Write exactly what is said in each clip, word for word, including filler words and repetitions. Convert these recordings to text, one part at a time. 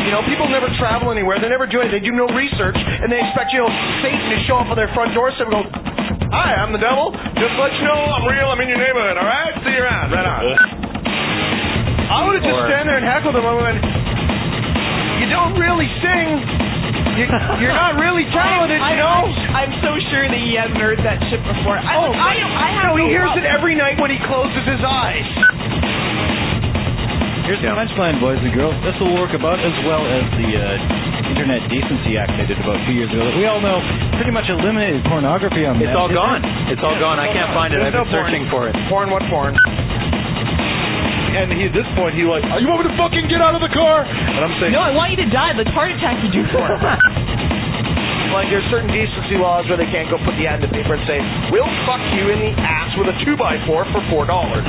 You know, people never travel anywhere. They never do anything. They do no research, and they expect, you know, Satan to show up on their front doorstep and go, "Hi, I'm the devil. Just let you know I'm real. I'm in your neighborhood. All right? See you around. Right on." I would have just stand there and heckle them. I went, "You don't really sing. You, you're not really talented, I, you know." I, I'm so sure that he hasn't heard that shit before. I, Oh, I, I have no, he no hears problem. it every night when he closes his eyes. Here's the punchline, boys and girls. This will work about as well as the uh, Internet Decency Act they did about two years ago. That we all know pretty much eliminated pornography on It's that. all gone. It's all gone. I can't find it. I've There's been no searching porn. for it. Porn, what porn? And he, at this point, he like, "You want me to fucking get out of the car?" And I'm saying, No, I want you to die. Let's heart attack you do for it. Like, there's certain decency laws where they can't go put the ad in the paper and say, "We'll fuck you in the ass with a two by four for four dollars."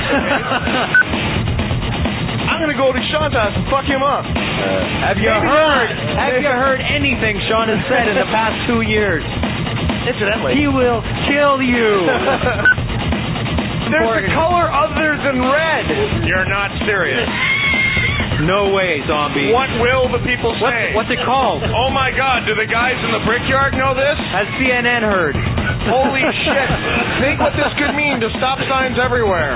I'm going to go to Sean's house and fuck him up. Uh, have you Maybe heard? not. Have you heard anything Sean has said in the past two years? Incidentally. He will kill you. There's a color other than red. You're not serious. No way, zombie. What will the people say? What's, what's it called? Oh my God, do the guys in the Brickyard know this? Has C N N heard? Holy shit. Think what this could mean to stop signs everywhere.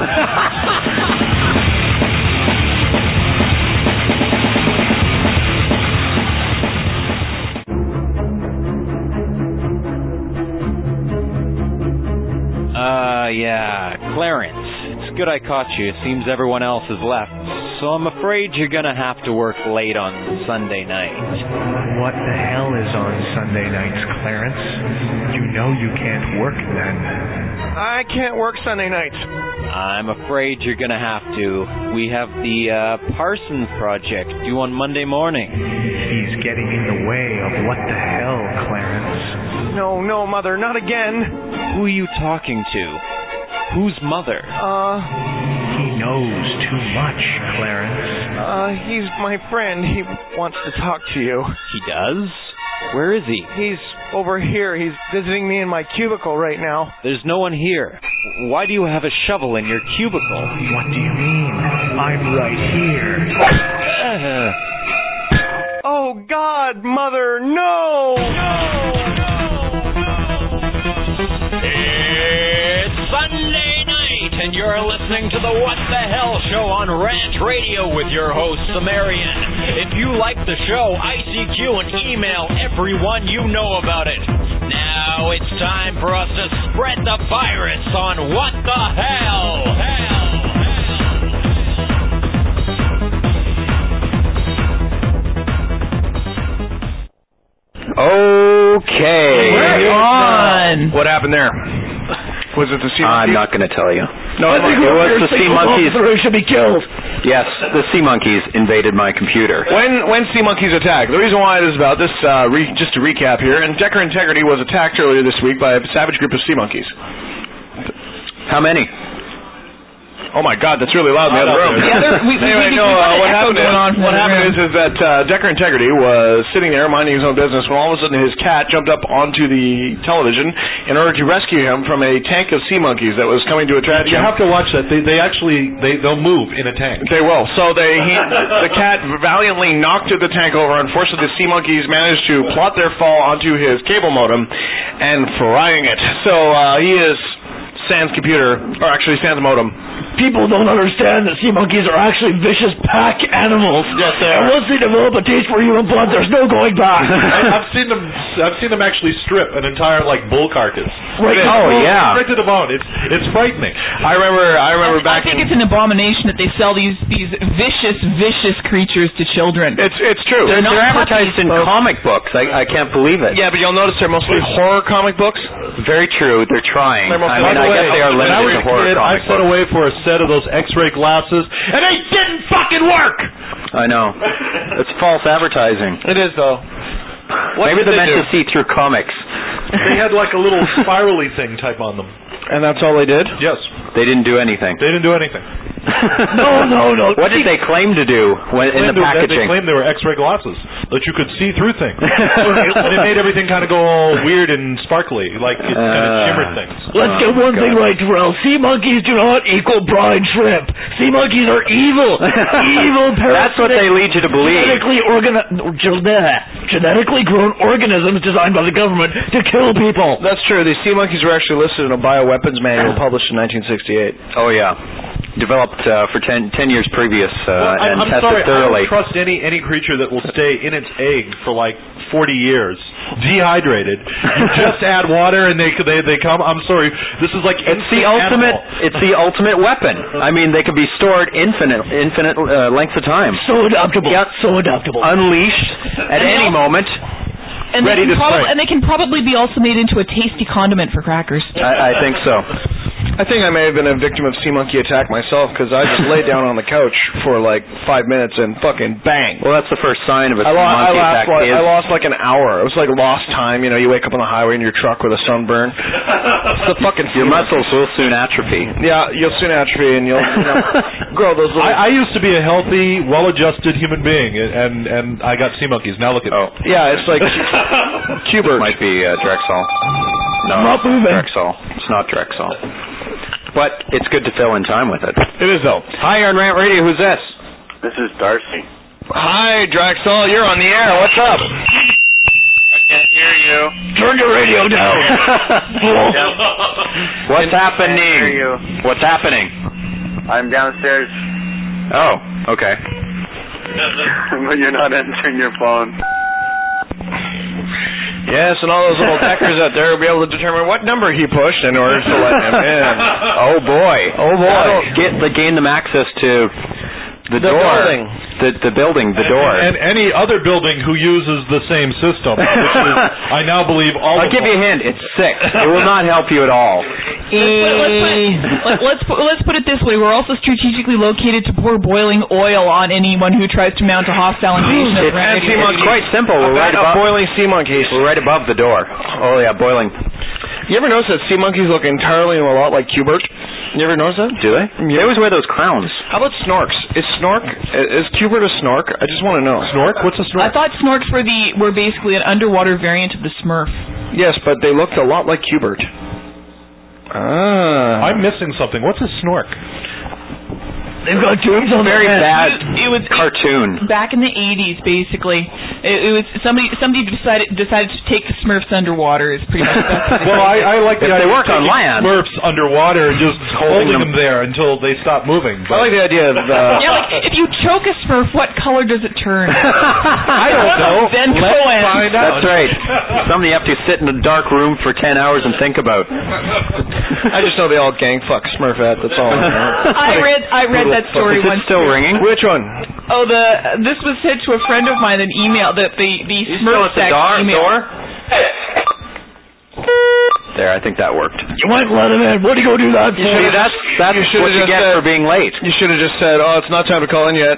Uh, yeah, Clarence. It's good I caught you. It seems everyone else has left. So I'm afraid you're gonna have to work late on Sunday night. What the hell is on Sunday nights, Clarence? You know you can't work then. I can't work Sunday nights. I'm afraid you're gonna have to. We have the uh, Parsons Project due on Monday morning. He's getting in the way of what the hell, Clarence? No, no, Mother, not again. Who are you talking to? Whose mother? Uh... He knows too much, Clarence. Uh, he's my friend. He wants to talk to you. He does? Where is he? He's over here. He's visiting me in my cubicle right now. There's no one here. Why do you have a shovel in your cubicle? What do you mean? I'm right here. Uh, Oh, God, Mother, no! No! It's Sunday night, and you're listening to the What the Hell Show on Rant Radio with your host, Sumerian. If you like the show, I C Q and email everyone you know about it. Now it's time for us to spread the virus on What the Hell. Hell. Okay. We're on. What happened there? Was it the sea I'm monkeys? not going to tell you. No, it was the sea monkeys. should be killed. Yes, the sea monkeys invaded my computer. When when sea monkeys attack, the reason why it is about this, uh, re, just to recap here, and Decker Integrity was attacked earlier this week by a savage group of sea monkeys. How many? Oh my God, that's really loud in the other room. Yeah, there- we- we- anyway, we- no, we've got uh, an what echo happened, going is, on from what the happened room. is, is that uh, Decker Integrity was sitting there minding his own business when all of a sudden his cat jumped up onto the television in order to rescue him from a tank of sea monkeys that was coming to attack you him. have to watch that. They they actually they they'll move in a tank. They will. So they he, the cat valiantly knocked the tank over. Unfortunately, the sea monkeys managed to plot their fall onto his cable modem and frying it. So uh, he is sans computer, or actually sans modem. People don't understand that sea monkeys are actually vicious pack animals. Yes, they And are. once they develop a taste for human blood, there's no going back. I, I've seen them. I've seen them actually strip an entire like bull carcass. Right. Oh, yeah. Right to the bone. It's it's frightening. I remember. I remember I, back. I think in, it's an abomination that they sell these these vicious, vicious creatures to children. It's it's true. They're They're, not advertised in puppies, folks. comic books. I, I can't believe it. Yeah, but you'll notice they're mostly horror comic books. Very true. They're trying. They're I mostly- mean, By the I way, guess they are when I was limited a to horror kid, I comic set books. away for a set of those X-ray glasses, and they didn't fucking work. I know. It's false advertising. It is though. What Maybe did they're they meant do? to see through comics. They had like a little spirally thing type on them. And that's all they did. Yes, They didn't do anything. they didn't do anything. No, no, no. What did they claim to do when, in the Claimed they- They packaging? claimed they were X-ray glasses that you could see through things, and it made everything kind of go all weird and sparkly, like it kind of Uh, shimmered things. Let's Oh, get one God. thing right, Terrell. Sea monkeys do not equal brine shrimp. Sea monkeys are evil. Evil That's what they lead you to believe. Genetically, organi- gen- genetically grown organisms designed by the government to kill people. That's true. These sea monkeys were actually listed in a bioweapons manual published in nineteen sixty-eight. Oh yeah, developed uh, for ten, ten years previous uh, Well, and I'm, I'm tested sorry, thoroughly. I don't trust any any creature that will stay in its egg for like forty years, dehydrated. You just add water and they they they come. I'm sorry, this is like It's the ultimate. It's the ultimate weapon. I mean, they can be stored infinite, infinite uh, lengths of time, So adaptable. Yep. So adaptable. unleashed at And any they'll- moment. And they, Ready can to prob- strike. and they can probably be also made into a tasty condiment for crackers. I, I think so. I think I may have been a victim of sea monkey attack myself because I just laid down on the couch for like five minutes and fucking bang. Well, that's the first sign of a I, lo- I, monkey lost attack. like, is I lost like an hour. It was like lost time. You know, you wake up on the highway in your truck with a sunburn. It's the fucking your sea muscles monkeys. will soon atrophy. Yeah, you'll soon atrophy and you'll you know, grow those little. I, I used to be a healthy, well-adjusted human being, and and I got sea monkeys. Now look at Oh, yeah, it's like Cubert. might be uh, Drexel. No, Not it's not moving. Drexel. It's not Drexel. But it's good to fill in time with it. It is though. Hi, you're on Rant Radio. Who's this? This is Darcy. Hi, Draxel. You're on the air. What's up? I can't hear you. Turn your radio down. What's I can't hear happening? you. What's happening? I'm downstairs, Oh, okay. but you're not answering your phone. Yes, and all those little deckers out there will be able to determine what number he pushed in order to let him in. Oh boy. Oh boy. That'll get the gain them access to the, The door. building. The the building, the door. And, and any other building who uses the same system, which is, I now believe all. I'll of give you a them. hint. It's sick. It will not help you at all. Let's put, let, let's, put, let's put it this way. We're also strategically located to pour boiling oil on anyone who tries to mount a hostile invasion of It's, Rant it's Radio. quite simple. We're right A above. boiling sea monkeys. We're right above the door. Oh yeah, boiling. You ever notice that sea monkeys look entirely a lot like Cubert? You ever notice that? Do they? They always wear those crowns. How about snorks? Is snork is Cubert a snork? I just want to know. Snork? What's a snork? I thought snorks were the were basically an underwater variant of the Smurf. Yes, but they looked a lot like Cubert. Ah. I'm missing something. What's a snork? They've got tubes on Very their head. bad It was cartoon. back in the eighties, basically. It, it was somebody somebody decided decided to take the Smurfs underwater. Is pretty much the best. Well, I, I like the If idea they work of on taking land. Smurfs underwater and just Holding holding them them. there until they stop moving. I like the idea of. Uh, Yeah, like if you choke a Smurf, what color does it turn? I don't know. Then Let's Cohen. find out. That's right. Something you have to sit in a dark room for ten hours and think about. I just know they all gang fuck Smurfette. That's all. I know. I read I read that story Is it once. still ringing? Which one? Oh, the this was sent to a friend of mine. An email that the the You still Smurf at the sex door? email. door? There, I think that worked. You might let him in. What do you go do that for? See, that's that's You should've what you just get said- for being late. You should have just said, "Oh, it's not time to call in yet."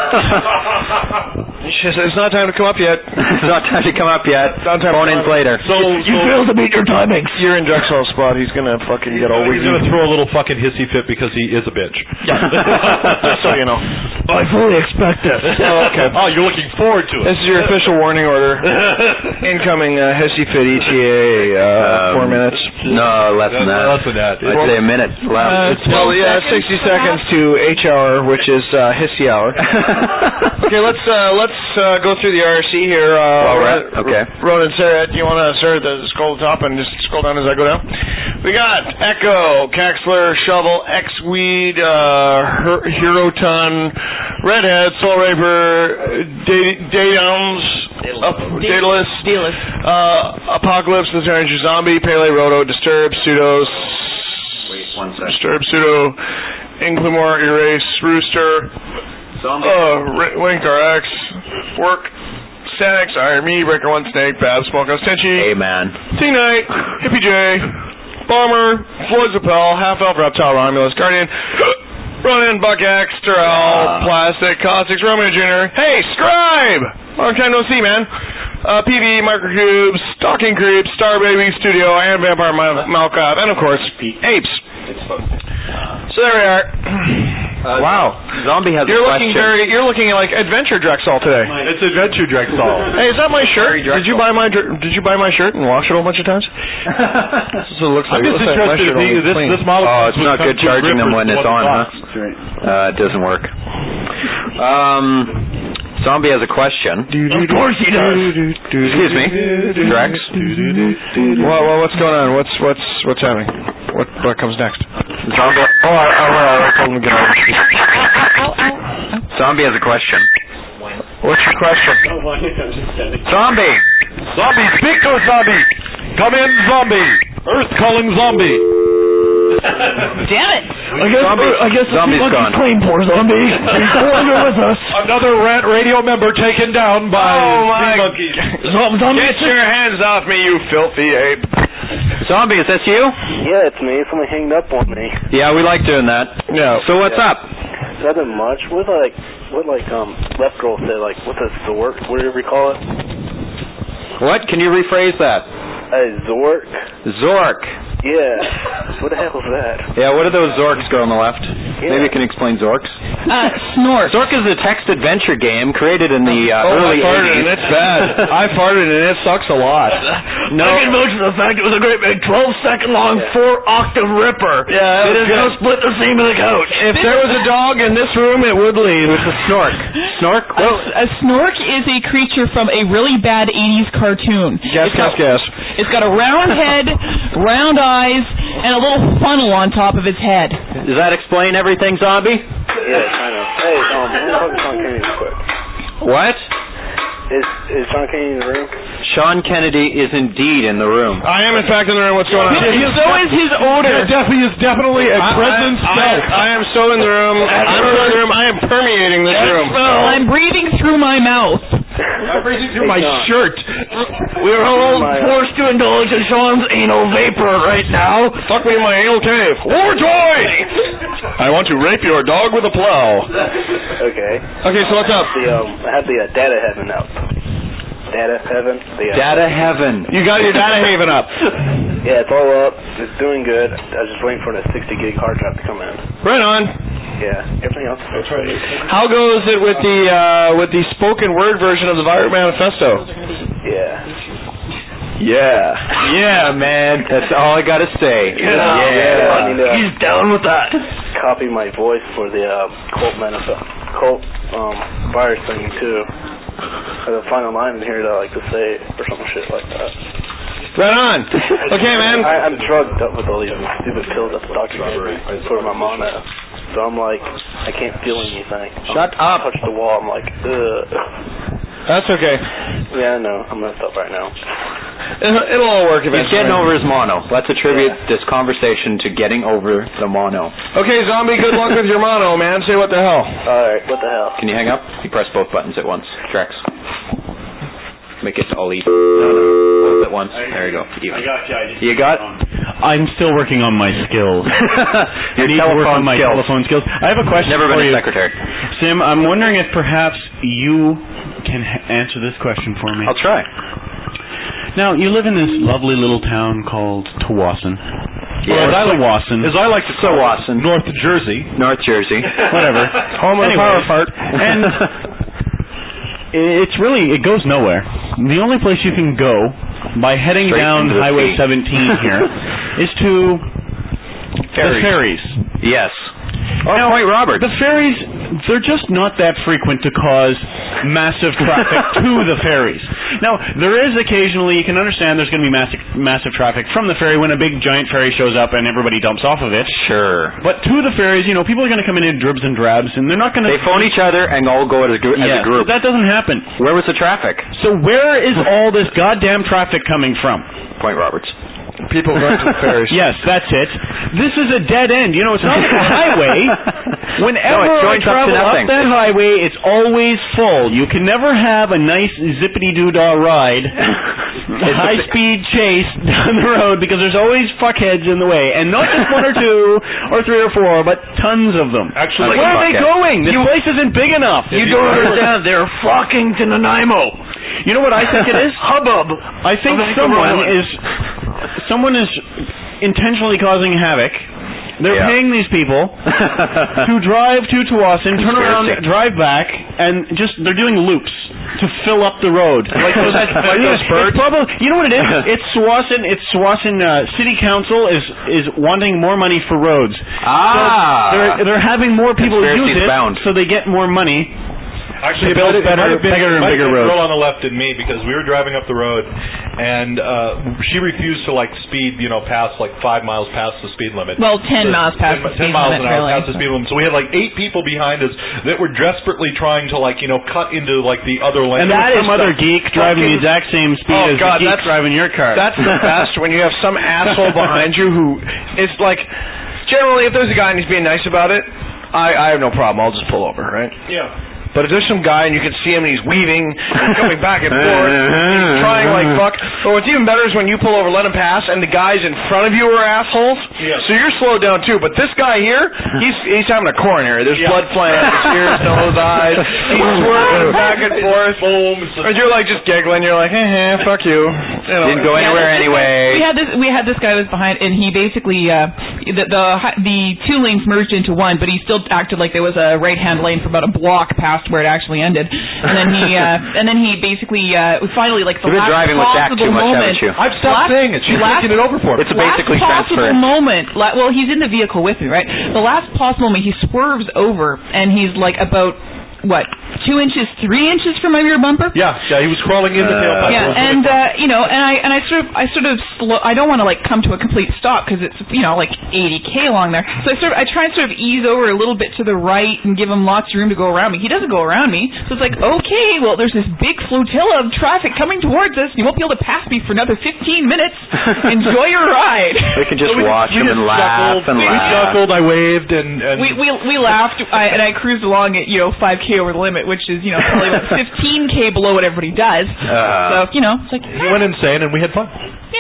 You should have said, "It's not time to come up yet." It's not time to come up yet. Not time Phone to in come up. later. So, You so failed to meet your timings. You're in Drexel's spot. He's gonna fucking get all he's wheezy. going to throw a little fucking hissy fit because he is a bitch. Just so you know. I fully expect this. Oh, okay. Oh, you're looking forward to it. This is your official warning order. Incoming uh, Hissy Fit E T A. Uh, Um, four minutes. No, less than that. Less than that. I'd say a minute Uh, left. Well, yeah, seconds, sixty seconds to H hour, which is uh, Hissy hour. Okay, let's uh, let's uh, go through the R C here. Uh, All right, okay. Ronan, Sarah, do you want to start at the scroll top and just scroll down as I go down? We got Echo, Caxler, Shovel, X-Weed, uh, Her- Heroton, Redhead, Soul Raper, Datums, Daedalus, Daedalus. uh, Apocalypse, the Tyranitar Zombie, Pele, Roto, Disturb, Pseudos, Wait one second. Disturb, Pseudo, Inclemore, Erase, Rooster, Zombie. uh, R- Wink R X, Work, Stanix, Iron Me, Breaker One, Snake, Bab, Smoke, Stenchi, Hey, man. T-Knight, Hippie J, Bomber, Floyd Zapel, Half Elf, Reptile, Romulus, Guardian, Ronan, Buck X, Terrell, Uh. Plastic, Caustics, Romeo Junior Hey, Scribe! Long time no see, man. Uh, P V, Microcubes, Stalking Creeps, Star Baby, Studio, and Vampire Mal- Malkoff, and of course, Apes. So there we are. Uh, wow. Zombie has you're a looking question. very. You're looking like Adventure Drexel today. It's Adventure Drexel. Hey, is that my shirt? Did you buy my Did you buy my shirt and wash it a whole bunch of times? So it looks like, I'm just it looks like my interested shirt in will be this, clean. this model. Oh, it's not good charging them when it's on, huh? That's right. Uh, it doesn't work. Um, Zombie has a question. Of course he does. Excuse me, Drex. What, what, what's going on? What's what's what's happening? What what comes next? Zombie. Oh, I, I, I told him to get over. Zombie has a question. What's your question? Zombie. Zombie, speak to us, Zombie. Come in, Zombie. Earth calling Zombie. Damn it! I guess, Zombie, I guess the Zombie's monkey's gone. claim for Zombie. He's no longer with us. Another Rant Radio member taken down by Oh, my Sea Monkeys. Zombie, Zombie, Get your hands off me, you filthy ape! Zombie, is this you? Yeah, it's me. Someone hanged up on me. Yeah, we like doing that. Yeah. So what's Yeah. up? Nothing much. What like, what like um, left girl said like, what's a zork? Whatever you call it. What? Can you rephrase that? A zork. Zork. Yeah. What the hell is that? Yeah, what do those Zorks go on the left? Yeah. Maybe you can explain Zorks. Uh, snort. Zork is a text adventure game created in the uh, Oh, early I farted eighties. and it's bad. I farted and it sucks a lot. No. I can vouch for the fact it was a great big twelve second long Yeah. four octave ripper. Yeah, that It was is now good. split the seam of the couch. If there was a dog in this room, it would leave. It's a snork. Snork? A, a snork is a creature from a really bad eighties cartoon. Gas, it's gas, got, gas. It's got a round head, round eyes, and a little funnel on top of its head. Does that explain everything, Zombie? Yeah, kind of. Hey, um, who the fuck is Sean Kennedy real quick? What? Is is Sean Kennedy in the room? Sean Kennedy is indeed in the room. I am, in fact, in the room. What's going on? And so is his odor. Yeah, Duffy is definitely a I, presence I, felt. I, I am so in the room. I'm in the room. I am permeating this room. I'm breathing through my mouth. I'm breathing through my Hey, John. shirt. We're all My, uh, forced to indulge in Sean's anal vapor right now. Fuck me in my anal cave. Warjoy! I want to rape your dog with a plow. Okay. Okay, so what's up? The um, I had the uh, data heaven up. Data heaven. The, uh, Data heaven. You got your data haven up. Yeah, it's all up. It's doing good. I was just waiting for the sixty gig hard drive to come in. Right on. Yeah, everything else. That's right. How goes it with the uh, with the spoken word version of the Virate Manifesto? Yeah. Yeah. Yeah, man. That's all I gotta say. Yeah. I need to He's down with that. copy my voice for the uh, cult manifesto, cult um, virus thing too. There's a final line in here that I like to say or some shit like that. Right on. Okay, man. I, I'm drugged up with all these stupid pills that the doctor gave me for my mono. So I'm like, I can't feel anything. Shut I'm, up. I touch the wall. I'm like, ugh. That's okay. Yeah, I know. I'm messed up right now. It'll, it'll all work He's eventually. getting over his mono. Let's attribute Yeah. this conversation to getting over the mono. Okay, Zombie, good luck with your mono, man. Say what the hell. Alright, what the hell? Can you hang up? You press both buttons at once. Drex. Make it all even. No, no. Both at once. There you go. Even. I got you. I just You got? I'm still working on my skills. Your I need to work telephone on my skills. telephone skills. I have a question Never for been you. a secretary. Sim, I'm wondering if perhaps you can h- answer this question for me. I'll try. Now, you live in this lovely little town called Tawasin. Yeah, Or I like- Tawasin. As I like to call Tawasin. it, North Jersey. North Jersey. Whatever. Home of the Anyway, power fart. And it's really, it goes nowhere. The only place you can go by heading Straight down into the Highway sea. seventeen here is to the ferries. Yes. Oh, Now, Point Roberts. The ferries, they're just not that frequent to cause massive traffic to the ferries. Now, there is occasionally, you can understand there's going to be massive, massive traffic from the ferry when a big giant ferry shows up and everybody dumps off of it. Sure. But to the ferries, you know, people are going to come in in dribs and drabs, and they're not going to... They phone each other and all go as a, gr- as Yeah, a group. that doesn't happen. Where was the traffic? So where is all this goddamn traffic coming from? Point Roberts. People going to the ferries. Yes, that's it. This is a dead end. You know, it's not a highway. Whenever No, it I joins up to travel up nothing. that highway, it's always full. You can never have a nice zippity-doo-dah ride, high-speed chase down the road, because there's always fuckheads in the way. And not just one or two, or three or four, but tons of them. Actually, Where are they fuckhead. going? This place isn't big enough. You don't understand. They're flocking to Nanaimo. You know what I think it is? Hubbub. I think Of Vancouver someone Island. is someone is intentionally causing havoc They're Yeah. paying these people to drive to Tawasin, turn around, drive back, and just they're doing loops to fill up the road. Like those, like those birds. It's probably, you know what it is? It's Tawasin. It's Tawasin uh, City Council is is wanting more money for roads. Ah. So they're they're having more people use Conspiracy's it, bound. so they get more money. Actually, To build it might better- have been, bigger and it might bigger have been roads. the girl on the left and me because we were driving up the road, and uh, she refused to like speed, you know, past like five miles past the speed limit. Well, ten So- miles past ten, the speed ten miles limit, an hour really. past the speed limit. So we had like eight people behind us that were desperately trying to like, you know, cut into like the other lane. And there was some other geek driving the exact same speed Oh, as God, the geek that's- driving your car. That's the best when you have some asshole behind you who is like, generally if there's a guy and he's being nice about it, I, I have no problem. I'll just pull over, right? Yeah. But if there's some guy and you can see him and he's weaving and coming back and forth, he's trying like fuck. But what's even better is when you pull over, let him pass, and the guys in front of you are assholes. Yeah. So you're slowed down too. But this guy here, he's he's having a coronary. There's Yeah. blood flying out of his ears, nose, eyes. He's swerving back and forth. And you're like just giggling. You're like, eh, eh fuck you. you know. Didn't go anywhere anyway. We had this. We had this guy was behind, and he basically uh, the, the the two lanes merged into one, but he still acted like there was a right hand lane for about a block past where it actually ended. And then he uh, and then he basically uh, finally like the You've been last driving with Dak possible too much, moment. haven't you? I've stopped last, saying it. She's last, taking it over for me. It's basically last possible transference. moment. la- Well, he's in the vehicle with me, right? The last possible moment, he swerves over, and he's like about what two inches, three inches from my rear bumper. Yeah, yeah, he was crawling in the tailpipe. Yeah, and uh, you know, and I and I sort of I sort of slow. I don't want to like come to a complete stop because it's you know like eighty k along there. So I sort of I try and sort of ease over a little bit to the right and give him lots of room to go around me. He doesn't go around me, so it's like okay, well there's this big flotilla of traffic coming towards us. You won't be able to pass me for another fifteen minutes. Enjoy your ride. We can just So we- watch we him just and laugh chuckled, and we laugh. chuckled, I waved, and, and We we we laughed, I, and I cruised along at you know five k over the limit, which is you know probably about fifteen k below what everybody does. Uh, so you know it's like he went insane, and we had fun.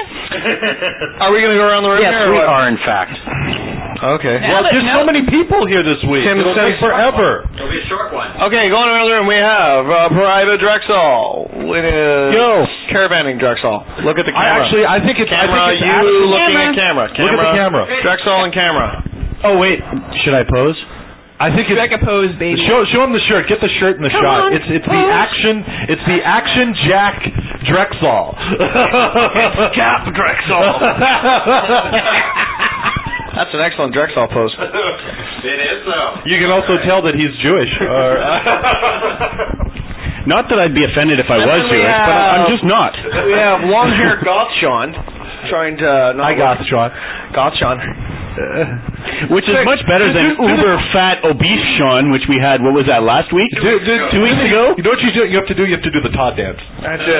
Are we gonna go around the room yes, here? or we what? are in fact. Okay. Yeah, Well, but there's no- so many people here this week. Tim It'll says- take forever. It'll be a short one. Okay, going around the room, we have uh, Private Drexel. Uh, Yo. Caravanning Drexel. Look at the I camera. actually, I think it's. camera, I think it's you actually- looking at camera. Look at the camera. Drexel and camera. Oh wait, should I pose? I think it's. Strike a pose, baby. Show, show him the shirt. Get the shirt in the Come shot. on. It's it's the Pose. action. It's the action Jack Drexel. Cap Drexel. That's an excellent Drexel pose. It is though. You can also tell that he's Jewish. Or, Not that I'd be offended if I And was then we Jewish, but have- I'm just not. We have long hair Goth Sean trying to. I got Sean. Goth Sean. Which is much better than uber fat obese Sean, which we had. What was that last week? Dude, dude, Two weeks ago. You know what you do? You have to do. You have to do the Todd dance. That's it.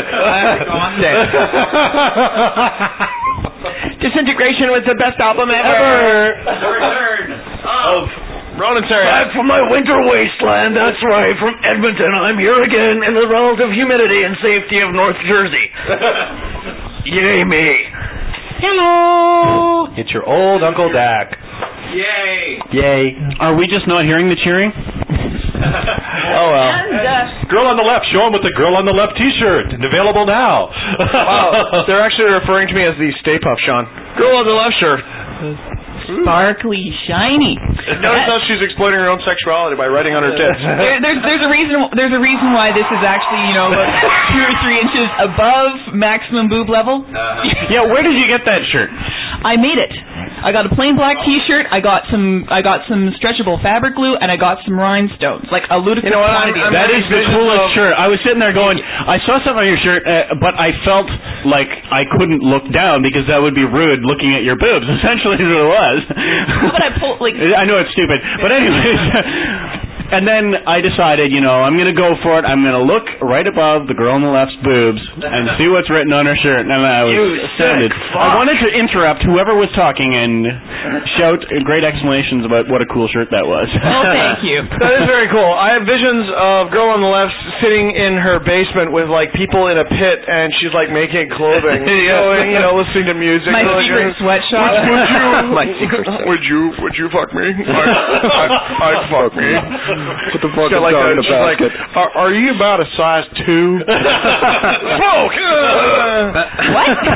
Disintegration was the best album ever. The return of Ronan Terry. Back from my winter wasteland, that's right, from Edmonton. I'm here again in the relative humidity and safety of North Jersey. Yay me. Hello. It's your old Uncle Dak. Yay! Yay! Are we just not hearing the cheering? Oh well. And, uh, Girl on the left. Show him with the Girl on the Left T-shirt. And available now. Wow, they're actually referring to me as the Stay Puft Sean. Girl on the left shirt. sparkly, shiny. Notice how she's exploiting her own sexuality by writing on her tits. There, there's there's a reason there's a reason why this is actually you know about two or three inches above maximum boob level. Uh, yeah, where did you get that shirt? I made it. I got a plain black T-shirt. I got some. I got some stretchable fabric glue, and I got some rhinestones, like a ludicrous You know what, quantity. I'm- I'm That is the visions coolest of- shirt. I was sitting there going, I saw something on your shirt, uh, but I felt like I couldn't look down because that would be rude looking at your boobs. Essentially, is what it was. But I pulled like. I know it's stupid, but anyways. And then I decided, you know, I'm going to go for it. I'm going to look right above the girl on the left's boobs and see what's written on her shirt. And I was You astounded. sick I fuck. wanted to interrupt whoever was talking and shout great explanations about what a cool shirt that was. Oh, thank you. That is very cool. I have visions of girl on the left sitting in her basement with like people in a pit, and she's like making clothing, going, you know, listening to music. My Like, secret sweatshop. Would, would you? My secret Would you? Would you fuck me? I'd, I'd, I'd fuck me. What the fuck She's is like, going a, she's like, are, are you about a size two? Smoke. What?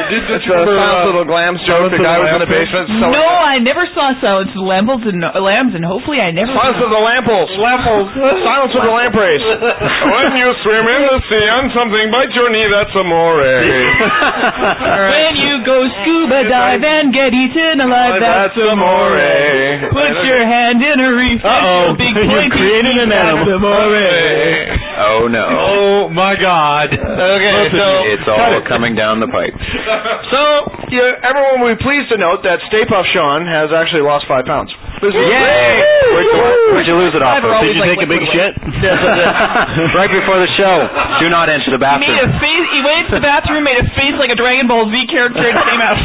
did, did It's you a remember, Silence uh, Little Lambs joke. The guy was in the basement. So No, I never saw Silence of the Lambs and Lambs, and hopefully I never. Silence of the Lamples. Lamples. Silence of the Lampreys. When you swim in the sea on something, bite your knee, that's amore. When you go scuba dive and get eaten alive, that's amore. Put your hand in a reef. Uh-oh. Big You're pointy creating an that's animal. amore. Oh no. Oh my God. Okay, so It's all coming down the pipe. so yeah, everyone will be pleased to note that Stay Puft Sean has actually lost five pounds. This is Yay! Where'd you, where'd you lose it off Five are of? Did you always take a like big liquid shit? Right before the show. Do not enter the He made a bathroom. face. He went to the bathroom, made a face like a Dragon Ball Z character, and came out.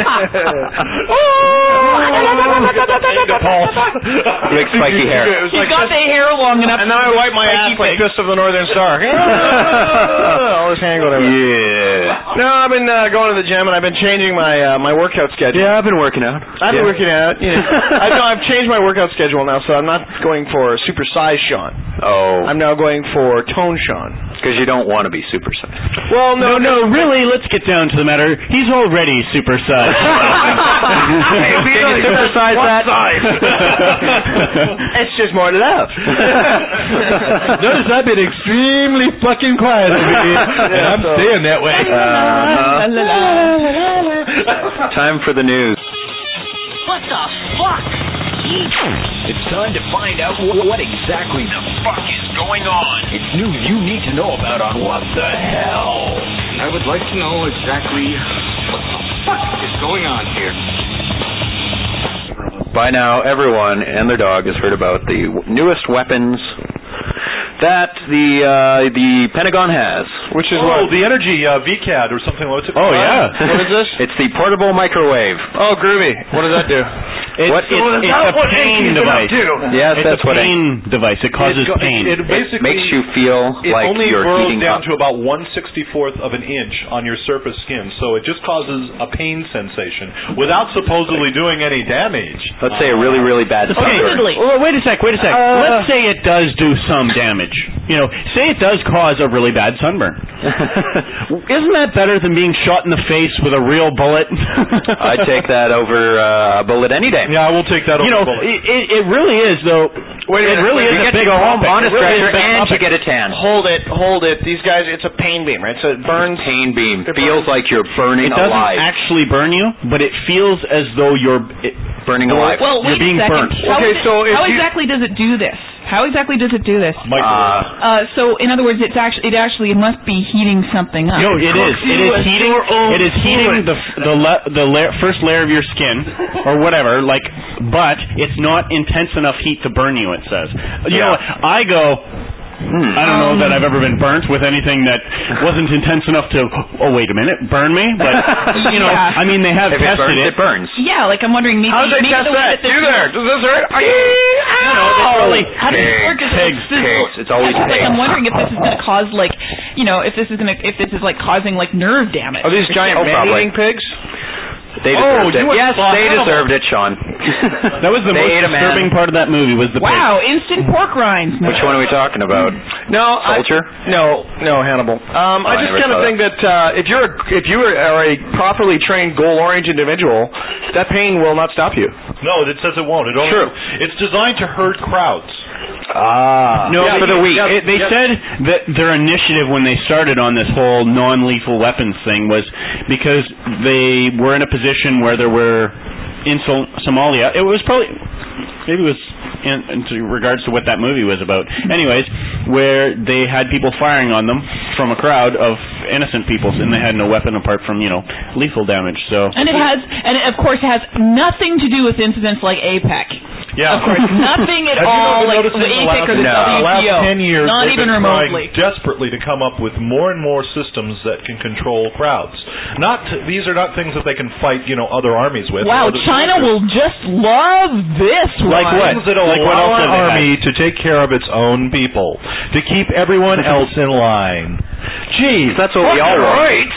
Big spiky hair. It was He's like got this, the hair long enough. and then I wipe my ass like Fist of the Northern Star. All this hand whatever. Yeah. No, I've been uh, going to the gym and I've been changing my uh, my workout schedule. Yeah, I've been working out. I've been Yeah. working out. You know, I know I've changed my workout schedule now, so I'm not going for super size Sean. Oh, I'm now going for tone Sean. because you don't want to be super size. Well, No, no, really, let's get down to the matter. He's already supersized. Can you supersize that? It's just more love. Notice I've been extremely fucking quiet over here, and I'm staying that way. Uh-huh. Time for the news. What the fuck? It's time to find out wh- what exactly the fuck is going on. It's news you need to know about on What the Hell. I would like to know exactly what the fuck is going on here. By now, everyone and their dog has heard about the w- newest weapons that the uh, the Pentagon has. Which is Oh, what? the Energy uh, V CAD or something. What's it Oh, called? yeah. What is this? It's the portable microwave. Oh, groovy. What does that do? It's, What- it's, it's that a pain device. Yes, It's that's a what I. pain device. It causes It go- pain. It, It it basically makes you feel it like only you're burrows heating down up. to about one sixty-fourth of an inch on your surface skin, so it just causes a pain sensation without supposedly doing any damage. Let's say a really, really bad Okay, sunburn. well, wait a sec, wait a sec. Uh, Let's say it does do some damage. You know, say it does cause a really bad sunburn. Isn't that better than being shot in the face with a real bullet? I'd take that over uh, a bullet any day. Yeah, I will take that over. You know, bullet. it, it, it really is, though. Wait a it minute, really wait, is You a get big to go home topic. on a It really is stretcher a big and you topic. get a tan. Hold it, hold it. These guys, it's a pain beam, right? So it burns. Pain beam. It Feels burns. like you're burning It doesn't alive. actually burn you, but it feels as though you're it, burning alive. Well, wait You're being a second. burnt. How, Okay, is it- so if how you- exactly does it do this? How exactly does it do this? Microwave. Uh, Uh, so, in other words, it's actually it actually must be heating something up. No, it is. It is heating. It is heating the the la- the la- first layer of your skin, or whatever. Like, but it's not intense enough heat to burn you. It says. You know, what? I go. hmm. I don't know that I've ever been burnt with anything that wasn't intense enough to. Oh, wait a minute, burn me. But you know, Yeah. I mean, they have If it tested burns, it. it burns. Yeah, like I'm wondering maybe. How do they maybe test the way that? they're You there? Does this hurt? Are you? You know, they probably. How does it work? Is it Pigs, like sizzle? pigs. It's always Yeah, like pigs. I'm wondering if this is going to cause like, you know, if this is going to if this is like causing like nerve damage. Are these giant Oh, probably. man-eating pigs? They Oh, deserved you it. went Yes, for they animal. deserved it, Sean. That was the They most ate a man. disturbing part of that movie. Was the pig. Wow, instant pork rinds. Which one are we talking about? No, I- Soldier? no, no, Hannibal. Um, Oh, I I just never kind of saw think that uh, if you're a, if you are a properly trained goal-oriented individual, that pain will not stop you. No, it says it won't. It only, True. It's designed to herd crowds. Ah. No, Yeah, for the week. yeah, It, they yeah. said that their initiative when they started on this whole non-lethal weapons thing was because they were in a position where there were in Sol- Somalia. It was probably maybe it was in, in regards to what that movie was about. Anyways, where they had people firing on them from a crowd of innocent people, and they had no weapon apart from you know lethal damage. So And it has, and it, of course, it has nothing to do with incidents like APEC. Yeah. Of course, nothing at Have you all been like the noticing the APEC last, or the No. W T O. the last ten years, Not they've even been remotely. trying desperately to come up with more and more systems that can control crowds. Not these are not things that they can fight, you know, other armies with. Wow, or other China soldiers. will just love this Like one. what? Things that Like what allow else an have they army to take care of its own people, to keep everyone else in line. Geez, That's what we all want.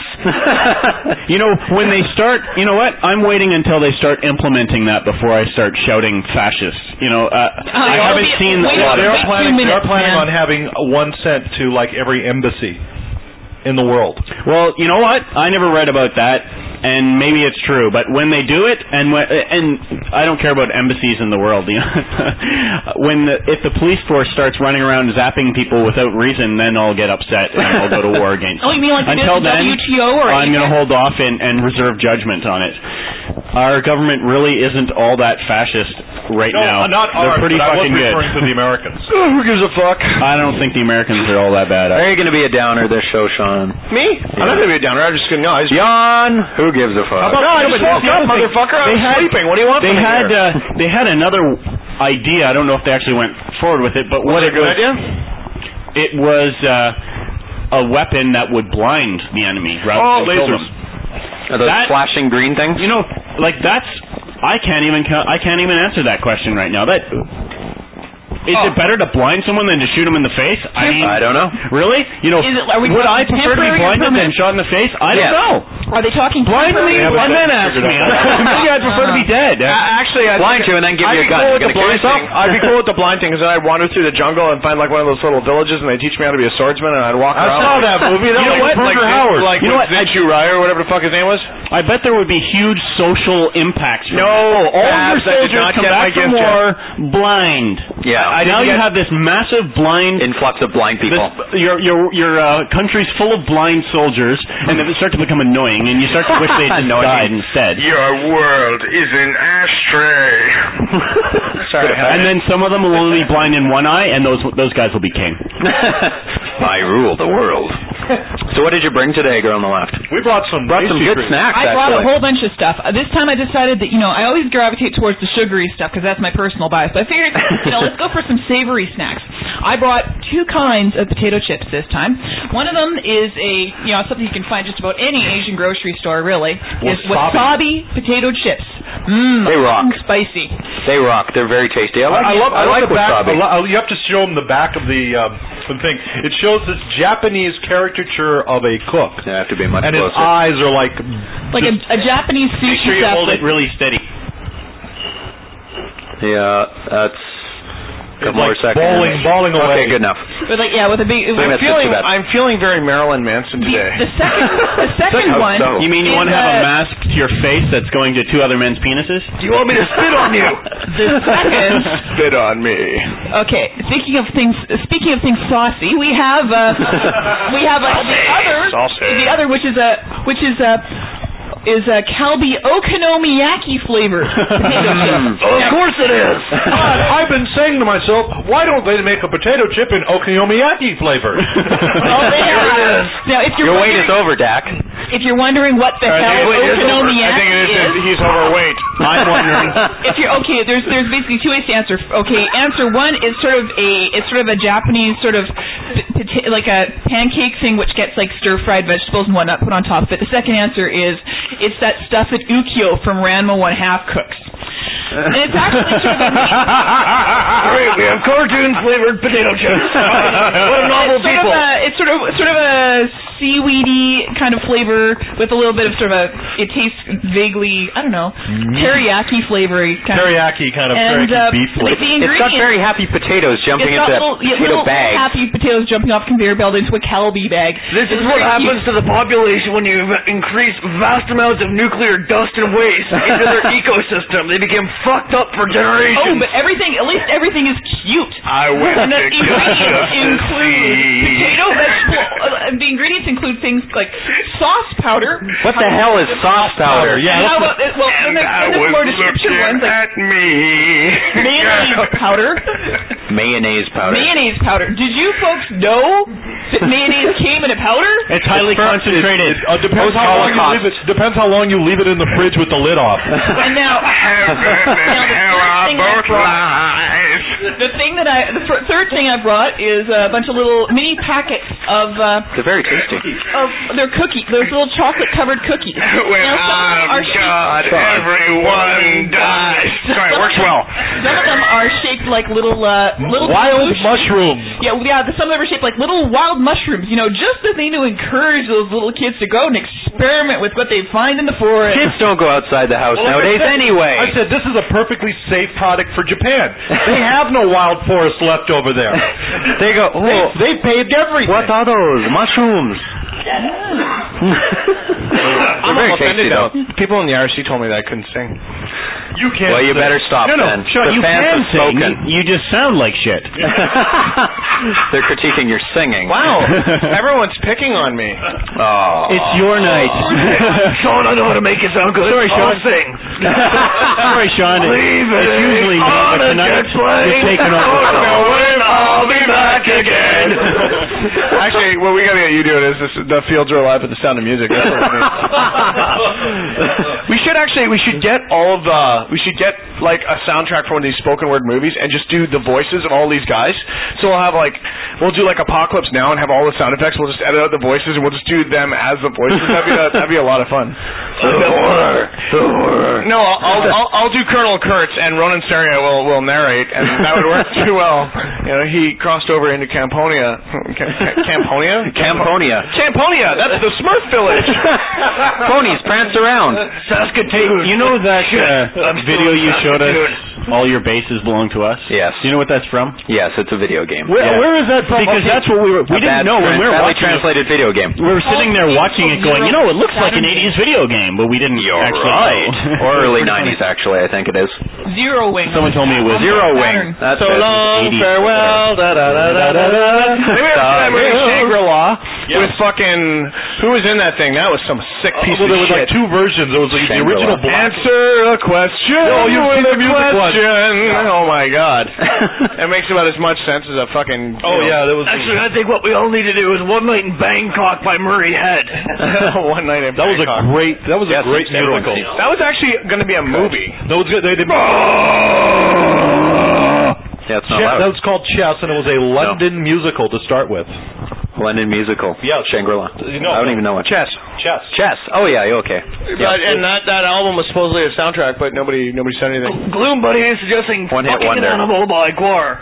you know when they start, you know what? I'm waiting until they start implementing that before I start shouting fascist. You know, uh, I you'll haven't be- seen wait a lot a of they're Wait two planning. minutes, they're planning man. on having one sent to like every embassy in the world. Well, you know what? I never read about that. and maybe it's true, but when they do it, and when, and I don't care about embassies in the world, you know, when the, if the police force starts running around zapping people without reason, then I'll get upset and I'll go to war against Oh, you mean like Until the then, W T O or I'm going to hold off and, and reserve judgment on it. Our government really isn't all that fascist right no, now. not They're ours, pretty but fucking I was good. referring to the Americans. Who gives a fuck? I don't think the Americans are all that bad. Are you going to be a downer this show, Sean? Me? I'm not going to be a downer. I'm just going to know. Yawn. Who gives a fuck? How about no, I just woke up, motherfucker. I was had, sleeping. What do you want they from me had, here? uh, they had another idea. I don't know if they actually went forward with it, but was what it a it good was, idea? it was uh, a weapon that would blind the enemy rather Oh, than kill lasers. them. Are those That- flashing green things? You know, like that's. I can't even. I can't even answer that question right now. That. Is Oh. it better to blind someone than to shoot them in the face? I mean, I don't know. Really? You know, Is it- are we would I talking prefer to be temporary or blinded than permanent? shot in the face? I Yeah. don't know. Are they talking Blind me, Yeah, but and then that's ask me. figured out. Maybe I'd prefer to be dead. Uh, actually, I'd Blind you and then give I'd you a be gun. cool You with the gonna kill blind thing. yourself? I'd be cool with the blind thing because then I'd wander through the jungle and find like one of those little villages, and they teach me how to be a swordsman, and I'd walk I around. saw that movie. That You know was what? like Like, Rutger Hauer. like You know with what? Zinshu Raya or whatever the fuck his name was. I bet there would be huge social impacts. From No, it. all Babs, your I did soldiers not come get my back from gift war blind. Yeah. I now didn't you get- have this massive blind. Influx of blind people. This, your your your uh, country's full of blind soldiers, and then it starts to become annoying, and you start to wish they had just Annoying. died instead. Your world is an ashtray. Sorry. And then some of them will only be blind in one eye, and those those guys will be king. I rule the world. So what did you bring today, girl on the left? We brought some Brought some tasty good treats. snacks, I brought a actually. whole bunch of stuff. Uh, This time I decided that, you know, I always gravitate towards the sugary stuff because that's my personal bias. But I figured, you know, let's go for some savory snacks. I brought two kinds of potato chips this time. One of them is a, you know, something you can find just about any Asian grocery store, really. Is wasabi potato chips. Mmm, They rock. spicy. They rock. They're very tasty. I like, I love. I like the back. wasabi. I lo- You have to show them the back of the um, the thing. It shows this Japanese caricature of a cook, They have to be much and his closer. eyes are like Like a, a Japanese Make sushi sure you chef hold with- it really steady. Yeah, that's a couple more like seconds. bowling, bowling away. Okay, good enough. with like yeah, with a big. think I'm that's feeling, not too bad. I'm feeling very Marilyn Manson The, today. the second, the second How one. so? You mean you is, want to have a uh, mask to your face that's going to two other men's penises? Do you want me to spit on you? The second. Spit on me. Okay, speaking of things, speaking of things saucy, we have uh, we have uh, the other, Saucy. the other, which is a which is a is a Calbee Okonomiyaki flavored potato chip. Of course it is. God, I've been saying to myself, why don't they make a potato chip in okonomiyaki flavor? Oh, they are. Now, if you're Your wait wondering, is over, Dak. if you're wondering what the I hell think it is over. I Okonomiyaki think it is. is, He's overweight. I'm wondering. if you're okay, there's there's basically two ways to answer. Okay, answer one is sort of a it's sort of a Japanese sort of p- pota- like a pancake thing which gets like stir fried vegetables and whatnot put on top of it. The second answer is it's that stuff that Ukyo from Ranma One Half cooks. And it's actually sort of a Great, we have cartoon flavored potato chips. What a novel it's sort people. Of a, it's sort of sort of a seaweedy kind of flavor with a little bit of sort of a it tastes vaguely I don't know teriyaki flavory kind of. Teriyaki kind of And teriyaki uh, beef like flavor. the It's got ingredients. very happy potatoes jumping It's into got that little, yeah, potato little bag. happy potatoes jumping off conveyor belt into a Calbee bag. This is It's what very happens cute. to the population when you increase vast amounts of nuclear dust and waste into their ecosystem. They become fucked up for Oh, generations. but everything, at least everything is cute. I went And the to ingredients Kansas include City. potato, vegetable. Uh, the ingredients include things like sauce powder. What the hell is sauce powder? Yeah, And how about, uh, well, and there's, and there's more description ones like at me. mayonnaise powder. Mayonnaise powder. Mayonnaise powder. Did you folks know that mayonnaise came in a powder? It's highly concentrated. It uh, depends how long you leave it. Depends how long you leave it in the fridge with the lid off. And now, now the third thing I brought, the thing that I, the fir- third thing I brought is a bunch of little mini packets of, uh, They're very tasty. of their cookies. Those little chocolate covered cookies. When Now, some of them I'm are shaped- God, everyone dies. Sorry, it works well. Some of them are shaped like little, uh, little Wild swoosh- mushrooms. Yeah, yeah. Some of them are shaped like little wild mushrooms. You know, just the thing to encourage those little kids to go and experiment with what they find in the forest. Kids don't go outside the house Well, like nowadays I said, anyway. I said this is a perfectly safe product for Japan. They have no wild forest left over there. They go, oh, They, they paved everything. what are those? Mushrooms. I'm very offended tasty, though. People in the R C told me that I couldn't sing. You can't. Well, you sing. better stop No, no, then. Sean, the you fans can have sing. spoken. You, you just sound like shit. They're critiquing your singing. Wow, everyone's picking on me. Oh. It's your night. Sean, I know how to make it sound good. Sorry, Sean. I'll sing. Sorry, Sean. It, Leave it it's usually me, on but a tonight jet plane. you're taking over. Oh, no, when I'll be back again. Actually, what we gotta get you doing is this, the fields are alive with the sound of music. That's what it means. We should actually, we should get all of the, we should get like a soundtrack for one of these spoken word movies and just do the voices of all these guys. So we'll have like, we'll do like Apocalypse Now and have all the sound effects. We'll just edit out the voices and we'll just do them as the voices. That'd be a, that'd be a lot of fun. No, I'll, I'll, I'll, I'll do Colonel Kurtz and Ronan Seria will, will narrate, and that would work too well. You know, he crossed over into Camponia. Camponia? Camponia. Camponia, that's the Smurf village. Ponies prance around. Saskatoon. You know that uh, I'm video still you showed us? Saskatoon. All your bases belong to us. Yes. Do you know what that's from? Yes, it's a video game. Where, where is that from? Because that's what we were. We A didn't bad know when we were trans- badly watching it. translated video game. We were sitting there watching it, going, you know, it looks like an eighties video game, but we didn't You're actually right. know. Or early nineties, actually, I think it is. Zero Wing. Someone told me it was Zero Saturn. Wing. That's So it. long, eighties. farewell, da da da da da da. Maybe that's that movie Shangri-La with fucking who was in that thing? That was some sick piece well, there of was shit. like two versions. There was like, the Shangri-La. original black. Answer a question. Oh, you've with seen a the music one. question. Oh my god, it makes about as much sense as a fucking. Oh yeah, that was. Actually, I think what we all need to do is One Night in Bangkok by Murray Head. One Night in That was a Bangkok. great. That was Yes, a great everyone's musical. seen it. That was actually going to be a movie. That was good. They did. Yeah, it's not Chess, loud. that was called Chess, and it was a London musical to start with. London musical. Yeah, Shangri-La. No, I don't no. even know it. Chess. Chess. Chess. Oh yeah, you okay. But, and that that album was supposedly a soundtrack, but nobody nobody said anything. Gloom Buddy is suggesting One hit Fucking wonder. an Animal by Guar.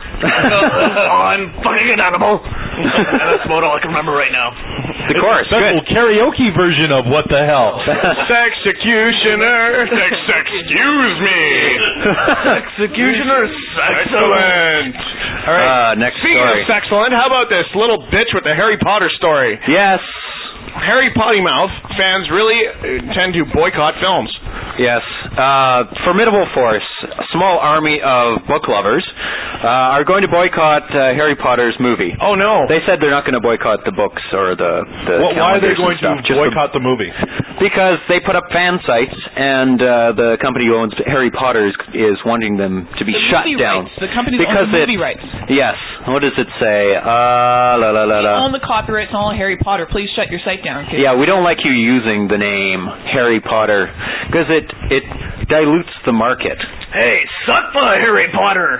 I'm fucking an animal. That's about all I can remember right now. The chorus. That Good. little karaoke version of What the Hell. Sexecutioner. Sex, excuse me. Executioner. Excellent. All right. Uh, next Speaking story. of excellent, how about this little bitch with the Harry Potter story? Yes. Harry Potty Mouth fans really uh, tend to boycott films. Yes. Uh, formidable force, a small army of book lovers, uh, are going to boycott uh, Harry Potter's movie. Oh no! They said they're not going to boycott the books or the the Well, why are they calendars and going to stuff, just boycott the movie? because they put up fan sites, and uh, the company who owns Harry Potter is, is wanting them to be The shut movie down. rights. The company that because owns the it, movie rights. Yes. What does it say? Uh, la la la We la. own the copyrights on all Harry Potter. Please shut your site down, kids. Yeah, we don't like you using the name Harry Potter because it it dilutes the market. Hey, suck by Harry Potter.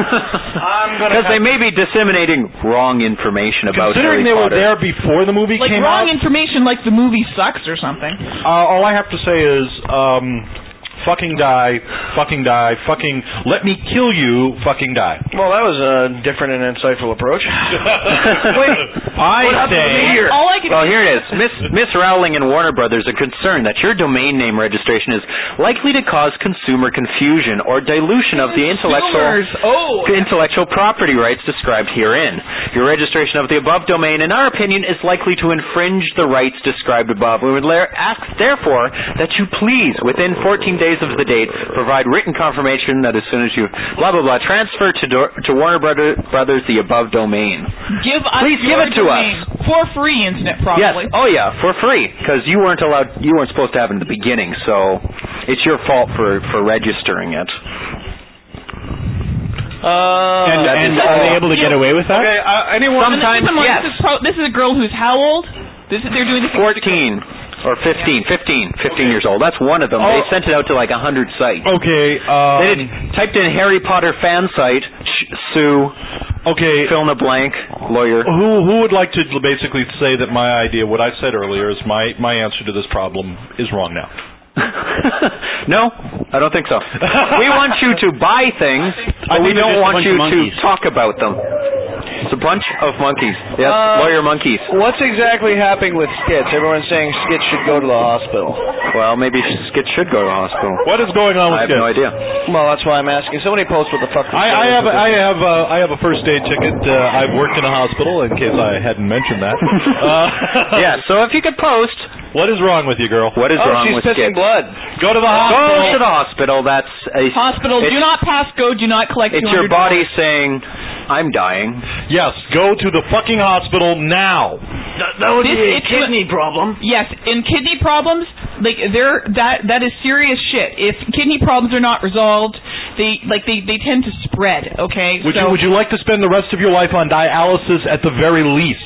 I'm gonna Because they may be disseminating wrong information about Considering Harry they were Potter. there before the movie Like came wrong out, information, like the movie sucks or something. uh, all I have to say is, um, fucking die, fucking die, fucking let me kill you, fucking die. Well, that was a different and insightful approach. Wait, I say. All I can Well, here it is. Miss Miss Rowling and Warner Brothers are concerned that your domain name registration is likely to cause consumer confusion or dilution of the intellectual Oh. intellectual property rights described herein. Your registration of the above domain, in our opinion, is likely to infringe the rights described above. We would la- ask, therefore, that you please, within fourteen days of the date, provide written confirmation that as soon as you blah blah blah transfer to do- to Warner Brother- Brothers the above domain. Give us Please give your it to domain us. for free, internet probably. Yes. Oh yeah, for free, because you weren't allowed, you weren't supposed to have it in the beginning, so it's your fault for for registering it. Uh, And, that and is are all. they able to get away with that? okay, uh, anyone? And then keep in mind, yes. This is, pro- this is a girl who's how old? This is, they're doing this. Fourteen or fifteen, fifteen, fifteen years old. That's one of them. Oh. They sent it out to like a hundred sites. Okay, um, They did, typed in Harry Potter fan site, sh- sue, okay. fill in a blank, lawyer. Who who would like to basically say that my idea, what I said earlier, is my my answer to this problem is wrong now? No, I don't think so. We want you to buy things, I but we think they're don't just a want bunch you of to monkeys. talk about them. It's a bunch of monkeys. Yes, Uh, lawyer monkeys. What's exactly happening with skits? Everyone's saying skits should go to the hospital. Well, maybe Skit should go to the hospital. What is going on with I have Skits? no idea. Well, that's why I'm asking. Somebody post what the fuck. I, I have I have uh, I have a first aid ticket. Uh, I've worked in a hospital, in case I hadn't mentioned that. Uh, Yeah, so if you could post What is wrong with you, girl? What is oh, wrong she's with pissing Skip? blood. Go to the hospital. Go to the hospital. That's a Hospital, do not pass go, do not collect It's two hundred your body dollars. saying, I'm dying. Yes, go to the fucking hospital now. That, that would This- be a it's- kidney problem. Yes, in kidney problems, like they're that that is serious shit. If kidney problems are not resolved, they like they, they tend to spread. Okay, Would so you Would you like to spend the rest of your life on dialysis at the very least?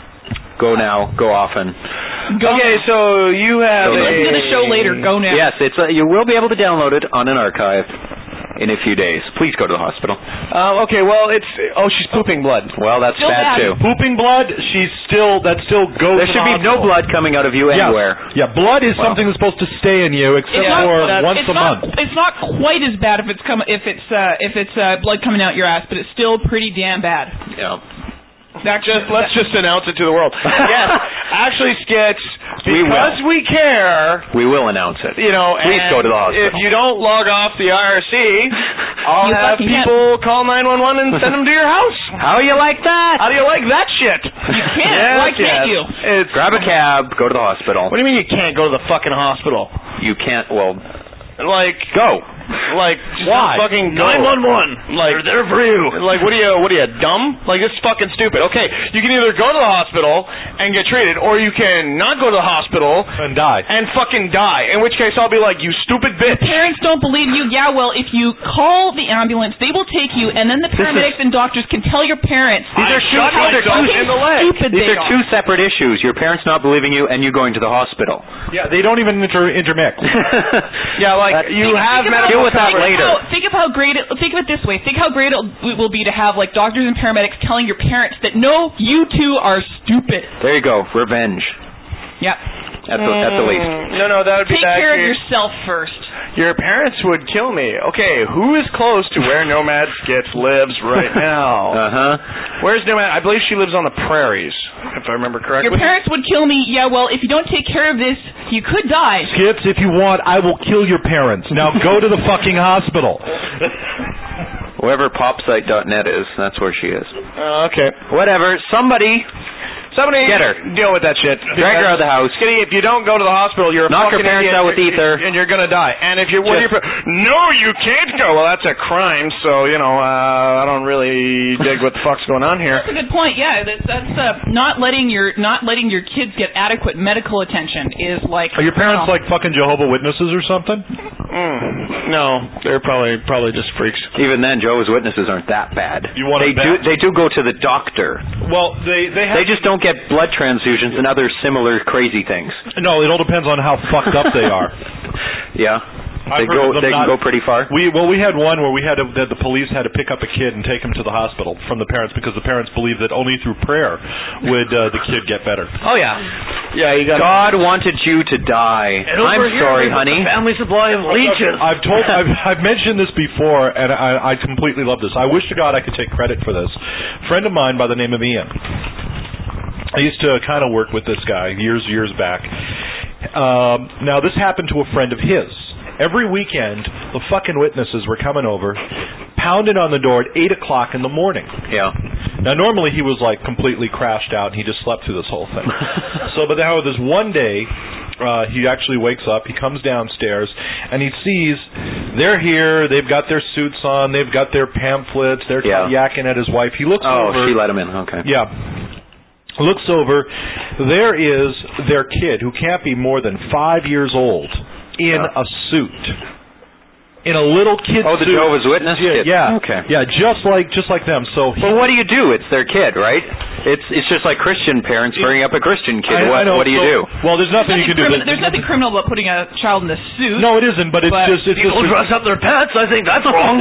Go now. Go often. go, Okay, so you have you a... listen to the show later. Go now. Yes, it's uh, you will be able to download it on an archive in a few days. Please go to the hospital. Uh, okay, well, it's... Oh, she's pooping blood. Well, that's Still bad bad. too. Pooping blood, she's still, that still goes There to should the be no hospital. blood coming out of you Yeah. anywhere. Yeah, blood is Well. something that's supposed to stay in you, except It's not, for uh, once it's a not, month. It's not quite as bad if it's come if it's uh, if it's uh, blood coming out your ass, but it's still pretty damn bad. Yeah. That Just let's just announce it to the world. Yes, actually, Skits, We will. because we, care, We will announce it. you know, Please and go to the hospital. if you don't log off the I R C, I'll You have fucking people call nine one one and send them to your house. How you like that? How do you like that shit? You can't. Yes, Why can't yes. you? It's, Grab a cab. Go to the hospital. what do you mean you can't go to the fucking hospital? You can't. Well, Like, go. like, just Why? fucking go. nine one one. Like, They're there for you. Like, what are you, what are you, dumb? Like, this is fucking stupid. Okay, you can either go to the hospital and get treated, or you can not go to the hospital And die. and fucking die. In which case, I'll be like, you stupid bitch. Parents don't believe you. Yeah, well, if you call the ambulance, they will take you, and then the paramedics and doctors can tell your parents. These are two, shot these are myself two, in the leg. Stupid these they are two separate issues. Your parents not believing you and you going to the hospital. Yeah, they don't even inter- intermix. Yeah, like, That- you Think- have think about- medical Deal with that coverage. later. How, think of how great it. Think of it this way. Think how great it will be to have like doctors and paramedics telling your parents that no, you two are stupid. There you go. Revenge. Yeah. At the, at the least. Mm, No, no, that would be Take that. care of your, yourself first. your parents would kill me. Okay, who is close to where Nomad Skits lives right now? Uh huh. Where's Nomad? I believe she lives on the prairies, if I remember correctly. Your parents would kill me. Yeah, well, if you don't take care of this, you could die. Skips, if you want, I will kill your parents. Now go to the fucking hospital. Whoever popsite dot net is, that's where she is. Uh, okay. Whatever. Somebody Somebody Get her. deal with that shit. drag her out of the house. Skitty, if you don't go to the hospital, you're a Knock your fucking parents idiot, out with you're- ether. and you're gonna die. And if you're with Just- your pa- no, you can't go. Well, that's a crime. So you know, uh, I don't really dig what the fuck's going on here. That's a good point. Yeah, that's, that's uh, not letting your not letting your kids get adequate medical attention is like. Are your parents well, like fucking Jehovah's Witnesses or something? Mm, no, they're probably probably just freaks. Even then, Jehovah's Witnesses aren't that bad. You want they it do bad? they do go to the doctor. Well, they they have They just don't get blood transfusions and other similar crazy things. no. It all depends on how fucked up they are. Yeah. I've They heard go of them they not- can go pretty far. We well, we had one where we had to, that the police had to pick up a kid and take him to the hospital from the parents because the parents believed that only through prayer would uh, the kid get better. Oh yeah, yeah. You got God wanted you to die. And I'm over here, sorry, we've got honey. the family supply of leeches. I've told, I've, I've mentioned this before, and I, I completely love this. I wish to God I could take credit for this. A friend of mine by the name of Ian. I used to kind of work with this guy years, years back. Um, now this happened to a friend of his. Every weekend, the fucking witnesses were coming over, pounding on the door at eight o'clock in the morning. Yeah. Now, normally he was like completely crashed out, and he just slept through this whole thing. So, but now this one day, uh, he actually wakes up, he comes downstairs, and he sees they're here, they've got their suits on, they've got their pamphlets, they're Yeah. yakking at his wife. He looks Oh, over. she let him in. Okay. Yeah. Looks over. There is their kid, who can't be more than five years old, in Yeah. a suit. In a little kid Oh, the suit. Jehovah's Witness Yeah, kid? yeah. Okay. Yeah, just like just like them. So he, Well, what do you do? It's their kid, right? It's it's just like Christian parents bringing up a Christian kid. I, what I know, what do you so- do? Well, there's nothing There's you can nothing, do. crimin- there's nothing criminal about putting a child in a suit. No, it isn't. But it's But just it's People just. dress up their pets. I think that's wrong.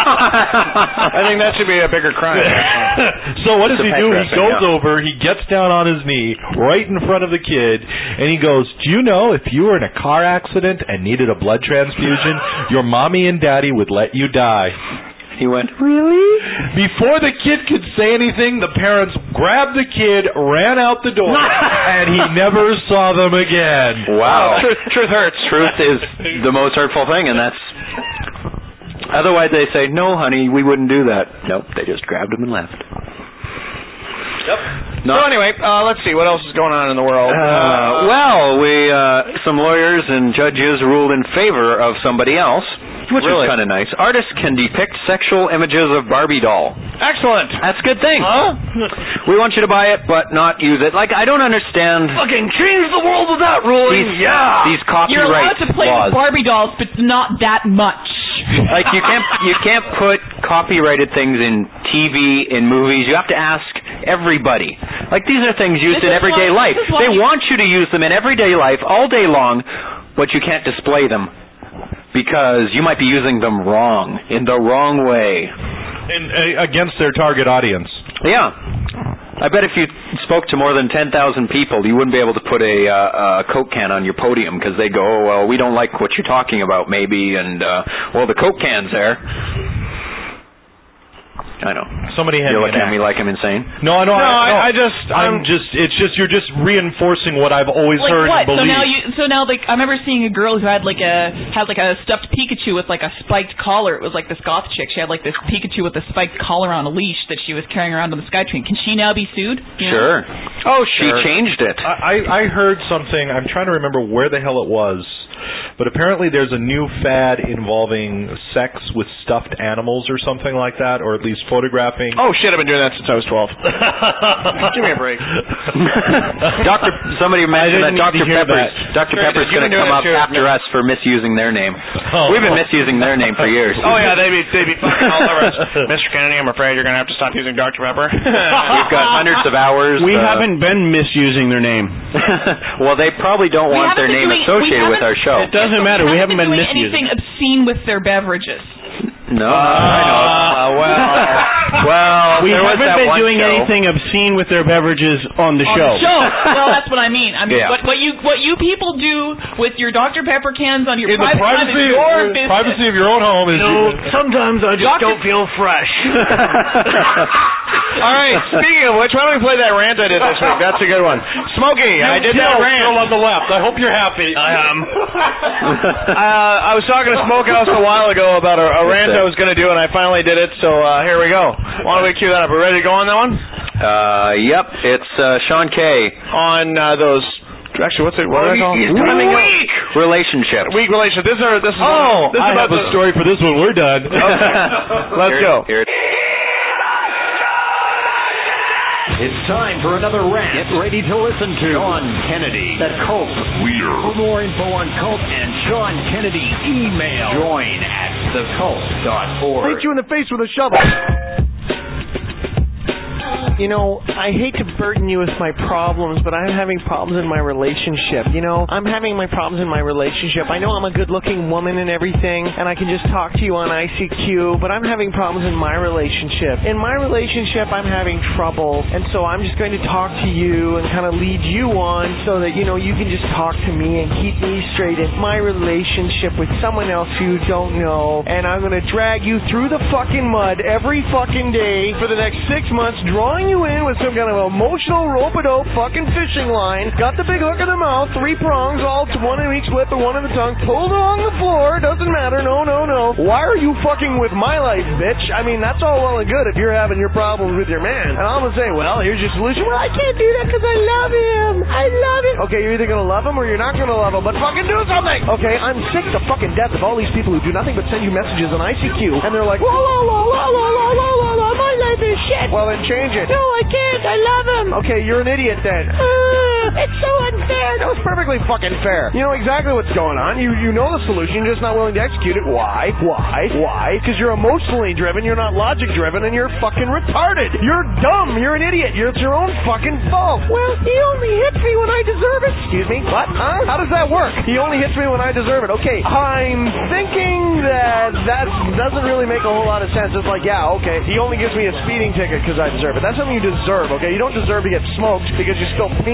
I think that should be a bigger crime. So what does It's a he pet do? He dressing, goes yeah. over, he gets down on his knee right in front of the kid, and he goes, "Do you know if you were in a car accident and needed a blood transfusion, your mommy and daddy would let you die?" He went, really? Before the kid could say anything, the parents grabbed the kid, ran out the door, and he never saw them again. Wow. truth, truth hurts. Truth is the most hurtful thing, and that's... Otherwise they say, no, honey, we wouldn't do that. Nope, they just grabbed him and left. Yep. So anyway, uh, let's see. What else is going on in the world? Uh, well, we uh, some lawyers and judges ruled in favor of somebody else, which Really? is kind of nice. Artists can depict sexual images of Barbie doll. Excellent. That's a good thing. Huh? We want you to buy it, but not use it. Like, I don't understand Fucking change the world with that ruling. these, Yeah. these You're copyright allowed to play laws. with Barbie dolls, but not that much. Like, you can't you can't put copyrighted things in T V, in movies. You have to ask everybody. Like, these are things used This in is everyday why- life. this is why They you- want you to use them in everyday life all day long, but you can't display them because you might be using them wrong, in the wrong way. And uh, against their target audience. Yeah. I bet if you spoke to more than ten thousand people, you wouldn't be able to put a, uh, a Coke can on your podium because they go, oh, well, we don't like what you're talking about, maybe, and, uh, well, the Coke can's there. I know. Somebody had You're me looking an at me like I'm insane. No, no, No, I, I, I just, I'm I'm just. It's just you're just reinforcing what I've always Like heard what? and So believed. now you, so now like I remember seeing a girl who had like a had like a stuffed Pikachu with like a spiked collar. It was like this goth chick. She had like this Pikachu with a spiked collar on a leash that she was carrying around on the SkyTrain. Can she now be sued? You know? Sure. Oh, She sure. changed it. I, I heard something. I'm trying to remember where the hell it was, but apparently there's a new fad involving sex with stuffed animals or something like that, or at least photographing. Oh shit! I've been doing that since I was twelve. Give me a break. Doctor Somebody mentioned that didn't Doctor need to hear Pepper's that. Doctor Sure, Pepper's you've going to been doing come it up too. after us for misusing their name. Oh. We've been misusing their name for years. Oh yeah, they'd be they'd be fucking all over us. Mister Kennedy, I'm afraid you're gonna have to stop using Doctor Pepper. We've got hundreds of hours. We uh, haven't been misusing their name. Well, they probably don't We want haven't their been name doing- associated we with our show. It doesn't matter. We haven't been doing misusing. anything obscene with their beverages. No, I know. Uh, well, well, We there was haven't that been one doing show. anything obscene with their beverages on the On show. the show. Well, that's what I mean. I mean, Yeah. what, what you what you people do with your Doctor Pepper cans on your In the private time is privacy, your uh, business. privacy of your own home is. No, sometimes I just Doctor don't feel fresh. All right. Speaking of which, why don't we play that rant I did this week? That's a good one. Smokey, I did that Still rant. on the left. I hope you're happy. I am. uh, I was talking to Smokehouse a while ago about a, a rant I was going to do, and I finally did it. So uh, here we go. Why don't we cue that up? Are we ready to go on that one? Uh, yep, it's uh, Sean Kay. On uh, those. Actually, what's it? What are they called? Weak relationships. Weak relationship. This is this is. Oh, this is I about have a the, story for this one. We're done. Let's Here- go. here it- It's time for another rant. Get ready to listen to Sean Kennedy, the cult leader. For more info on cult and Sean Kennedy, email join at the cult dot org. Hit you in the face with a shovel. You know, I hate to burden you with my problems, but I'm having problems in my relationship. You know, I'm having my problems in my relationship. I know I'm a good-looking woman and everything, and I can just talk to you on I C Q, but I'm having problems in my relationship. In my relationship, I'm having trouble, and so I'm just going to talk to you and kind of lead you on so that, you know, you can just talk to me and keep me straight in my relationship with someone else you don't know, and I'm going to drag you through the fucking mud every fucking day for the next six months, drawing you in with some kind of emotional rope-a-dope fucking fishing line. Got the big hook in the mouth, three prongs, all one in each lip and one in the tongue, pulled along the floor, doesn't matter, no, no, no. Why are you fucking with my life, bitch? I mean, that's all well and good if you're having your problems with your man. And I'm gonna say, well, here's your solution. Well, I can't do that because I love him. I love him. Okay, you're either gonna love him or you're not gonna love him, but fucking do something! Okay, I'm sick to fucking death of all these people who do nothing but send you messages on I C Q, and they're like, la la la la la la la la la, my life is shit. Well, then change it. No, I can't. I love him. Okay, you're an idiot then. Uh, it's so unfair. That was perfectly fucking fair. You know exactly what's going on. You you know the solution. You're just not willing to execute it. Why? Why? Why? Because you're emotionally driven. You're not logic driven, and you're fucking retarded. You're dumb. You're an idiot. You're, it's your own fucking fault. Well, he only hits me when I deserve it. Excuse me? What? Huh? How does that work? He only hits me when I deserve it. Okay, I'm thinking that that doesn't really make a whole lot of sense. It's like, yeah, okay, he only gives me a speeding ticket because I deserve it. That's something you deserve, okay? You don't deserve to get smoked because you spilled paint in the kitchen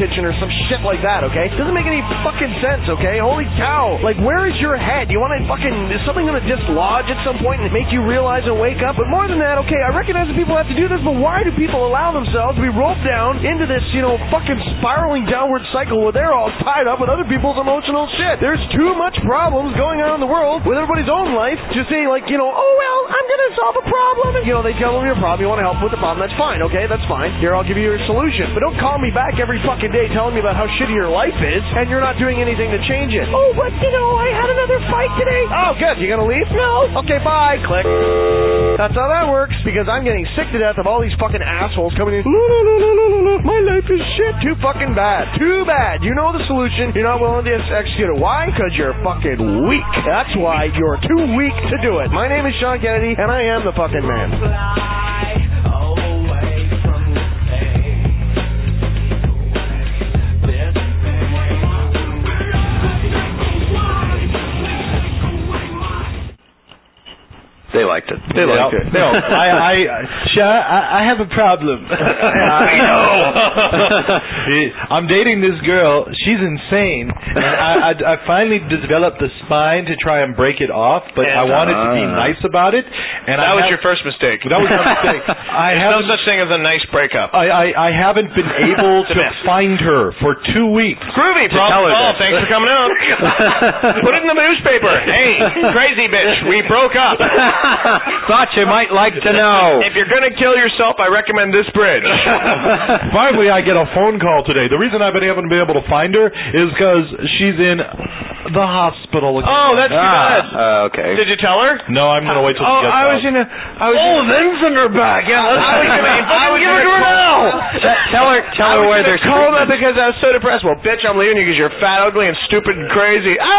kitchen or some shit like that, okay? Doesn't make any fucking sense, okay? Holy cow. Like, where is your head? You want to fucking, is something going to dislodge at some point and make you realize and wake up? But more than that, okay, I recognize that people have to do this, but why do people allow themselves to be roped down into this, you know, fucking spiraling downward cycle where they're all tied up with other people's emotional shit? There's too much problems going on in the world with everybody's own life to say, like, you know, oh, well, I'm going to solve a problem. And, you know, they tell them your problem, you want to help with the problem, that's fine, okay, that's fine. Here, I'll give you your solution. But don't call me back every fucking day telling me about how shitty your life is and you're not doing anything to change it. Oh, but, you know, I had another fight today. Oh, good. You gonna leave? No. Okay, bye. Click. That's how that works, because I'm getting sick to death of all these fucking assholes coming in. No, no, no, no, no, no, no. My life is shit. Too fucking bad. Too bad. You know the solution. You're not willing to execute it. Why? Because you're fucking weak. That's why you're too weak to do it. My name is Sean Kennedy, and I am the fucking man. They liked it. They liked it. No, I, I, Sean, I, I have a problem. I know. I'm dating this girl. She's insane. And I, I, I finally developed the spine to try and break it off, but and, I wanted uh, to be nice about it. And that I was have, your first mistake. That was my mistake. I There's no such thing as a nice breakup. I, I, I haven't been able to find her for two weeks. Groovy, problem solved. Thanks for coming out. Put it in the newspaper. Hey, crazy bitch, we broke up. Thought you might like to know. If you're going to kill yourself, I recommend this bridge. Finally, I get a phone call today. The reason I've been able to be able to find her is because she's in the hospital again. Oh, that's too ah, bad. Uh, okay. Did you tell her? No, I'm going to wait till oh, she gets I out. was in a... I was oh, in a, then send her back. Yeah, let's I was going to give her to her now. Tell her, tell her where there's... call her because I was so depressed. Well, bitch, I'm leaving you because you're fat, ugly, and stupid and crazy. Ah!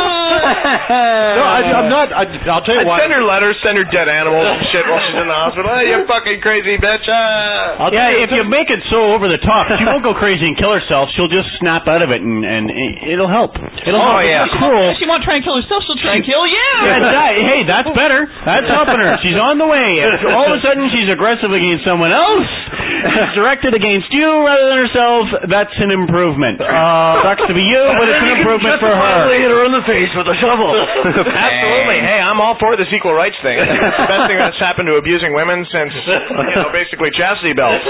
No, I, I'm not. I, I'll tell you I'd what. send her letters, send her dead animals and shit while she's in the hospital. Hey, you fucking crazy bitch. Ah. Yeah, if you make it so over the top, she won't go crazy and kill herself. She'll just snap out of it, and, and it'll help. It'll oh, help. yeah. It's cruel. She won't try and kill herself. She'll try and kill you. Yeah, that, hey, that's better. That's helping her. She's on the way. If all of a sudden she's aggressive against someone else, she's directed against you rather than herself, that's an improvement. Uh, sucks to be you, but it's an improvement for her. Hit her in the face with a shovel. Absolutely. Hey, I'm all for this equal rights thing. It's the best thing that's happened to abusing women since, you know, basically chastity belts.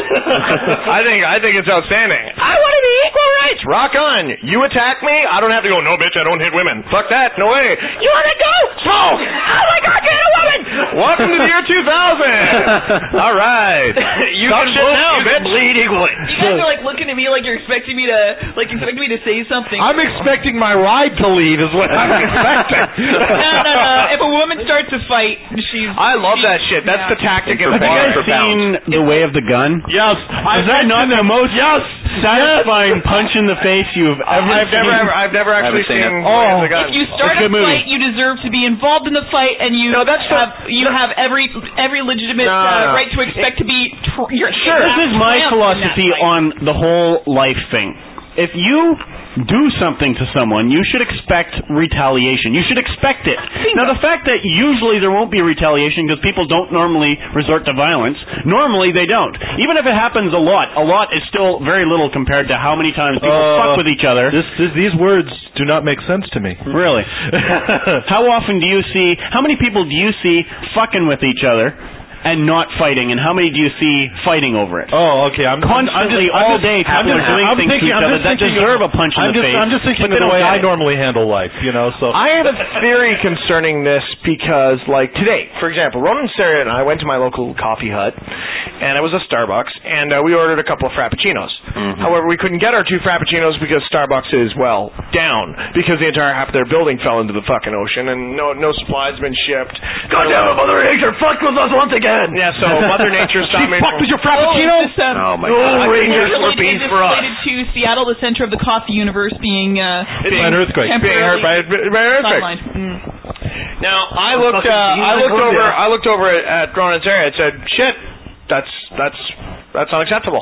I think I think it's outstanding. I want to be equal rights. Rock on. You attack me, I don't have to go, no, bitch, I don't hit women. Fuck that. No way. You want to go? Smoke. Oh, my God, get a woman. Welcome to the year two thousand. All right. You Stop can shit now, you bitch. Can bleed equally. You guys are like looking at me like you're expecting me to like expecting me to say something. I'm expecting my ride to leave is what I'm expecting. no, no, no. If a woman starts to fight, she's. I love she's, that shit. That's yeah. the tactic in Have you bar guys for seen pounds. The Way of the Gun? Yes. Is that not the most yes, satisfying punch in the face you've ever I've seen? never, ever, I've never actually seen seen. it. Oh, the gun. If you start It's a a good movie. fight, you deserve to be involved in the fight, and you No, that's have you have every every legitimate No, uh, no. right to expect to be. Tr- you're Sure. This is my philosophy on the whole life thing. If you do something to someone, you should expect retaliation. You should expect it. Now, the fact that usually there won't be retaliation because people don't normally resort to violence, normally they don't. Even if it happens a lot, a lot is still very little compared to how many times people Uh, fuck with each other. This, this, these words do not make sense to me. Really? How often do you see, how many people do you see fucking with each other and not fighting, and how many do you see fighting over it? Oh, okay. I'm constantly I'm just, all I'm just, day I'm people just, are doing I'm things thinking, to each I'm other just that thinking deserve of, a punch in I'm the just, face. I'm just thinking but of the they way don't I get it. normally handle life, you know. So I have a theory concerning this because, like, today, for example, Ronan and Sarah and I went to my local coffee hut, and it was a Starbucks, and uh, we ordered a couple of Frappuccinos. Mm-hmm. However, we couldn't get our two Frappuccinos because Starbucks is, well, down, because the entire half of their building fell into the fucking ocean, and no no supplies have been shipped. God damn it, Mother Nature fucked with us once again. Yeah, so Mother Nature stopped me fucked from... with your Frappuccino? Oh, is this, um, Oh, my No God. Rangers Related, were bees is this for us. related to Seattle, the center of the coffee universe, being uh, Being an earthquake. Being hurt by, by an earthquake. sidelined. Mm. Now, I looked, uh, I looked over, I looked over at, at Ron and Sarah and said, "Shit, that's that's that's unacceptable."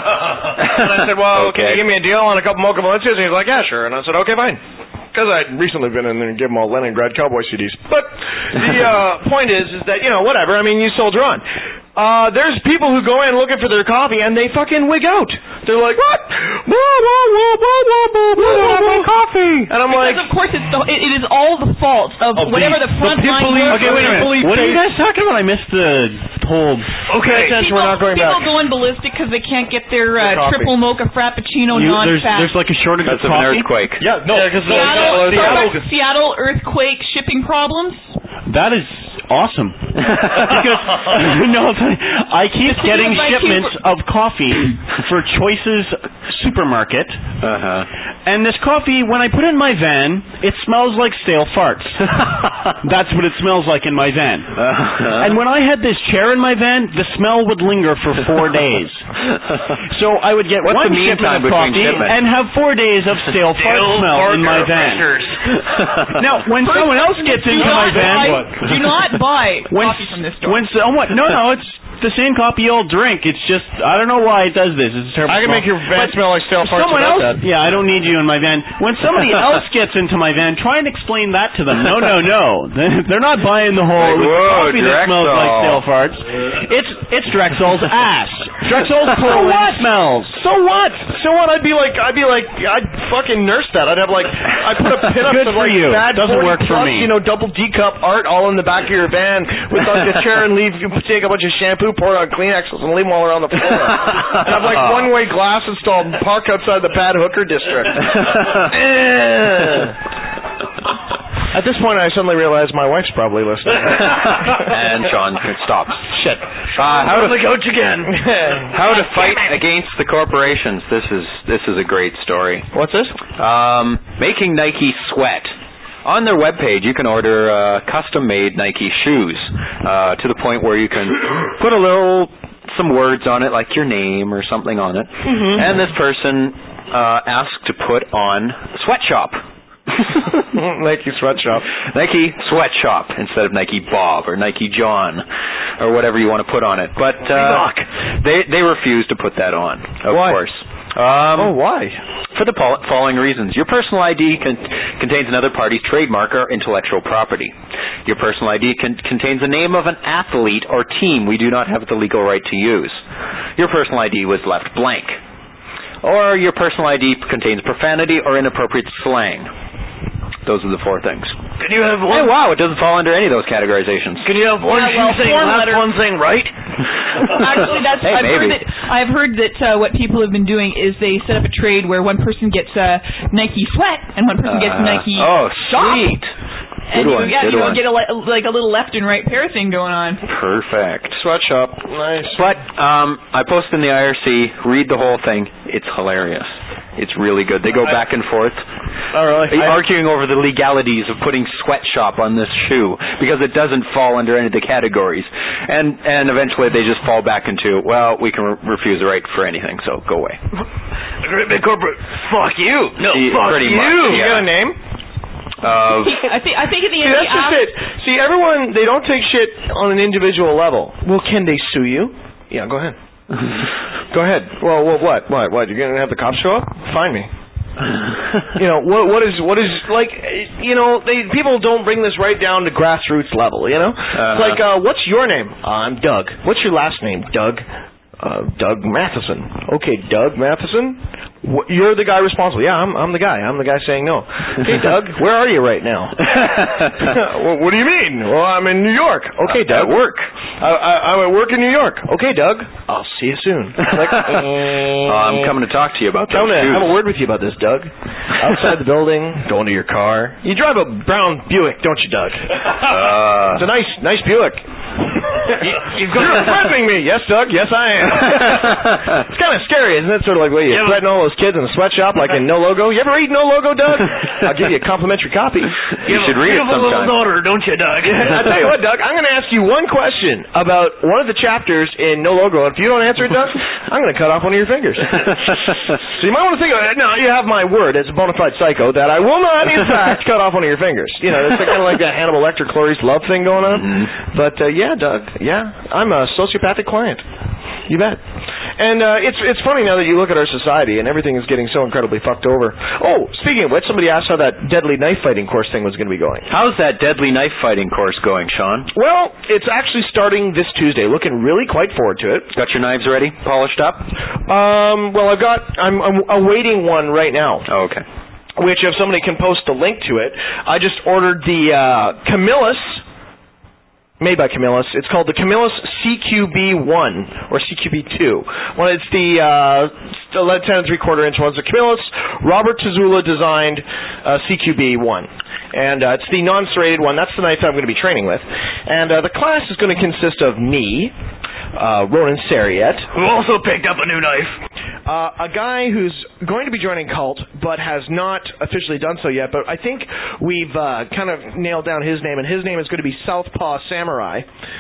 And I said, "Well, Okay. can you give me a deal on a couple Mocha Valencias?" And he's like, "Yeah, sure." And I said, "Okay, fine." Because I'd recently been in there and given them all Leningrad Cowboy C Ds. But the uh, point is, is that, you know, whatever. I mean, you soldier on. Uh, there's people who go in looking for their coffee and they fucking wig out. They're like, what? Whoa, whoa, whoa, whoa, whoa, whoa, whoa, whoa, coffee. And I'm because like, of course, it's the, it, it is all the fault of, Of whatever the, the- front the line. people- okay, wait a minute. What are you guys talking about? I missed the whole. Okay, People, we're not going people back. going ballistic because they can't get their uh, Their coffee. triple mocha frappuccino You- there's, non-fat. there's like a shortage That's of of an coffee. earthquake. Yeah, no, because Seattle, Seattle, Seattle, Seattle earthquake shipping problems. That is awesome. Because no, I'll tell you, I keep The city getting of Vancouver- shipments of coffee for Choices Supermarket, Uh-huh. and this coffee, when I put it in my van, it smells like stale farts. That's what it smells like in my van. Uh-huh. And when I had this chair in my van, the smell would linger for four days. So I would get What's one the mean shipment time of between coffee shipments? and have four days of stale fart smell in my van. Now, when First someone else person gets do into my not van, buy- do not buy when, coffee from this store. when someone, no, no, it's the same coffee you'll drink. It's just, I don't know why it does this. It's a terrible. I can smell. make your van But smell like stale farts someone without else, that. yeah, I don't need you in my van. When somebody else gets into my van, try and explain that to them. No, no, no. They're not buying the whole Like, whoa, coffee that smells Drexel. like stale farts. It's it's Drexel's ass. Drexel's So colon what? smells. So what? So what? I'd be like, I'd be like, I'd fucking nurse that. I'd have like, I put a pin up Good of for like you. bad Doesn't forty work for plus, me. you know, double D cup art all in the back of your van with like a chair and leave. You take a bunch of shampoo, pour it on Kleenexes, and leave them all around the floor. And have like one way glass installed and park outside the bad hooker district. At this point, I suddenly realize my wife's probably listening. And Sean stops. Shit. Uh, how to the coach again. how to fight against the corporations. This is this is a great story. What's this? Um, making Nike sweat. On their webpage, you can order uh, custom-made Nike shoes uh, to the point where you can put a little, some words on it, like your name or something on it. Mm-hmm. And this person uh, asked to put on sweatshop. Nike sweatshop. Nike sweatshop instead of Nike Bob or Nike John or whatever you want to put on it. But uh, they they refuse to put that on, of Why? course. Um, Oh, why? For the pol- following reasons. Your personal I D con- contains another party's trademark or intellectual property. Your personal I D con- contains the name of an athlete or team we do not have the legal right to use. Your personal I D was left blank. Or your personal I D contains profanity or inappropriate slang. Those are the four things. Can you have Hey, one? wow, it doesn't fall under any of those categorizations. Can you have one Yeah, shoe well, saying form last letter- one thing right? Actually, that's Hey, I've heard maybe. that I've heard that uh, what people have been doing is they set up a trade where one person gets uh, Nike sweat and one person gets Uh, Nike oh, shop. sweet. And Good you, one, yeah, good you know, one. get a, li- like a little left and right pair thing going on. Perfect. Sweatshop. Nice. But um, I posted in the I R C, read the whole thing. It's hilarious. It's really good. They go back and forth, All right. arguing over the legalities of putting sweatshop on this shoe because it doesn't fall under any of the categories. And and eventually they just fall back into, well, we can re- refuse the right for anything, so go away. A great big corporate. Fuck you. No, See, fuck pretty you. much, You yeah. got a name? Of I think I think at the See, end that's he just asked, it. See, everyone, they don't take shit on an individual level. Well, can they sue you? Yeah, go ahead. Go ahead. Well, well, what? What? What? You're going to have the cops show up? Find me. You know, what what is what is like you know, they people don't bring this right down to grassroots level, you know? Uh-huh. It's like uh what's your name? I'm Doug. What's your last name? Doug. Uh Doug Matheson. Okay, Doug Matheson. Wh- You're the guy responsible. Yeah, I'm I'm the guy. I'm the guy saying no. Hey, Doug, where are you right now? Well, what do you mean? Well, I'm in New York. Okay, Doug. At work. I, I, I'm at work in New York. Okay, Doug. I'll see you soon. Like, Oh, I'm coming to talk to you about those I'm gonna shoes. have a word with you about this, Doug. Outside the building, go into your car. You drive a brown Buick, don't you, Doug? Uh, It's a nice, nice Buick. you, you've got You're threatening me. Yes, Doug. Yes, I am. It's kind of scary, isn't it? Sort of like, wait, you Yeah, threaten all those kids in the sweatshop like in No Logo. You ever read No Logo, Doug? I'll give you a complimentary copy. you should read it Beautiful little sometime. daughter, don't you, Doug? I tell you what, Doug, I'm going to ask you one question about one of the chapters in No Logo. If you don't answer it, Doug, I'm going to cut off one of your fingers. So you might want to think of it. No, you have my word as a bona fide psycho that I will not, in fact, cut off one of your fingers. You know, it's kind of like that Hannibal Lecter Clarice love thing going on. Mhm. But uh, yeah, Doug, yeah, I'm a sociopathic client. You bet. And uh, it's it's funny now that you look at our society and everything is getting so incredibly fucked over. Oh, speaking of which, somebody asked how that deadly knife fighting course thing was going to be going. How's that deadly knife fighting course going, Sean? Well, it's actually starting this Tuesday. Looking really quite forward to it. Got your knives ready, polished up? Um, well, I've got. I'm, I'm awaiting one right now. Oh, okay. Which, if somebody can post a link to it, I just ordered the uh, Camillus. Made by Camillus. It's called the Camillus C Q B one or C Q B two. Well, it's the uh, ten and three quarter inch ones. The Camillus Robert Tazula designed uh, C Q B one, and uh, it's the non-serrated one. That's the knife I'm going to be training with, and uh, the class is going to consist of me, uh, Ronan Sariet, who also picked up a new knife. Uh, a guy who's going to be joining Cult, but has not officially done so yet. But I think we've uh, kind of nailed down his name, and his name is going to be Southpaw Samurai,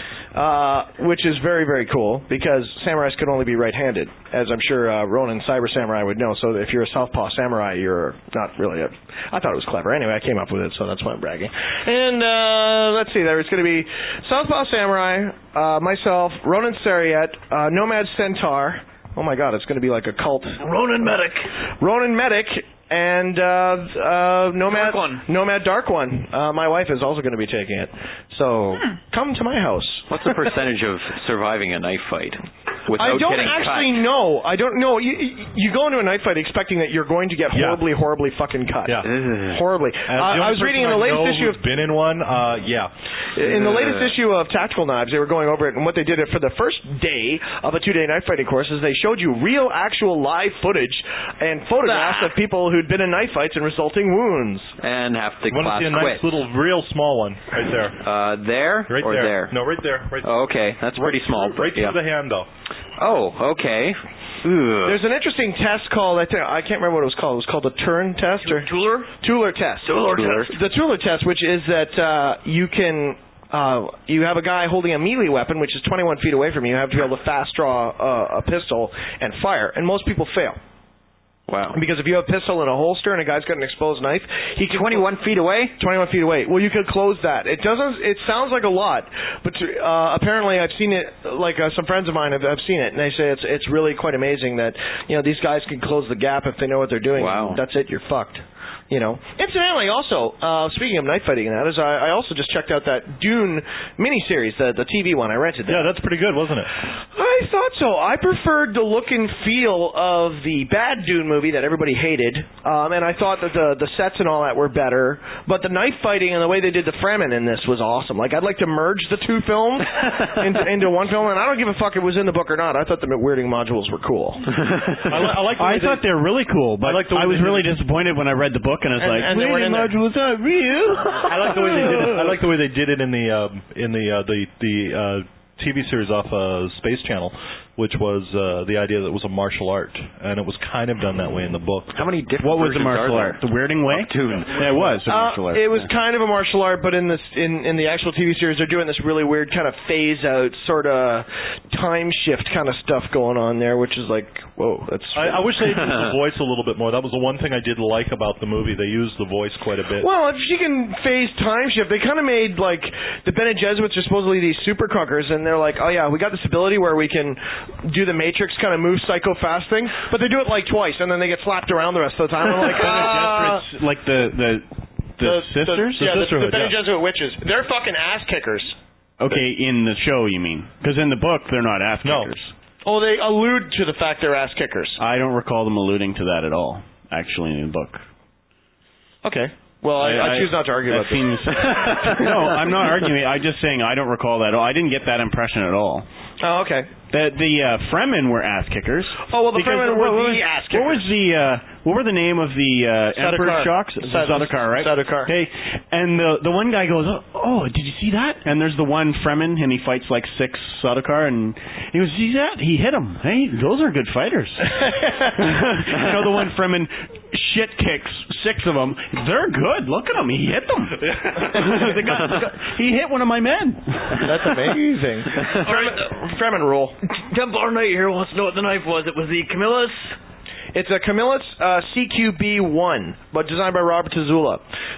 uh, which is very, very cool, because samurais can only be right-handed, as I'm sure uh, Ronan Cyber Samurai would know. So if you're a Southpaw Samurai, you're not really a... I thought it was clever. Anyway, I came up with it, so that's why I'm bragging. And uh, let's see, there's going to be Southpaw Samurai, uh, myself, Ronan Sariet, uh, Nomad Centaur... Oh my God, it's going to be like a cult. Ronan Medic. Ronan Medic and uh, uh, Nomad Dark One. Nomad Dark One. Uh, my wife is also going to be taking it. So hmm. come to my house. What's the percentage of surviving a knife fight without I don't getting actually cut? know. I don't know. You, you go into a knife fight expecting that you're going to get horribly, yeah. horribly fucking cut. Yeah. Horribly. Uh, I was reading in the latest issue of... been in one, uh, yeah. In the latest issue of Tactical Knives, they were going over it, and what they did for the first day of a two-day knife fighting course is they showed you real, actual live footage and photographs ah. of people who'd been in knife fights and resulting wounds. And have the you class see a quit. nice little, real small one right there. Uh, there right or there. there? No, right there. Right there. Oh, okay, that's right pretty small. Right yeah. through the handle. Oh, okay. Ugh. There's an interesting test called, I, think, I can't remember what it was called. It was called the Turn test or Tuller? Tuller test. Tuller test. The Tuller test, which is that uh, you can uh, you have a guy holding a melee weapon, which is twenty-one feet away from you. You have to be able to fast draw uh, a pistol and fire, and most people fail. Wow. Because if you have a pistol in a holster and a guy's got an exposed knife, he can twenty-one feet away? twenty-one feet away. Well, you could close that. It doesn't. It sounds like a lot, but uh, apparently I've seen it. Like uh, some friends of mine have, have seen it, and they say it's it's really quite amazing that you know these guys can close the gap if they know what they're doing. Wow. That's it. You're fucked. You know. Incidentally, also uh, speaking of knife fighting, and that is I, I also just checked out that Dune miniseries, the the T V one. I rented that. Yeah, that's pretty good, wasn't it? I thought so. I preferred the look and feel of the bad Dune movie that everybody hated, um, and I thought that the the sets and all that were better. But the knife fighting and the way they did the Fremen in this was awesome. Like I'd like to merge the two films into, into one film, and I don't give a fuck if it was in the book or not. I thought the weirding modules were cool. I, li- I like. The I they, thought they were really cool, but I, like I was really disappointed when I read the book and I was and, like, and weirding modules not real. I like the way they did it. I like the way they did it in the um, in the uh, the the uh, T V series off uh, Space Channel, which was uh, the idea that it was a martial art, and it was kind of done that way in the book. How many different What was the versions martial are art? The weirding way? Yeah, it was a martial uh, art. It was kind of a martial art, but in this in, in the actual T V series, they're doing this really weird kind of phase out, sort of time shift kind of stuff going on there, which is like, whoa, that's. I, I wish they used the voice a little bit more. That was the one thing I did like about the movie. They used the voice quite a bit. Well, if she can phase time shift, they kind of made like the Bene Gesserits are supposedly these super crunkers, and they're like, oh yeah, we got this ability where we can do the Matrix kind of move psycho fast thing, but they do it like twice, and then they get slapped around the rest of the time. I'm like, uh, like the the the, the sisters, the, yeah, the, the Bene yeah. Gesserit witches. They're fucking ass kickers. Okay, in the show, you mean? Because in the book, they're not ass kickers. No. Oh, they allude to the fact they're ass kickers. I don't recall them alluding to that at all, actually, in the book. Okay. Well, I, I, I choose not to argue about seems, No, I'm not arguing. I'm just saying I don't recall that at all. I didn't get that impression at all. Oh, okay. The the uh, Fremen were ass kickers. Oh well, the Fremen were what, the was, ass kickers. What was the uh, what were the name of the uh, Emperor's shocks? Sardaukar, right? Sardaukar. Okay, and the the one guy goes, oh, oh, did you see that? And there's the one Fremen, and he fights like six Sardaukar, and he goes, see that? He hit him. Hey, those are good fighters. You know, the one Fremen shit kicks six of them. They're good. Look at him. He hit them. the guy, the guy, he hit one of my men. That's amazing. Fremen, Fremen rule. Templar Knight here wants to know what the knife was. It was the Camillus. It's a Camillus uh, C Q B one, but designed by Robert Tazula.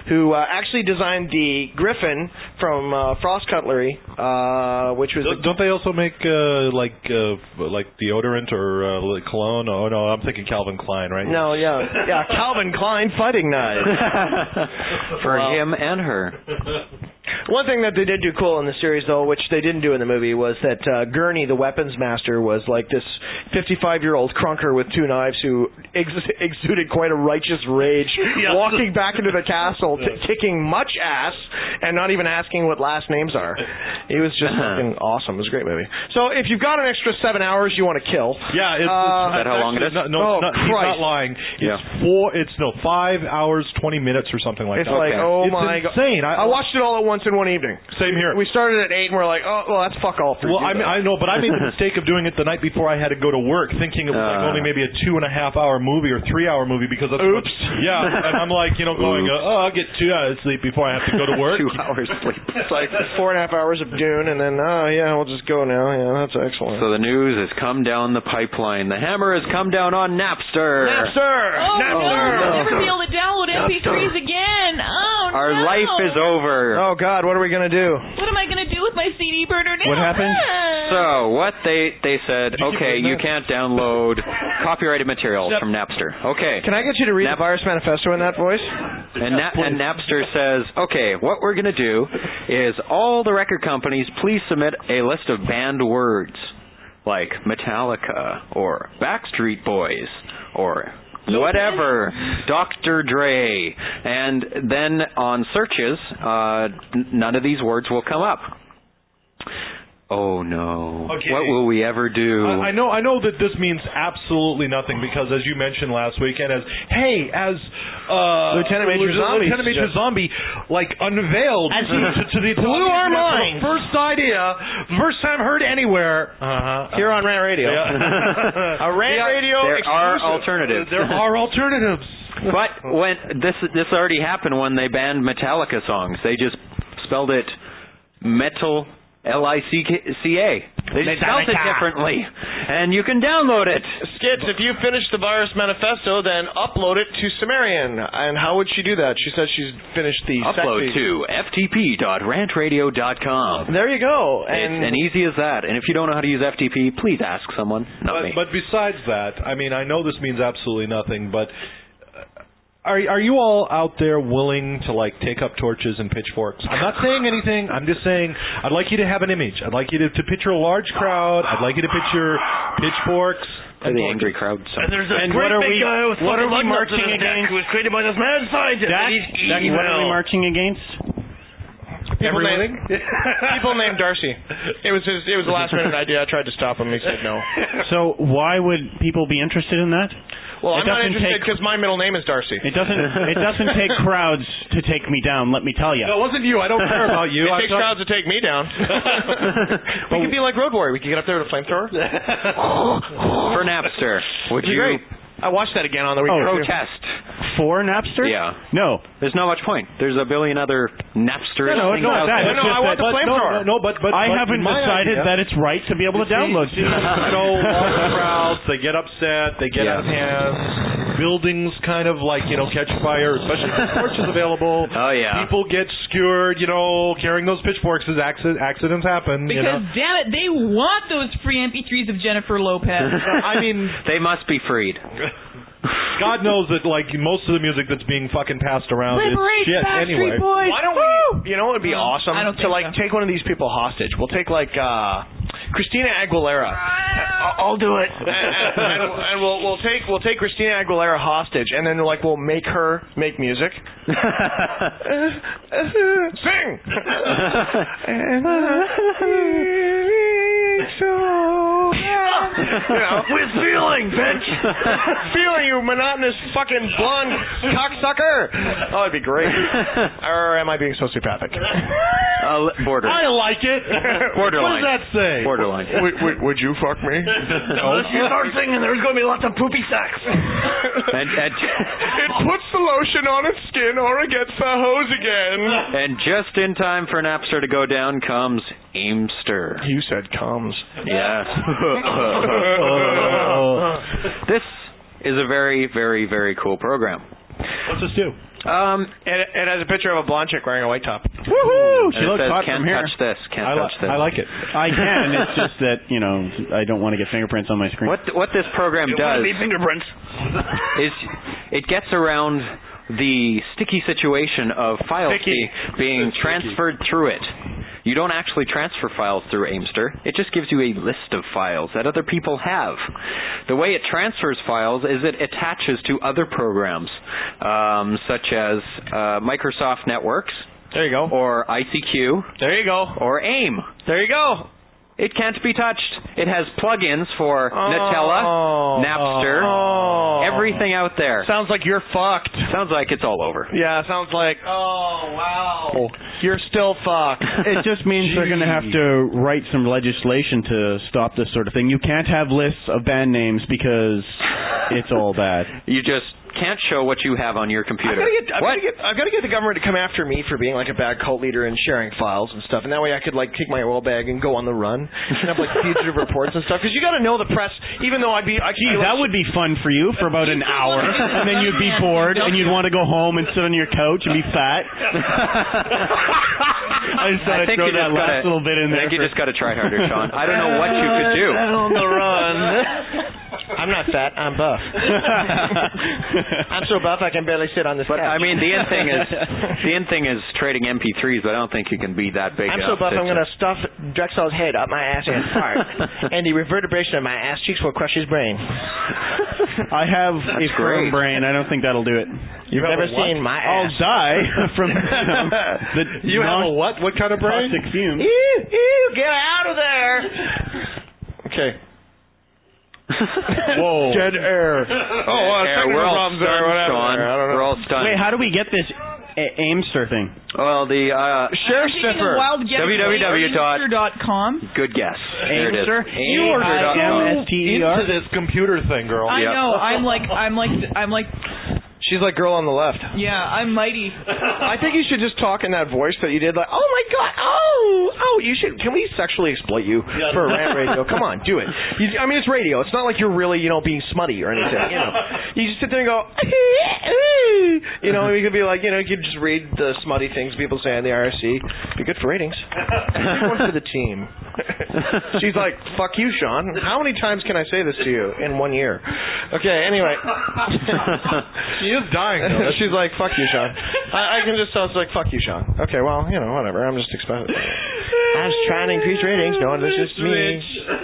who uh, actually designed the Griffin from uh, Frost Cutlery, uh, which was. Don't, don't they also make uh, like uh, like deodorant or uh, like cologne? Oh no, I'm thinking Calvin Klein, right? No, yeah, yeah, Calvin Klein fighting knives for Wow. him and her. One thing that they did do cool in the series, though, which they didn't do in the movie, was that uh, Gurney, the weapons master, was like this fifty-five-year-old crunker with two knives who ex- exuded quite a righteous rage, Yes. walking back into the castle, t- kicking much ass, and not even asking what last names are. He was just fucking awesome. It was a great movie. So if you've got an extra seven hours you want to kill, Yeah, it's, uh, it's Is that how long it is? No, no Oh, it's not, he's Christ. not lying. It's Yeah. four. It's no five hours, twenty minutes, or something like it's that. like, oh it's my god, insane. I, I watched it all at once in one evening. Same here. We started at eight and we're like, oh, well, that's fuck all for Well, you. I, mean, I know, but I made the mistake of doing it the night before I had to go to work, thinking it was like Uh. only maybe a two and a half hour movie or three hour movie because that's what- Oops. yeah, and I'm like, you know, going, uh, oh, I'll get two hours sleep before I have to go to work. Two hours sleep. It's like four and a half hours of Dune, and then, oh, yeah, we'll just go now. Yeah, that's excellent. So the news has come down the pipeline. The hammer has come down on Napster. Napster! Oh, Napster! no. no. I'll never be able to download M P threes again. Oh, Our no. life is over. Oh, God, what are we going to do? What am I going to do with my C D burner now? What happened? So what they they said, you okay, read you that? can't download copyrighted materials from Napster. Okay. Can I get you to read Nap- the Virus Manifesto in that voice? And, Na- and Napster says, okay, what we're going to do is all the record companies, please submit a list of banned words like Metallica or Backstreet Boys or whatever, Doctor Dre. And then on searches, uh, n- none of these words will come up. Oh no. Okay. What will we ever do? I, I know, I know that this means absolutely nothing because, as you mentioned last week, and as hey, as uh, Lieutenant Major Zombie Lieutenant Major suggested. Zombie, like unveiled As to, he to, to the blew our the minds. First idea, first time heard anywhere. Uh-huh. Here on Rant Radio. Yeah. A Rant Yeah, Radio there are exclusive. alternatives. There are alternatives. But when this this already happened when they banned Metallica songs. They just spelled it metal L I C C A. They just spelled it differently, and you can download it. Skits, if you finish the Virus Manifesto, then upload it to Sumerian. And how would she do that? She says she's finished the Upload sexy- to f t p dot rant radio dot com. There you go. It's And as easy as that. And if you don't know how to use F T P, please ask someone, not me. But, but besides that, I mean, I know this means absolutely nothing, but uh, are are you all out there willing to like take up torches and pitchforks? I'm not saying anything. I'm just saying I'd like you to have an image. I'd like you to, to picture a large crowd. I'd like you to picture pitchforks. Or the angry crowd. And there's a And great what are big we- guy with what fucking are we lug nuts marching in his neck against? who was created by this mad scientist. Dak, and he's Dak, what are we evil. marching against? people named, people named Darcy. It was his, it was a last minute idea. I tried to stop him. He said no. So why would people be interested in that? Well, It I'm not doesn't interested take- because my middle name is Darcy. It doesn't. It doesn't take crowds to take me down. Let me tell you. No, it wasn't you. I don't care about you. It I'm takes talking- crowds to take me down. We could be like Road Warrior. We could get up there with a flamethrower. For Napster, would It'd be you great. I watched that again on the weekend. too. protest? For Napster? Yeah. No. There's not much point. There's a billion other Napster No, no, things it's not out that. there. It's No, just I want that- the But no, flamethrower. no, no, but but I but haven't my decided idea- that it's right to be able to download. See, so large crowds, they get upset, they get Yeah. out of hand. Buildings kind of like you know catch fire, especially if the torch is available. Oh yeah. People get skewered, you know, carrying those pitchforks as accident, accidents happen. Because, you know. damn it, they want those free M P threes of Jennifer Lopez. I mean, they must be freed. God knows that like most of the music that's being fucking passed around is Liberate shit Backstreet anyway. Boys. Why don't we? You know, it'd be No, awesome I don't to think like so. take one of these people hostage. We'll take like uh Christina Aguilera. I'll do it. and, and, and, and we'll we'll take we'll take Christina Aguilera hostage, and then like we'll make her make music. Sing. And so you know, With feeling, bitch. feeling you monotonous fucking blonde cocksucker. Oh, that'd be great. Or am I being sociopathic? Uh, border. I like it. Borderline. What does that say? Borderline. would, would, would you fuck me? Unless you start singing, there's going to be lots of poopy sacks. And, and, It puts the lotion on its skin or it gets the hose again. and just in time for Napster to go down comes Aimster. You said comes. Yes. This is a very, very, very cool program. What's this do? Um, it, it has a picture of a blonde chick wearing a white top. Woohoo! She it looks says, hot can't from here. touch this. Can't I, li- touch this. I like it. I can. It's just that you know I don't want to get fingerprints on my screen. What what this program You does want to be fingerprints? is it gets around the sticky situation of files Sticky. be, being transferred through it. You don't actually transfer files through Aimster. It just gives you a list of files that other people have. The way it transfers files is it attaches to other programs, um, such as uh, Microsoft Networks. There you go. Or I C Q. There you go. Or AIM. There you go. It can't be touched. It has plugins for Oh, Nutella, Napster, oh. everything out there. Sounds like you're fucked. Sounds like it's all over. Yeah, sounds like, oh, wow. You're still fucked. It just means they're going to have to write some legislation to stop this sort of thing. You can't have lists of band names because it's all bad. You just can't show what you have on your computer. I've got to get, I've what? got to get, I've got to get the government to come after me for being like a bad cult leader and sharing files and stuff, and that way I could like take my oil bag and go on the run and have like fugitive reports and stuff. Because you got to know the press, even though I'd be, I Gee, that would be fun for you for about an hour, and then you'd be bored and you'd want to go home and sit on your couch and be fat. I just thought I'd I think throw you that just last gotta, little bit in there. I think you for- just got to try harder, Sean. I don't know what you could do. on the run. I'm not fat. I'm buff. I'm so buff I can barely sit on this But couch. I mean, the end thing is the end thing is trading M P threes. But I don't think you can be that big. I'm so buff enough I'm going to stuff Drexel's head up my ass and fart, and the reverberation of my ass cheeks will crush his brain. I have a That's firm great. brain. I don't think that'll do it. You've never seen my I'll ass. die from um, the You have a what? What kind of brain? toxic fumes. Ew, ew, get out of there. Okay. Whoa. Dead air. Oh, uh, Air, technical we're all problems there, stunned, whatever. Sean. I don't know. We're all stunned. Wait, how do we get this a- Aimster thing? Well, the uh, Sheriff Sniffer. www dot com. Good guess. There it is. Aimster? Aimster You are dot com. M S T E R? Into this computer thing, girl. I Yep. know. I'm like. I'm like. I'm like. She's like girl on the left. Yeah. I'm mighty. I think you should just talk in that voice that you did, like, oh my god, oh, oh, you should. Can we sexually exploit you for a rant radio? Come on, do it. You, I mean, it's radio. It's not like you're really, you know, being smutty or anything. You know, you just sit there and go, you know, you could be like, you know, you could just read the smutty things people say on the R S C. Be good for ratings. Good one for the team. She's like, fuck you, Sean. How many times can I say this to you in one year? Okay, anyway. She is dying, though. She's like, fuck you, Sean. I, I can just tell it's like, fuck you, Sean. Okay, well, you know, whatever. I'm just expecting. I'm just trying to increase ratings. No one listens to me.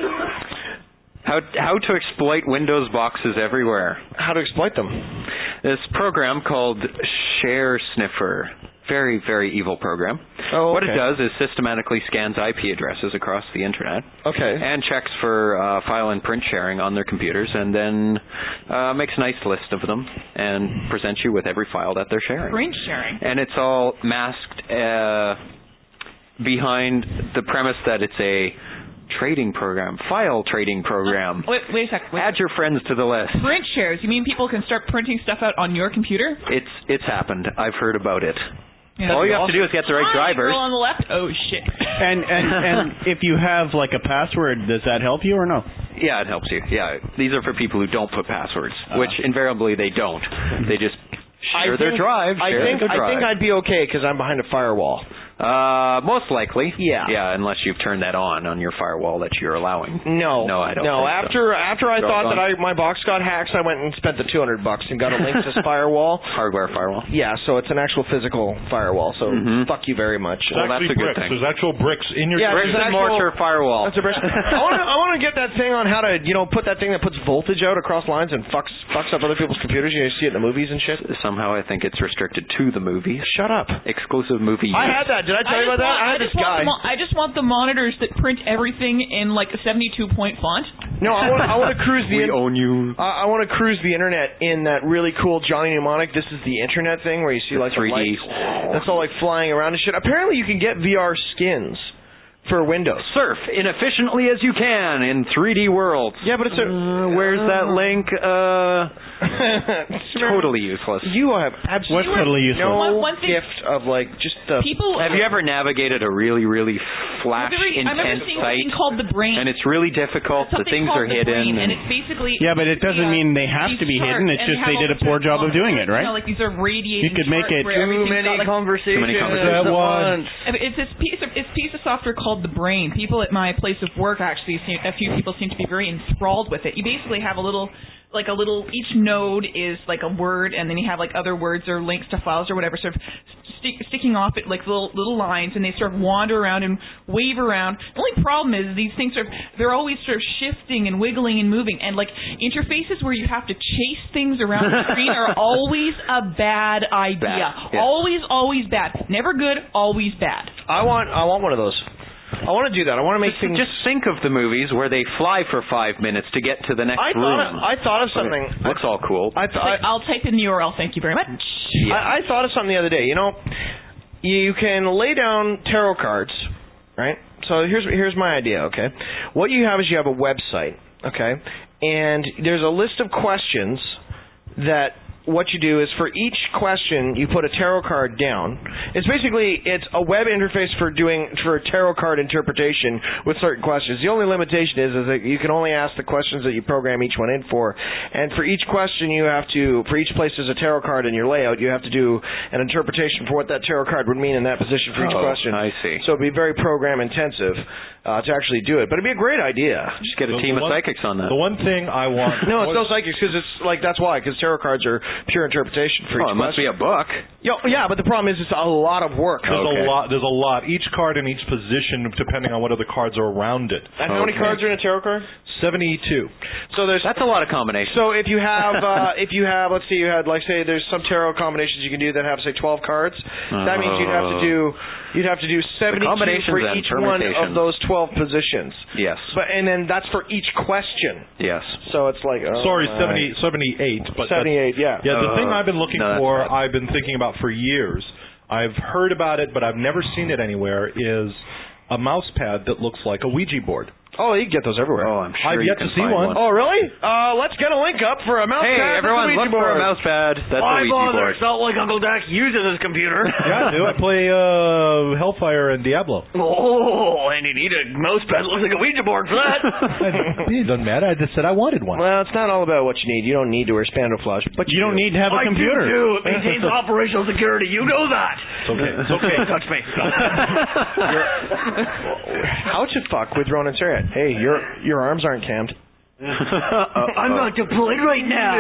How how to exploit Windows boxes everywhere. How to exploit them? This program called Share Sniffer. Very, very evil program. Oh, okay. What it does is systematically scans I P addresses across the internet. Okay. And checks for uh, file and print sharing on their computers, and then uh, makes a nice list of them and presents you with every file that they're sharing. Print sharing. And it's all masked uh, behind the premise that it's a trading program, file trading program. Wait, wait a sec. Wait. Add your friends to the list. Print shares. You mean people can start printing stuff out on your computer? It's it's happened. I've heard about it. Yeah. All you have to do is get the right Hi, drivers. girl on the left. Oh shit. And and and if you have like a password, does that help you or no? Yeah, it helps you. Yeah, these are for people who don't put passwords, which invariably they don't. They just share I their think- drive. I share think their I drive. think I'd be okay because I'm behind a firewall. Uh, most likely. Yeah. Yeah, unless you've turned that on on your firewall that you're allowing. No, No, I don't No, think so. after after I Throw thought it that I my box got hacked, I went and spent the two hundred bucks and got a Linksys firewall. Hardware firewall. Yeah, so it's an actual physical firewall. So Mhm. fuck you very much. It's Well, that's actually a good bricks. thing. There's actual bricks in your Yeah, Bricks there's and actual- mortar firewall. That's a brick. I want to I want to get that thing on how to you know put that thing that puts voltage out across lines and fucks fucks up other people's computers. You see it in the movies and shit. Somehow I think it's restricted to the movies. Shut up. Exclusive movie I use. had that. Did I tell you just about that? want- I had I this just want guy. the mo- I just want the monitors that print everything in like a seventy-two point font. No, I want I want to cruise the. We in- own you. I I want to cruise the internet in that really cool Johnny Mnemonic. This is the internet thing where you see like the three D. lights. That's all like flying around and shit. Apparently, you can get V R skins for Windows. Surf inefficiently as you can in three D worlds. Yeah, but it's a... Uh, where's that link? Uh, totally useless. You have absolutely What's totally useless? no One- one thing- gift of, like, just the... People. Have you ever navigated a really, really flash, Very- I remember intense seeing site? something called the brain. And it's really difficult. The Something things called are the hidden. brain, and and- it's basically Yeah, but it doesn't uh, mean they have these to be charts, hidden. It's and just have they all did a the poor charts job of all doing over. it, right? You know, like these are radiating. You could make charts it- where Too everything's many got, like, conversations Too many conversations. at once. It's this piece of it's a piece of software called the brain. People at my place of work actually seem, a few people seem to be very enthralled with it. You basically have a little like a little each node is like a word, and then you have like other words or links to files or whatever sort of stick, sticking off at like little little lines, and they sort of wander around and wave around. The only problem is these things sort of they're always sort of shifting and wiggling and moving, and like interfaces where you have to chase things around the screen are always a bad idea. Bad, yeah. Always, always bad. Never good, always bad. I want I want one of those. I want to do that. I want to make Just, things... just think of the movies where they fly for five minutes to get to the next I room. thought of, I thought of something. Looks all cool. I, th- Like, I, I'll type in the U R L. Thank you very much. Yeah. I, I thought of something the other day. You know, you can lay down tarot cards, right? So here's here's my idea, okay? What you have is you have a website, okay? And there's a list of questions that what you do is for each question you put a tarot card down. It's basically it's a web interface for doing for tarot card interpretation with certain questions. The only limitation is is that you can only ask the questions that you program each one in for. And for each question you have to for each place there's a tarot card in your layout, you have to do an interpretation for what that tarot card would mean in that position for each Oh, question. I see. So it'd be very program intensive uh, to actually do it. But it'd be a great idea. Just get a The- team the of one- psychics on that. The one thing I want... No, it's no psychics because it's like that's why because tarot cards are pure interpretation for Oh, each it must question. be a book. Yo, yeah, but the problem is it's a lot of work. There's Okay. a lot. There's a lot. Each card in each position, depending on what other cards are around it. And how many Okay. cards are in a tarot card? Seventy-two. So there's That's a lot of combinations. so if you have uh, if you have let's say you had like say there's some tarot combinations you can do that have say twelve cards. That means you'd have to do you'd have to do seventy-two combinations for and each one of permutations. those twelve positions. Yes. But and then that's for each question. Yes. So it's like oh, Sorry, my. seventy, seventy-eight. But that's- seventy-eight, yeah. Yeah, the Uh, thing I've been looking no, that's for, right. I've been thinking about for years. I've heard about it, but I've never seen it anywhere. Is a mouse pad that looks like a Ouija board. Oh, you can get those everywhere. Oh, I'm sure I've you yet can to see find one. Oh, really? Uh, let's get a link up for a mouse Hey, pad. everyone, look for a mouse pad. That's Why a Ouija bother? board. It's not like Uncle Dak uses his computer. Yeah, I do. I play uh, Hellfire and Diablo. Oh, and you need a mouse pad that looks like a Ouija board for that. It doesn't matter. I just said I wanted one. Well, it's not all about what you need. You don't need to wear Spandoflash, but You don't need to have a I computer. do too. It maintains operational security. You know that. It's okay. It's okay. Touch me. How'd you fuck with Ronan Sarrett? Hey, your your arms aren't cammed. I'm not deployed right now.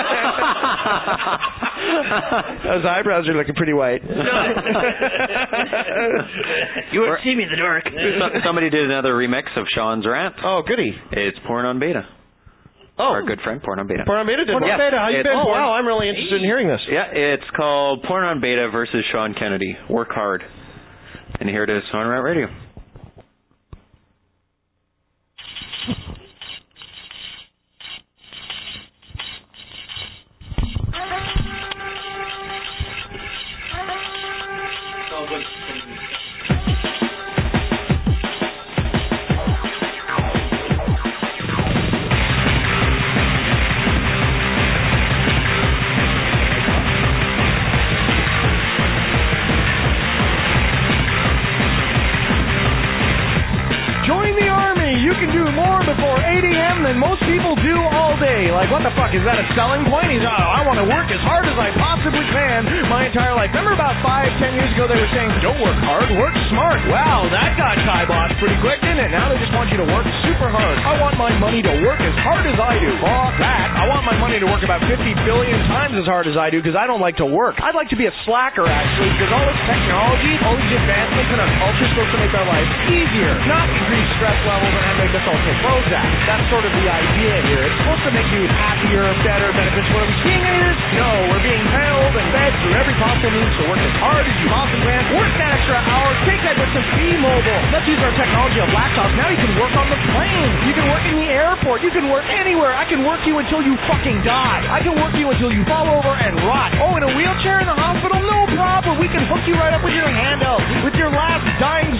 Those eyebrows are looking pretty white. You wouldn't see me in the dark. So- Somebody did another remix of Sean's rant. Oh, goody. It's Porn on Beta. Oh, Our good friend Porn on Beta. Porn on Beta did Porn on one. Beta, how you It's- been, Oh, Porn? wow, I'm really interested in hearing this. Yeah, it's called Porn on Beta versus Sean Kennedy. Work hard. And here it is on Rant Radio. Join the army. You can do more before eight a.m. than most people do all day. Like, what the fuck? Is that a selling point? He's, oh, I want to work as hard as I possibly can my entire life. Remember about five, ten years ago they were saying, don't work hard, work smart. Wow, that got kibosh pretty quick, didn't it? Now they just want you to work super hard. I want my money to work as hard as I do. Fuck that. I want my money to work about fifty billion times as hard as I do because I don't like to work. I'd like to be a slacker, actually, because all this technology, all these advancements in our culture is supposed to make our lives easier, not increase stress levels and have make us all take Prozac. That's sort of the idea here. It's supposed to make you happier, better, benefits. What I'm seeing is, no, we're being held and fed through every possible means to work as hard as you possibly can. Work that extra hour. Take that with some T-Mobile. Let's use our technology of laptops. Now you can work on the plane. You can work in the airport. You can work anywhere. I can work you until you fucking die. I can work you until you fall over and rot. Oh, in a wheelchair in the hospital? No problem. We can hook you right up with your hand out. With your last dying stroke, you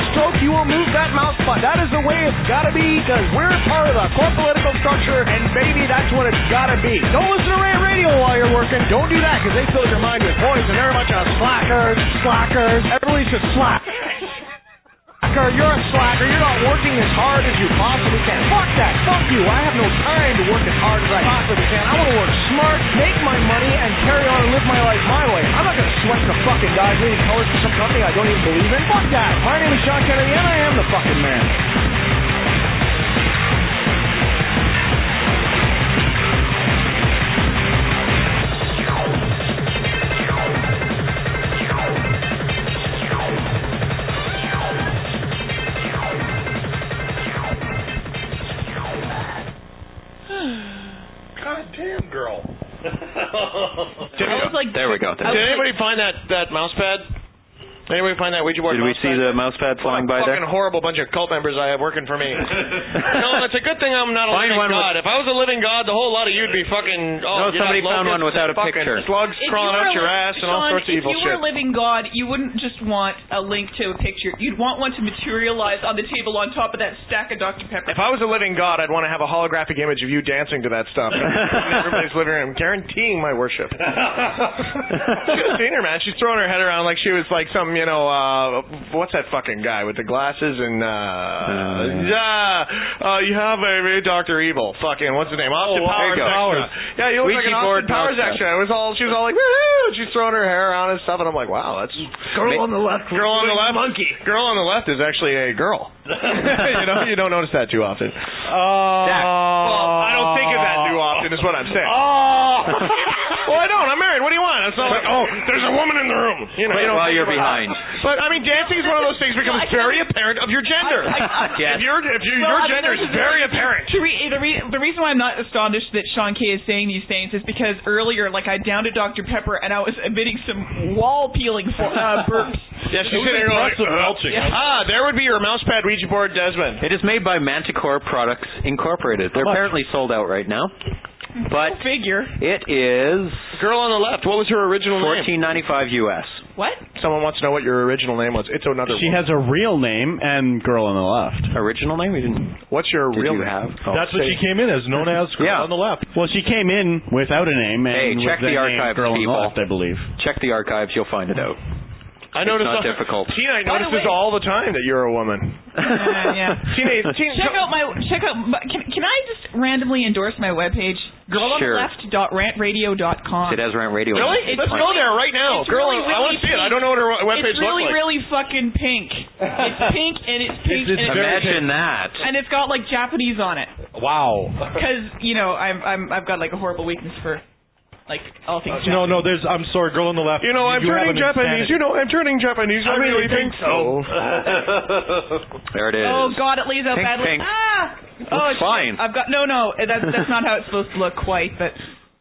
you will move that mouse button. That is the way it's got to be because we're part of the core political structure, and baby, that's what it's got to be. Don't listen to Rant Radio while you're working. Don't do that because they fill your mind with poison. They're a bunch of slackers, slackers. Everybody should slack. Slacker, you're a slacker. You're not working as hard as you possibly can. Fuck that. Fuck you. I have no time to work as hard as I possibly can. I want to work smart, make my money, and carry on and live my life my way. I'm not going to sweat the fucking guys leading colors for some company I don't even believe in. Fuck that. My name is Sean Kennedy, and I am the fucking man. Damn, girl. I was like, there we go. Did anybody find that, that mouse pad? Anybody find that Ouija board? Did we see the mouse pad flying by there? Fucking horrible bunch of cult members I have working for me. No, it's a good thing I'm not a Find living one god. with- If I was a living god, the whole lot of you'd be fucking. Oh, No, you'd somebody have found locusts one without and a fucking picture. Slugs If crawling you out were your a- ass and all Sean, sorts of evil if you shit. were a living god, you wouldn't just want a link to a picture. You'd want one to materialize on the table on top of that stack of Doctor Pepper. If I was a living god, I'd want to have a holographic image of you dancing to that stuff in everybody's living room, guaranteeing my worship. You should have seen her, man. She's throwing her head around like she was like some, you know, uh, what's that fucking guy with the glasses and, uh, uh yeah, uh, you have a, a Doctor Evil. Fucking, what's his name? Austin Oh, Powers. there you go. Extra. Yeah, you look Ouija like an board Austin Powers mouse extra. It was all, she was all like, woo! She's throwing her hair around and stuff, and I'm like, wow, that's. Girl on the left. Girl on the left. Monkey. Girl on the left is actually a girl. you know, you don't notice that too often. Oh. Well, I don't think of that too often, is what I'm saying. Oh. Well, I don't. I'm married. What do you want? It's not like, oh, there's a woman in the room. You know, Wait you don't while think you're about behind. that. But I mean, dancing is one of those things becomes very apparent of your gender. Yes. If your if you, Well, your I mean, gender is there's- very apparent. To re- the, re- the reason why I'm not astonished that Sean K is saying these things is because earlier, like, I downed a Doctor Pepper and I was emitting some wall-peeling for, uh, burps. Yeah, she's sitting there like, impressive belching. uh, ah, there would be your mousepad Ouija board, Desmond. It is made by Manticore Products Incorporated. They're apparently sold out right now. But figure. It is Girl on the left. What was her original name? fourteen ninety-five U S. What? Someone wants to know what your original name was. It's another. She has a real name and girl on the left. Original name? We didn't. What's your Did real you name? have? Oh, That's what say- she came in as, known as Girl Yeah. on the Left. Well, she came in without a name and Hey, with check the name archives, girl on people. the left, I believe. Check the archives. You'll find it out. I It's notice not all, difficult. Tina, I By notice the this way- all the time that you're a woman. Uh, yeah. Tina, Tina, Check out my check out. My, can can I just randomly endorse my webpage? girl on the Sure. left dot rant radio dot com. It has Rant Radio. Really? It's Let's really- go there right now. it's Girl, really, I want really to see it. I pink. don't know what her webpage It's really, looks like. really fucking pink. It's pink and it's pink It's- it's and, very it's, Imagine that. and it's got like Japanese on it. Wow. Because you know I'm I'm I've got like a horrible weakness for like all things. Uh, no, no, there's, I'm sorry, Girl on the Left. You know, I'm you have turning an Japanese. insanity. You know, I'm turning Japanese. I, really think so. There it is. Oh God, it lays out Pink, badly. pink. Ah! Oh, Looks fine. shit. I've got no, no. That's that's not how it's supposed to look quite, but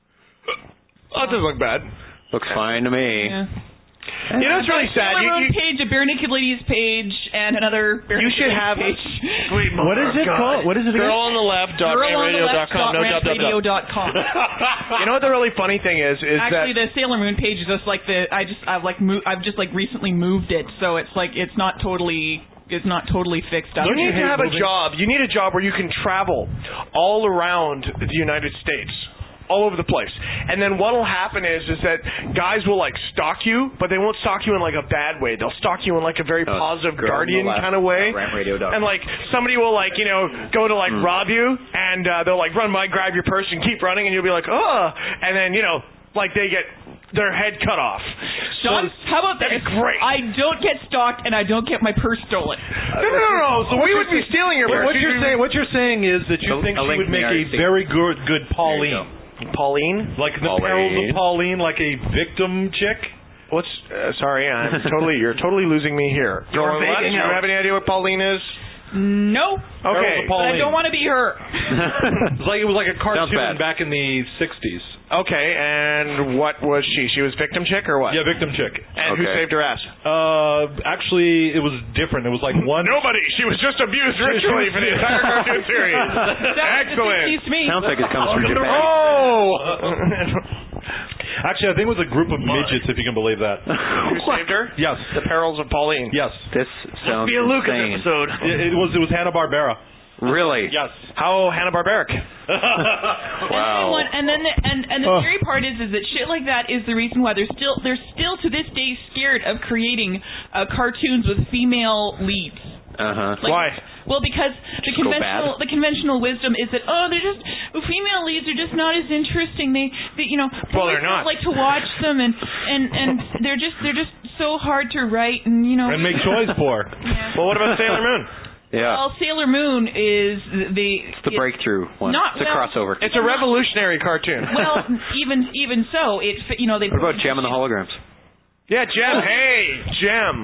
Oh, it doesn't look bad. Looks fine to me. yeah. You know, it's really sad. Sailor You, Moon you, page, a Bare Naked Ladies page, and another Bare you Naked should Ladies have. page. Sweet What is it called? What is it again? Girl on the left dot Girl on the radio dot left com. dot No rant dot radio dot. dot com. You know what the really funny thing is? Is Actually, that the Sailor Moon page is just like the I just I've like mo- I've just like recently moved it, so it's like it's not totally it's not totally fixed up. you need to hate have a moving? job. You need a job where you can travel all around the United States. All over the place. And then what'll happen is is that guys will like stalk you, but they won't stalk you in like a bad way. They'll stalk you in like a very Oh, positive Girl on the guardian Left, kind of way. Rant Radio dot com. And like somebody will like, you know, go to like Mm. rob you and uh, they'll like run by, grab your purse and keep running and you'll be like, "Oh." And then, you know, like they get their head cut off. Sean, how about that'd this? be great. I don't get stalked and I don't get my purse stolen. No, no, no, no. So we would be stealing your purse. What you're saying, what you're saying is that you A- think a she link would in the make a R C. very good, good Pauline. Pauline? Like the Pauline. perils of Pauline, like a victim chick. What's uh, sorry, I'm totally you're totally losing me here. You're Girl on the left, vaguing you out. have any idea what Pauline is? No. Okay. Perils of But I Pauline. don't want to be her. It's like it was like a Sounds cartoon bad. back in the sixties. Okay, and what was she? She was victim chick or what? Yeah, victim chick. And who Okay. saved her ass? Uh, actually, it was different. It was like one. Nobody. She was just abused ritually for the entire cartoon series. Excellent. Excellent. To me. Sounds like it comes from Welcome to Japan. Oh. Actually, I think it was a group of midgets, if you can believe that. You saved her? Yes. The Perils of Pauline. Yes. This sounds Be a Lucas insane. episode. It, it was it was Hanna-Barbera. Really? Yes. How Hanna-Barbaric. Wow. And, and then the, and and the Oh. scary part is is that shit like that is the reason why they're still they're still to this day scared of creating uh, cartoons with female leads. Uh-huh. Like, Why? Well, because the Just go conventional bad? the conventional wisdom is that oh they're just female leads are just not as interesting. They, they you know Well, boys they're not. don't like to watch them and and and they're just they're just so hard to write and you know And make toys for. Yeah. Well, what about Sailor Moon? Yeah. Well, Sailor Moon is the It's the breakthrough one. Not- it's a well, crossover. It's a revolutionary cartoon. well even even so it you know they What about Gem and the Holograms? Yeah, Gem. Hey, Gem.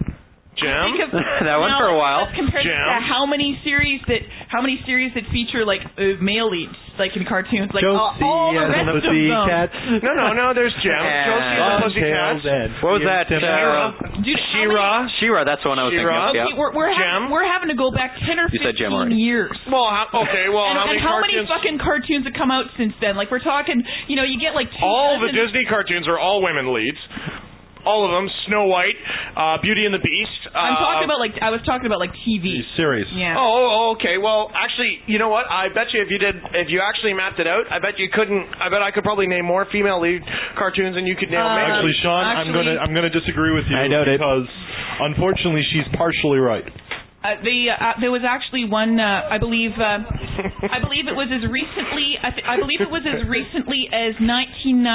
Gem. Think of, That one now, for a while. Let's compare Gem. that to how many series that how many series that feature like uh, male leads like in cartoons like all, Josie all the and rest the of them. Pussycats. No, no, no. There's Gem. And Josie and the Pussycats. What was that? Uh, Dude, how She-Ra. She-Ra, that's the one I was She-Ra. thinking of. many- Yeah. We're we're, Gem. having, we're having to go back ten or You said Gem fifteen already. years. Well, how, okay. Well, and, how and many how cartoons? many fucking cartoons have come out since then? Like we're talking, you know, you get like two All the dozen- Disney cartoons are all women leads. All of them. Snow White, uh, Beauty and the Beast. Uh, I'm talking about like I was talking about like T V. Series. Yeah. Oh, oh, okay. Well, actually, you know what? I bet you if you did, if you actually mapped it out, I bet you couldn't. I bet I could probably name more female lead cartoons than you could name Uh, male. Actually, Sean, I'm actually- gonna I'm gonna disagree with you I doubt it. because unfortunately she's partially right. Uh, the uh, there was actually one uh, I believe uh, I believe it was as recently I, th- I believe it was as recently as nineteen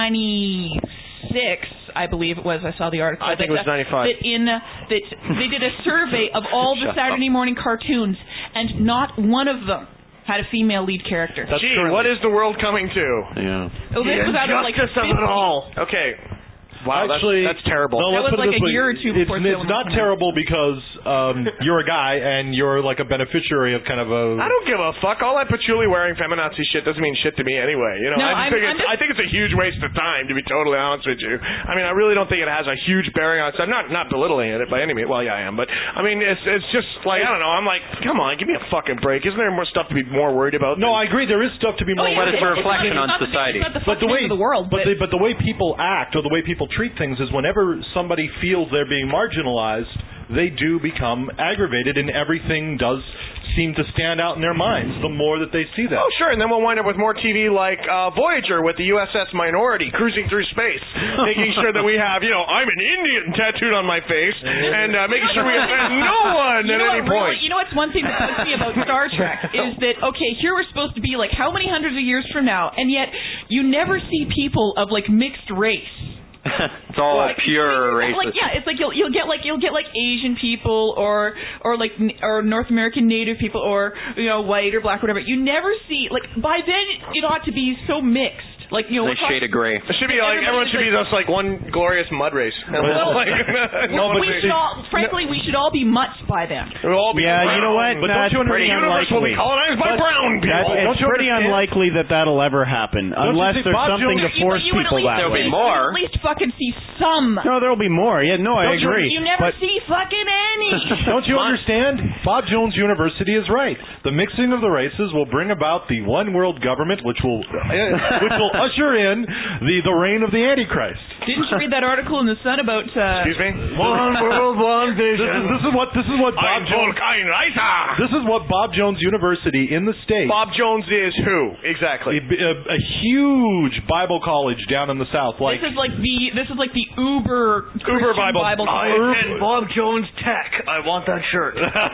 ninety-six I believe it was I saw the article I think it was that, uh, ninety-five. that in uh, that they did a survey of all the Shut Saturday morning cartoons and not one of them had a female lead character. Gee, what is the world coming to? Yeah. Oh, this was out of like Injustice of it fifty. all. Okay. Wow, that's- Actually, that's, terrible. No, That let's was put it like this a way. year or two It's, before it's Sailor not Moon. terrible because um, you're a guy and you're like a beneficiary of kind of a. I don't give a fuck. All that patchouli wearing feminazi shit doesn't mean shit to me anyway. You know, No, I, just I'm- think I'm it's, just- I think it's a huge waste of time, to be totally honest with you. I mean, I really don't think it has a huge bearing on it. I'm not not belittling it by any means. Well, yeah, I am, but I mean, it's it's just like I don't know. I'm like, come on, give me a fucking break. Isn't there more stuff to be more worried about? No, I agree. There is stuff to be more. Oh, yeah, But it's a not- reflection on not the- society. It's not the But the way fucking end of the world, but but, the, but the way people act or the way people treat things is whenever somebody feels they're being marginalized, they do become aggravated, and everything does seem to stand out in their minds the more that they see that. Oh, sure, and then we'll wind up with more T V like uh, Voyager with the U S S Minority cruising through space, making sure that we have, you know, I'm an Indian tattooed on my face, and uh, making sure we offend no one you at know any what, really, point. you know what's one thing that bugs me about Star Trek is that okay, here we're supposed to be like how many hundreds of years from now, and yet you never see people of like mixed race. It's all Like, pure like racist. yeah, it's like you'll you'll get like you'll get like Asian people or or like n- or North American Native people or you know white or black or whatever. You never see like by then it ought to be so mixed. Like you know, They we're shade of talking- gray. It should be like everyone should be just like one glorious mud race. Well, Like, Well, we nobody- should all, frankly, we should all be mutts by then. We'll all be Yeah, you know what? brown. That's pretty The universe will be unlikely. colonized by But brown people. That, Don't it's you pretty understand? unlikely that that'll ever happen, unless think there's Bob something Jones- to force you would at people least, that There'll way. be more. You would at least fucking see some. No, there'll be more. Yeah, no, I Don't you- agree. You never but see fucking any. Don't you understand? Bob Jones University is right. The mixing of the races will bring about the one world government, which will uh, which will usher in the, the reign of the Antichrist. Didn't you read that article in the Sun about? Uh, Excuse me? One world, one This is, vision. this is what this is what Bob I'm Jones. Volkain Reisa. This is what Bob Jones University in the States. Bob Jones is who? a, Exactly. a, a huge Bible college down in the South, like this is like the this is like the Uber Uber Christian Bible. I college. attend Bob Jones Tech. I want that shirt.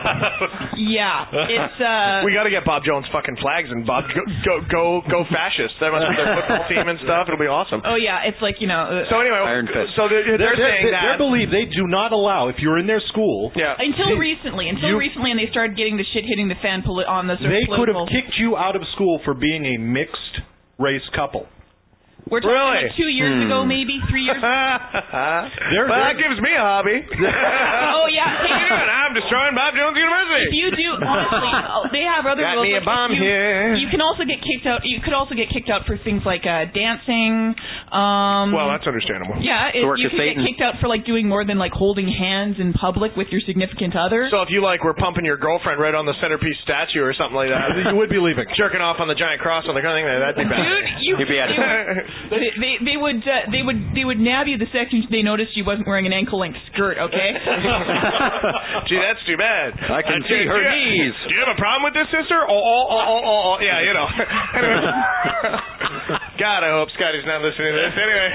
Yeah, it's uh. We got to get Bob Jones fucking flags and Bob go go go, go fascist. That must be their football team and stuff. It'll be awesome. Oh yeah, it's like you know. Uh, So anyway, Iron Fist. so they're, they're, they're, saying they're, that. they believe they do not allow if you're in their school. Yeah. until They- recently, until you- recently, and they started getting the shit hitting the fan poli- on the sort They of could have political. kicked you out of school for being a mixed race couple. We're talking Really? like two years Hmm. ago, maybe three years. well, that gives me a hobby. Oh yeah, and I'm destroying Bob Jones University. me. If you do, honestly, oh, they have other Got rules. me a like bomb you, here. You can also get kicked out. You could also get kicked out for things like uh, dancing. Um, Well, that's understandable. yeah, The if work you of could Satan. get kicked out for like doing more than like holding hands in public with your significant other. So if you like were pumping your girlfriend right on the centerpiece statue or something like that, you would be leaving. Jerking off on the giant cross on the kind of thing, that'd be bad. Dude, you, You'd be out of they, they, they would uh, they would they would nab you the second they noticed you wasn't wearing an ankle length skirt. Okay. Gee, that's too bad. I can Uh, see do her you- knees. Do you have a problem with this, sister? Oh, oh, oh, oh, oh, oh. Yeah, you know. Anyway. God, I hope Scotty's not listening to this. Anyway.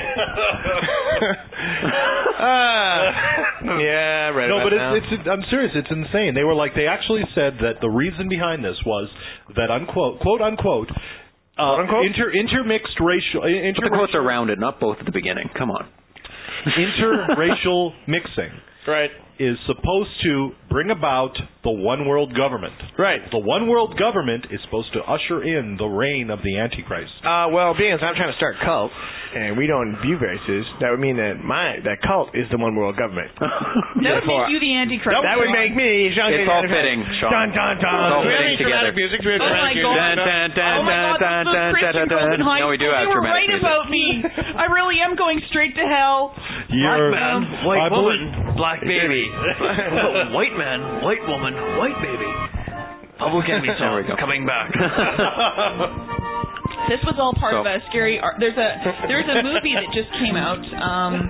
uh, yeah, right. No, about but now. it's, it's I'm serious. It's insane. They were like they actually said that the reason behind this was that unquote quote unquote uh, unquote? inter intermixed racial inter But the quotes are rounded, not both at the beginning. Come on. interracial mixing right is supposed to bring about the one world government. Right. The one world government is supposed to usher in the reign of the Antichrist. Uh, well, being as I'm trying to start a cult, and we don't view races, that would mean that my that cult is the one world government. That would make you the Antichrist. That would make me. Sean, It's all fitting, Sean. Dun dun dun. It's all Do we have fitting any dramatic together. music? Do we have Oh dramatic my music? God. Dun, dun, dun, Oh my dun, God, dun, those dun, Christian dun, girls in dun. high No, we do school, have they were dramatic right music. about me. I really am going straight to hell. You're, Black man, white I woman, believe- black baby. White man, white woman, white baby. Public Enemy song coming back. This was all part So- of a scary. Art. There's a there's a movie that just came out. Um,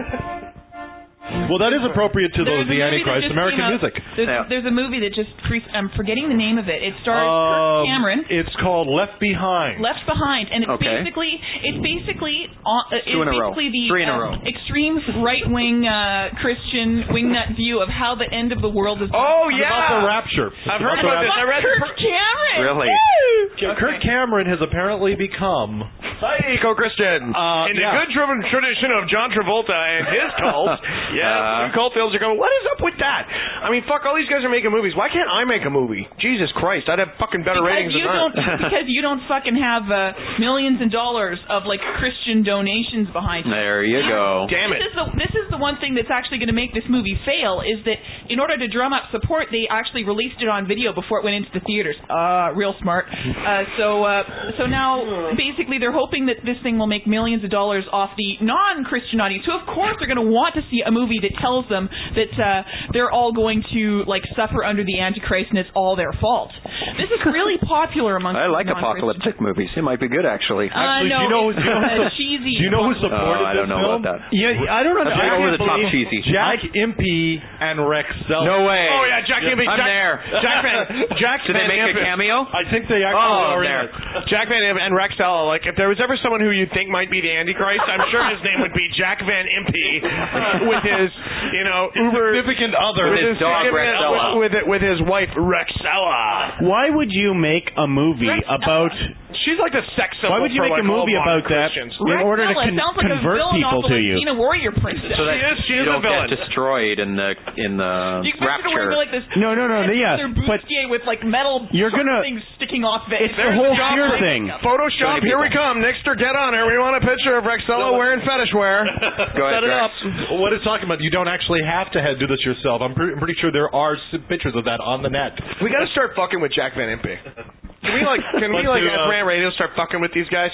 well, that is appropriate to there's those the a movie that Antichrist just American came out. music. There's, Yeah. there's a movie that just pre- I'm forgetting the name of it. It stars Um, Kirk Cameron. It's called Left Behind. Left Behind, and it's Okay. basically it's basically uh, it's Two in a row. basically the Three in a uh, row. extreme right wing uh, Christian wingnut view of how the end of the world is. Oh It's yeah. about the rapture. I've It's heard about about the this. I read Kirk the Cameron. Really? Woo! Kirk Cameron has apparently become Psycho Christian. Uh, In the yeah. good driven tradition of John Travolta and his cult. Yeah, Uh, cult fields are going, what is up with that? I mean, fuck, all these guys are making movies. Why can't I make a movie? Jesus Christ, I'd have fucking better Because ratings you than don't, that. because you don't fucking have uh, millions of dollars of like Christian donations behind you. There you go. Damn This it. is the this is the one thing that's actually going to make this movie fail is that in order to drum up support, they actually released it on video before it went into the theaters. Uh, real smart. Uh, so uh, so now basically they're hoping that this thing will make millions of dollars off the non-Christian audience, who of course are going to want to see a movie that tells them that uh, they're all going to like suffer under the Antichrist and it's all their fault. This is really popular among I like non-Christians. apocalyptic movies. It might be good, actually. Uh, Actually, no, do you know, it's do you know, uh, who- cheesy. do you know who apocalyptic. supported Oh, I don't this know film? about that. Yeah, I don't know. That's I over can't the top believe- cheesy. Jack Impey and Rex Self. No way. Oh, yeah, Jack Impey. I'm Jack, there. Jack Van, Jack Did they Van make a Impe. cameo? I think they actually Oh, are in there. it. Jack Van Impe and Rex Ella, like, if there was ever someone who you'd think might be the Antichrist, I'm sure his name would be Jack Van Impe with his, you know, uber... Significant other. With his dog, significant- Rexella. With, with, with his wife, Rexella. Why would you make a movie about? She's like the sex symbol. Why would you for, make like, a movie all about modern that Christians. in order to Rexella con- sounds like a convert villain people off to of you? Xena Warrior Princess. So that She is- she you is a don't villain. get destroyed in the in the You can picture rapture. her like this. No, no, no, yeah, Their but bustier with like metal you're gonna- things sticking off of it. It's the whole fear thing. Photoshop, here we come. Nixter, get on her. We want a picture of Rexella wearing fetish wear. Go ahead, Set it Rex. up. What it's talking about, you don't actually have to have, do this yourself. I'm, pre- I'm pretty sure there are s- pictures of that on the net. We got to start fucking with Jack Van Impe. Can we like? Can we But like to, at uh, Rant Radio start fucking with these guys?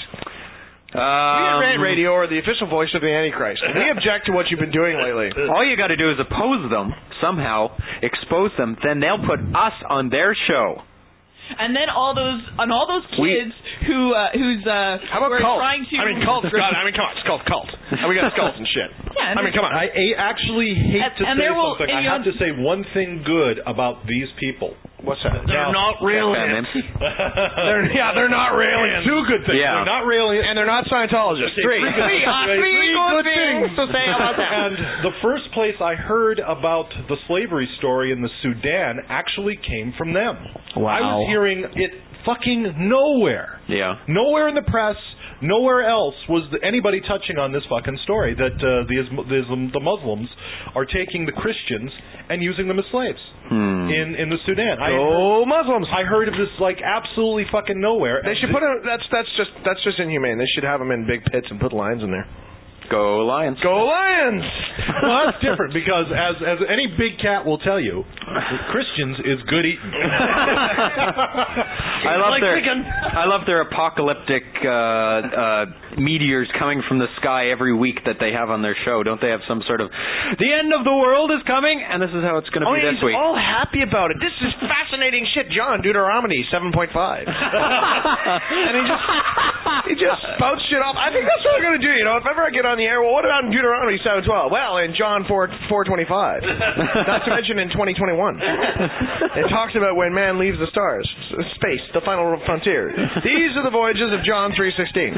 we at Um, Rant Radio are the official voice of the Antichrist. And we object to what you've been doing lately. all you got to do is oppose them somehow, expose them, then they'll put us on their show. And then all those and all those We- kids who uh, who's uh, How about who are cult? trying to. I mean, cult. God, I mean, come on, it's called cult. And we got skulls and shit. Yeah, and I mean, come on. I, I actually hate And- to and say there will- something. and I you have know- to say one thing good about these people. What's that? They're not real. Van Impe? They're, yeah, they're not aliens. Two good things. Yeah. They're not really. And they're not Scientologists. Three. Three. Three. Uh, Three three good things to say about that. And the first place I heard about the slavery story in the Sudan actually came from them. Wow. I was hearing it fucking nowhere. Yeah. Nowhere in the press, nowhere else was the, anybody touching on this fucking story that uh, the, Ism- the, Islam- the Muslims are taking the Christians and using them as slaves Hmm. in, in the Sudan. I Oh, Muslims. I heard of this like absolutely fucking nowhere. They And should th- put a. That's that's just that's just inhumane. They should have them in big pits and put lions in there. Go Lions. Go Lions! Well, that's different because, as as any big cat will tell you, Christians is good eating. I love Like their chicken. I love their apocalyptic uh, uh, meteors coming from the sky every week that they have on their show. Don't they have some sort of the end of the world is coming, and this is how it's going to Oh, be yeah, this he's week. all happy about it. This is fascinating shit. John, Deuteronomy seven point five. And he just he just spouts shit off. I think that's what I'm going to do. You know, if ever I get on the air, well, what about in Deuteronomy seven twelve? Well, in John four four twenty five. Not to mention in twenty twenty one, it talks about when man leaves the stars, space, the final frontier. These are the voyages of John three sixteen.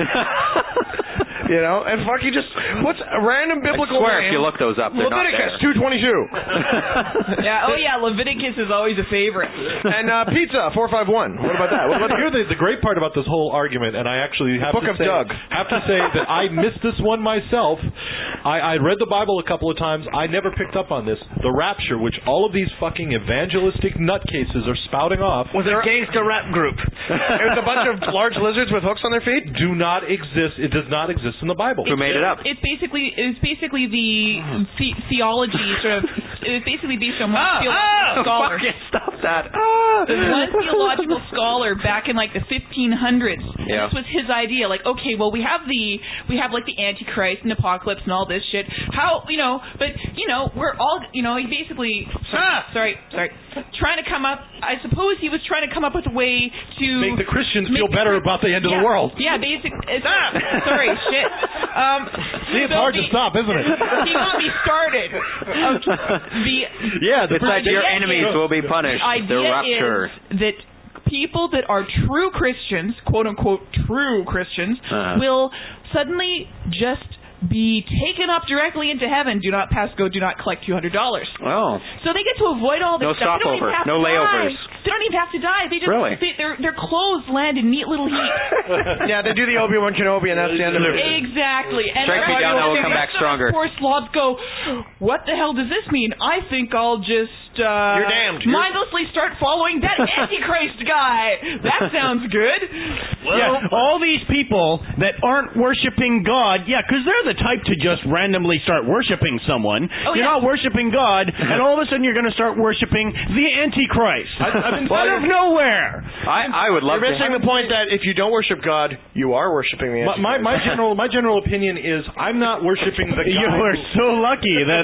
You know, and fuck, you just what's a random biblical I swear, name? if you look those up, they're Leviticus not two twenty two. Yeah. Oh yeah. Leviticus is always a favorite. And uh, pizza four five one. What about that? What about Here, the, the great part about this whole argument, and I actually have Book to of say, Doug. have to say that I missed this one myself. I, I read the Bible a couple of times. I never picked up on this. The rapture, which all of these fucking evangelistic nutcases are spouting off, was a gangster rap group. It was a bunch of large lizards with hooks on their feet. Do not exist. It does not exist in the Bible. Who made it up? It's basically it's basically the, the theology sort of. It was basically based on one Ah, theological ah, scholar. fucking stop that. Ah. One theological scholar back in like the fifteen hundreds. Yeah. This was his idea. Like, okay, well, we have the we have like the Antichrist and apocalypse and all this shit. How you know? But you know, we're all you know. He basically ah, sorry, sorry, trying to come up. I suppose he was trying to come up with a way to Make the Christians make feel better about the end of yeah, the world. Yeah, basic. It's, ah, sorry, shit. Um, See, it's so hard the, to stop, isn't it? He got me started. Um, the Yeah, the It's like your idea enemies is- will be punished. idea The rapture. is that people that are true Christians, quote unquote true Christians, Uh-huh. will suddenly just be taken up directly into heaven. Do not pass go. Do not collect two hundred dollars. Oh. So they get to avoid all this No stuff. They don't stopover. even have No to layovers. Die. They don't even have to die. They just Really? they, their their clothes land in neat little heaps. Yeah, they do the Obi-Wan Kenobi, and that's the end of it. Exactly. And Strike me the- down, I will the come back rest of the stronger. Poor slobs go, what the hell does this mean? I think I'll just uh, You're damned. You're- mindlessly start following that Antichrist guy. That sounds good. Yeah, all these people that aren't worshiping God, yeah, because they're the type to just randomly start worshiping someone. Oh, you're yeah. not worshiping God, and all of a sudden you're going to start worshiping the Antichrist. I- I've been- out of nowhere. I, I would love You're to missing have, the point that if you don't worship God, you are worshiping the My, Antichrist. my, my general my general opinion is I'm not worshiping the guy. You are so lucky that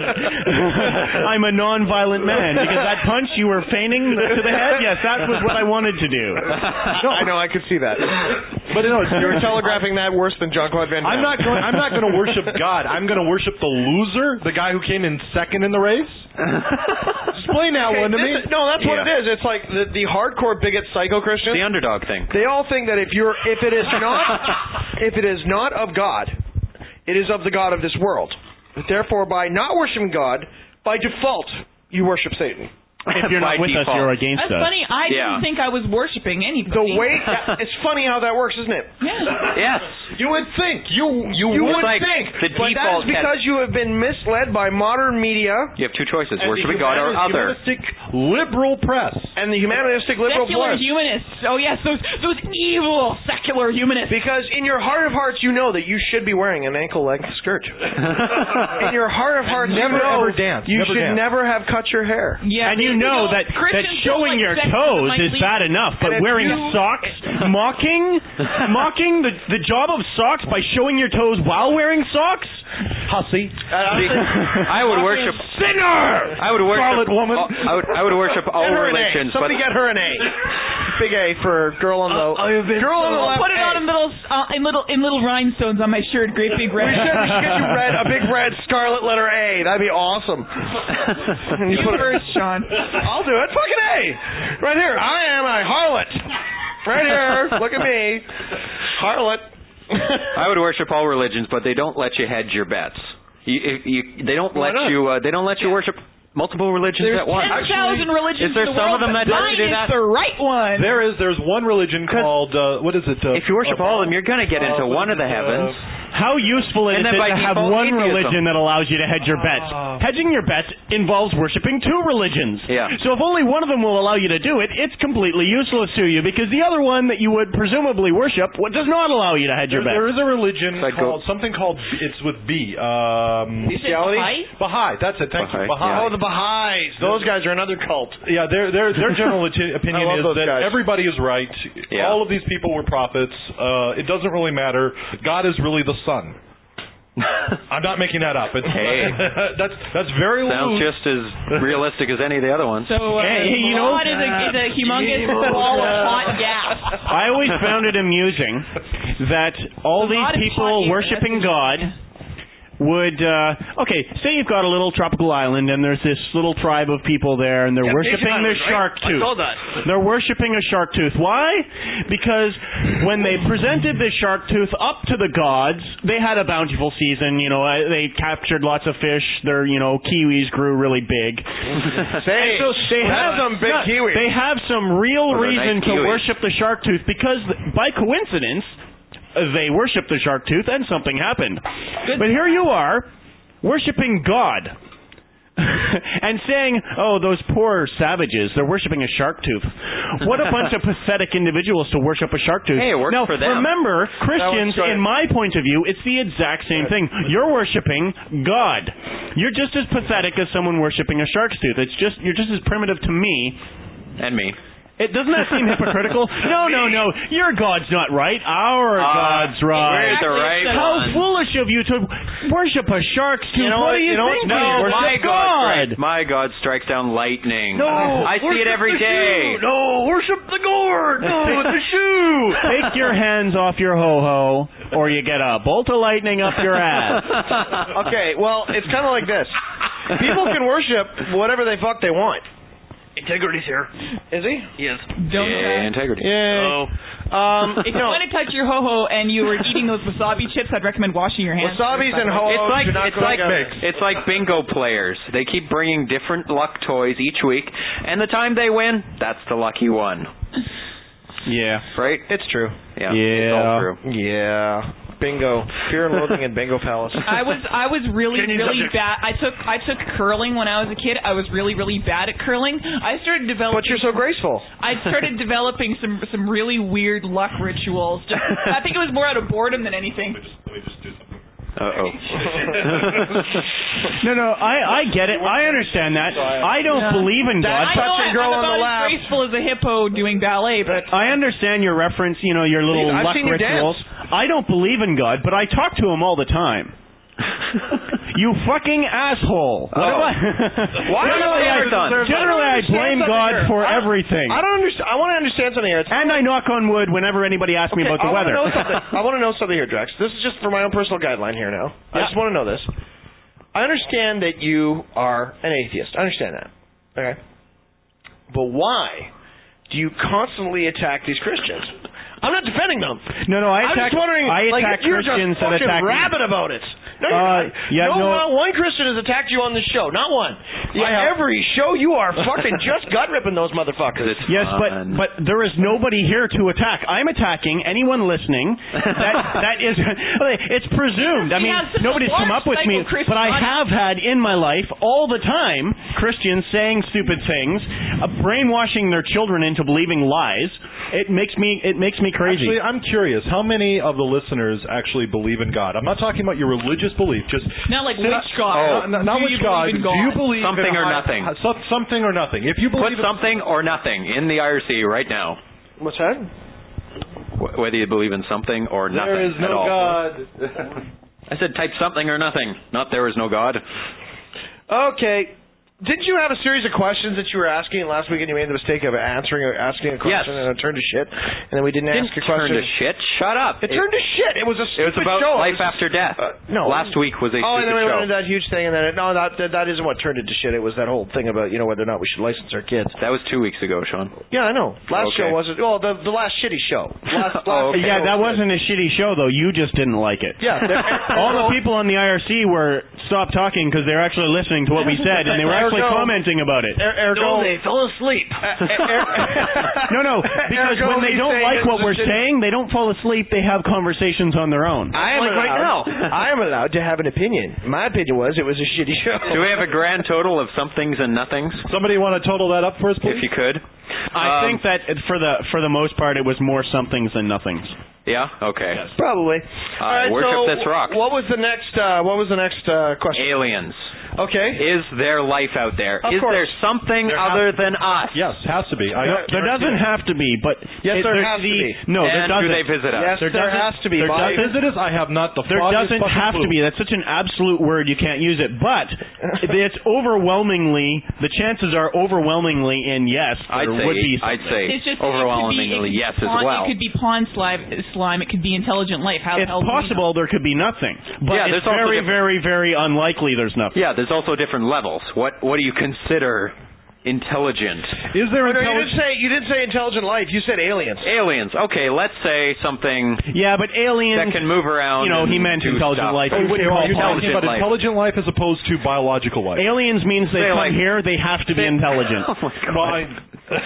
I'm a non-violent man, because that punch you were feigning to the head, yes, that was what I wanted to do. No, I know, I could see that. But no, it's, You're telegraphing that worse than Jean-Claude Van Damme. I'm not going. I'm not going to worship God. I'm going to worship the loser, the guy who came in second in the race. Explain that Okay, one to this me. is- no, that's what Yeah. it is. It's like the, the hardcore bigot psycho Christians. the underdog thing. They all think that if you're, if it is not, if it is not of God, it is of the God of this world. Therefore, by not worshiping God, by default, you worship Satan. If you're By not with us, default. you're against That's us. funny. I Yeah. didn't think I was worshiping anybody. The way it's funny how that works, isn't it? Yeah. Yes. You would think. You you, You would would like think, the but default that's because you have been misled by modern media You have two choices: and worshiping the God or humanis- other. humanistic liberal press. and the humanistic liberal Secular press. humanists. Oh yes, those those evil secular humanists. Because in your heart of hearts, you know that you should be wearing an ankle-length skirt. In your heart of hearts, Never, you know ever dance. you Never should dance. never have cut your hair. Yeah, And you know that, that Christians don't showing like your sex toes that might is lead- bad enough, but And if wearing you- socks, mocking, mocking the the job of socks by showing your toes while wearing socks, Hussy. I would worship. sinner. I would worship. Scarlet woman. all- I would. I would worship all Get her an A. religions, but Somebody get her an A. Big A for girl on the girl on the I'll left. put it on in little uh, in little in little rhinestones on my shirt. Great big red. We should, we should get you red, a big red scarlet letter A. That'd be awesome. And You put it- first, Sean. I'll do it. Fucking A. Right here. I am a harlot. Right here. Look at me. Harlot. I would worship all religions, but they don't let you hedge your bets. You, if you, they don't Why let not? you. Uh, they don't let you worship multiple religions There's at once. ten thousand religions is there in the some world, of them but that let mine you do is that? the right one. There is. There's one religion called uh, what is it? Uh, If you worship uh, all of them, you're going to get into uh, one of the uh, heavens. How useful is And it then by to have default, one atheism. religion that allows you to hedge your bets? Hedging your bets involves worshiping two religions. Yeah. So if only one of them will allow you to do it, it's completely useless to you because the other one that you would presumably worship what does not allow you to hedge your There, there bets. is a religion Like called something called it's with B. Um, Bestiality? Baha'i. That's it. Thank Baha'i, you. Baha'i. Oh, the Baha'is. Those guys are another cult. Yeah, their their their general ati- opinion I love is those that guys. everybody is right. Yeah. All of these people were prophets. Uh, it doesn't really matter. God is really the sun. I'm not making that up. It's, Hey. that's that's very Sounds loose. just as realistic as any of the other ones. So, uh, Hey, you know- God is a, is a humongous ball of hot gas. I always found it amusing that all A these lot of people hot air, worshiping that's God would uh okay, say you've got a little tropical island and there's this little tribe of people there and they're Yeah, worshiping Asian their island, right? shark I tooth. saw that. They're worshiping a shark tooth. Why? Because when they presented the shark tooth up to the gods, they had a bountiful season, you know, uh, they captured lots of fish, their, you know, kiwis grew really big. Say, So they have have some big yeah, kiwis. They have some real Those are reason nice to kiwis. worship the shark tooth because by coincidence they worshiped the shark tooth and something happened. But here you are worshiping God and saying, oh, those poor savages, they're worshiping a shark tooth. What a bunch of pathetic individuals to worship a shark tooth. Hey, it worked now, for them. remember, Christians, That was good. in my point of view, it's the exact same thing. You're worshiping God. You're just as pathetic as someone worshiping a shark's tooth. It's just you're just as primitive to me. And me. It doesn't that seem hypocritical? No, no, no. Your God's not right. Our Uh, God's right. We're the right How one. foolish of you to worship a shark's tooth. You know what what- do you, you know think? what's No, You worship my God, God. strikes, my God strikes down lightning. No, I see it every day. No, worship the gourd. No, the shoe. Take your hands off your ho-ho, or you get a bolt of lightning up your ass. Okay, well, it's kind of like this. People can worship whatever they fuck they want. Integrity's here. Is he? Yes. Don't Yeah, integrity. Yeah. Oh. Um, If you no. want to touch your ho-ho and you were eating those wasabi chips, I'd recommend washing your hands. Wasabi's first, by and the way. ho-hos It's like should not it's go like together. it's like bingo players. They keep bringing different luck toys each week, and the time they win, that's the lucky one. Yeah. Right? It's true. Yeah. Yeah. It's all true. Yeah. Bingo. Fear and loathing in Bingo Palace. I was I was really Changing really subjects. bad. I took I took curling when I was a kid. I was really really bad at curling. I started developing. But you're so graceful. I started developing some some really weird luck rituals. Just, I think it was more out of boredom than anything. Uh-oh. No, no, I, I get it. I understand that. I don't Yeah. believe in God. I know touching I'm girl on about the as left. graceful as a hippo doing ballet, but I understand your reference, you know, your little I've luck seen you rituals. I don't believe in God, but I talk to him all the time. You fucking asshole. What Oh. am I? What have generally, I I, ever done? generally, I blame God for I, everything. I don't understand. I want to understand something here. It's, And I knock on wood whenever anybody asks me okay, about the I weather. Want to know something. I want to know something here, Drex. This is just for my own personal guideline here now. I Yeah. just want to know this. I understand that you are an atheist. I understand that. Okay. But why do you constantly attack these Christians? I'm not defending them. No, no, I I'm attack. just wondering, I like, attack you're Christians just that fucking attack me. rabid about it. No, you're Uh, not. yeah, no, no. not one Christian has attacked you on this show. Not one. Yeah, every show you are fucking just gut ripping those motherfuckers. Yes, but but there is nobody here to attack. I'm attacking anyone listening. That that is, it's presumed. I We mean, have such a nobody's come large up with me, psycho-Christian but I audience. have had in my life all the time Christians saying stupid things, uh, brainwashing their children into believing lies. It makes me it makes me crazy. Actually, I'm curious. How many of the listeners actually believe in God? I'm not talking about your religious belief. Just not like Not- which God. Oh, not, not Do which you God. believe in Do you God? believe Something in a or high- nothing. uh, some- something or nothing. If you Put believe in something or nothing in the I R C right now. What's that? Wh- Whether you believe in something or nothing there is at no all. God. I said type something or nothing. Not there is no God. Okay. Didn't you have a series of questions that you were asking last week, and you made the mistake of answering or asking a question, Yes. and it turned to shit, and then we didn't, Didn't ask a turn question. to shit. Shut up. It turned to shit. It was a It was stupid about show. life It was- after death. Uh, no. Last week was a Oh, and stupid then we show. went into that huge thing, and then it, no, that, that that isn't what turned it to shit. It was that whole thing about you know whether or not we should license our kids. That was two weeks ago, Sean. Yeah, I know. Last Okay. show wasn't. Well, the the last shitty show. Last, last Oh, okay. Yeah, show that was wasn't a shitty show though. You just didn't like it. Yeah, All the people on the I R C were stopped talking because they were actually listening to what we said, and they were I actually actually ergo, commenting about it. Er, ergo, No, they fell asleep. no, no, because Ergo, when they he's don't saying like it's what a we're shitty- saying, they don't fall asleep. They have conversations on their own. I am Like right allowed, now. I am allowed to have an opinion. My opinion was it was a shitty show. Do we have a grand total of somethings and nothings? Somebody want to total that up for us, please? If you could. I Um, think that it- for the for the most part, it was more somethings than nothings. Yeah. Okay. Probably. Uh, All right, worship so this rock. What was the next? Uh, what was the next uh, question? Aliens. Okay. Is there life out there? Of Is course. there something There other has- than us? Yes, has to be. I don't There doesn't have to be, but Yes, it- there there- has to the- be. No, there And doesn't. do they visit us? Yes, There there doesn't- has to be. there By- doesn't- Visit us? I have not the There foggiest doesn't fucking have to clue. be. That's such an absolute word, you can't use it. But it's overwhelmingly, the chances are overwhelmingly in yes, I'd there say, would be I'd say It's just overwhelmingly it could be, it could be yes pond, as well. It could be pond slime. Slime. It could be intelligent life. How the It's hell do we know? possible there could be nothing. But Yeah, it's there's also very, different- very, very unlikely there's nothing. Yeah, there's also different levels. What What do you consider intelligent? Is there Oh, no, you intelligence? didn't say you didn't say intelligent life. You said aliens. Aliens. Okay, let's say something Yeah, but aliens, that can move around. you know, he and meant do intelligent stuff. life. Oh, You wouldn't are call you talking intelligent about life. intelligent life as opposed to biological life? Aliens means they Say come like- here, they have to be intelligent. Oh my God. Well, I-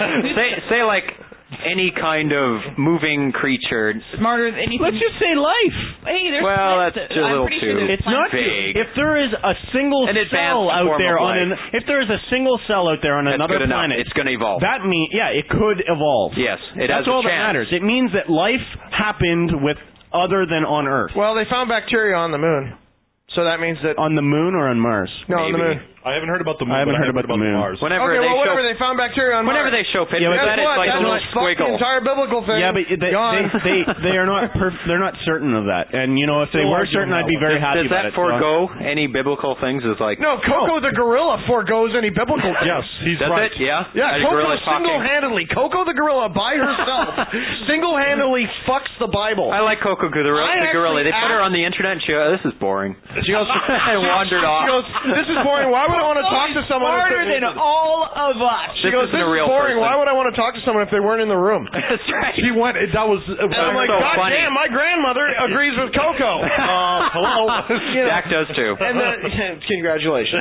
say say like any kind of moving creature. Smarter than anything. Let's just say life. Hey, there's Well, plants. that's a I'm little pretty too- sure there's It's plants. not vague. If there is a single An advanced cell out form there of on an, life. if there is a single cell out there on That's another good enough. planet, It's going to evolve. that means yeah, it could evolve. Yes, it That's has all a that chance. matters. It means that life happened with other than on Earth. Well, they found bacteria on the moon, so that means that On the moon or on Mars? no, on the Maybe. moon. I haven't heard about the moon. I haven't but heard about the moon. Mars. Whenever Okay, they well, show, whatever. They found bacteria on whenever Mars. they show pictures, Yeah, of but that, Guess it's what? like a That's little what fucked the squiggle. entire biblical thing. Yeah, but they, Gone. they, they they are not perf- they're not certain of that. And you know, if they Still were arguing certain, I'd be that very Does happy that about it. forego any biblical things? Is like No, Coco the gorilla foregoes any biblical. Yes, he's does right. it? Yeah. Yeah, A Coco gorilla talking. single-handedly, Coco the gorilla by herself, single-handedly fucks the Bible. I like Coco Gorilla. I The gorilla. They actually put her asked- on the internet. and She goes, "This is boring." She goes, and wandered off. She goes, "This is boring. Why would I want to talk to someone?" if Smarter they- than all of us. She This goes, isn't "This a real is boring. person." Why would I want to talk to someone if they weren't in the room?" That's right. He went. That was. Uh, And I'm like, so God funny. damn, my grandmother agrees with Coco. Uh, hello. You know. Jack does too. And then, congratulations.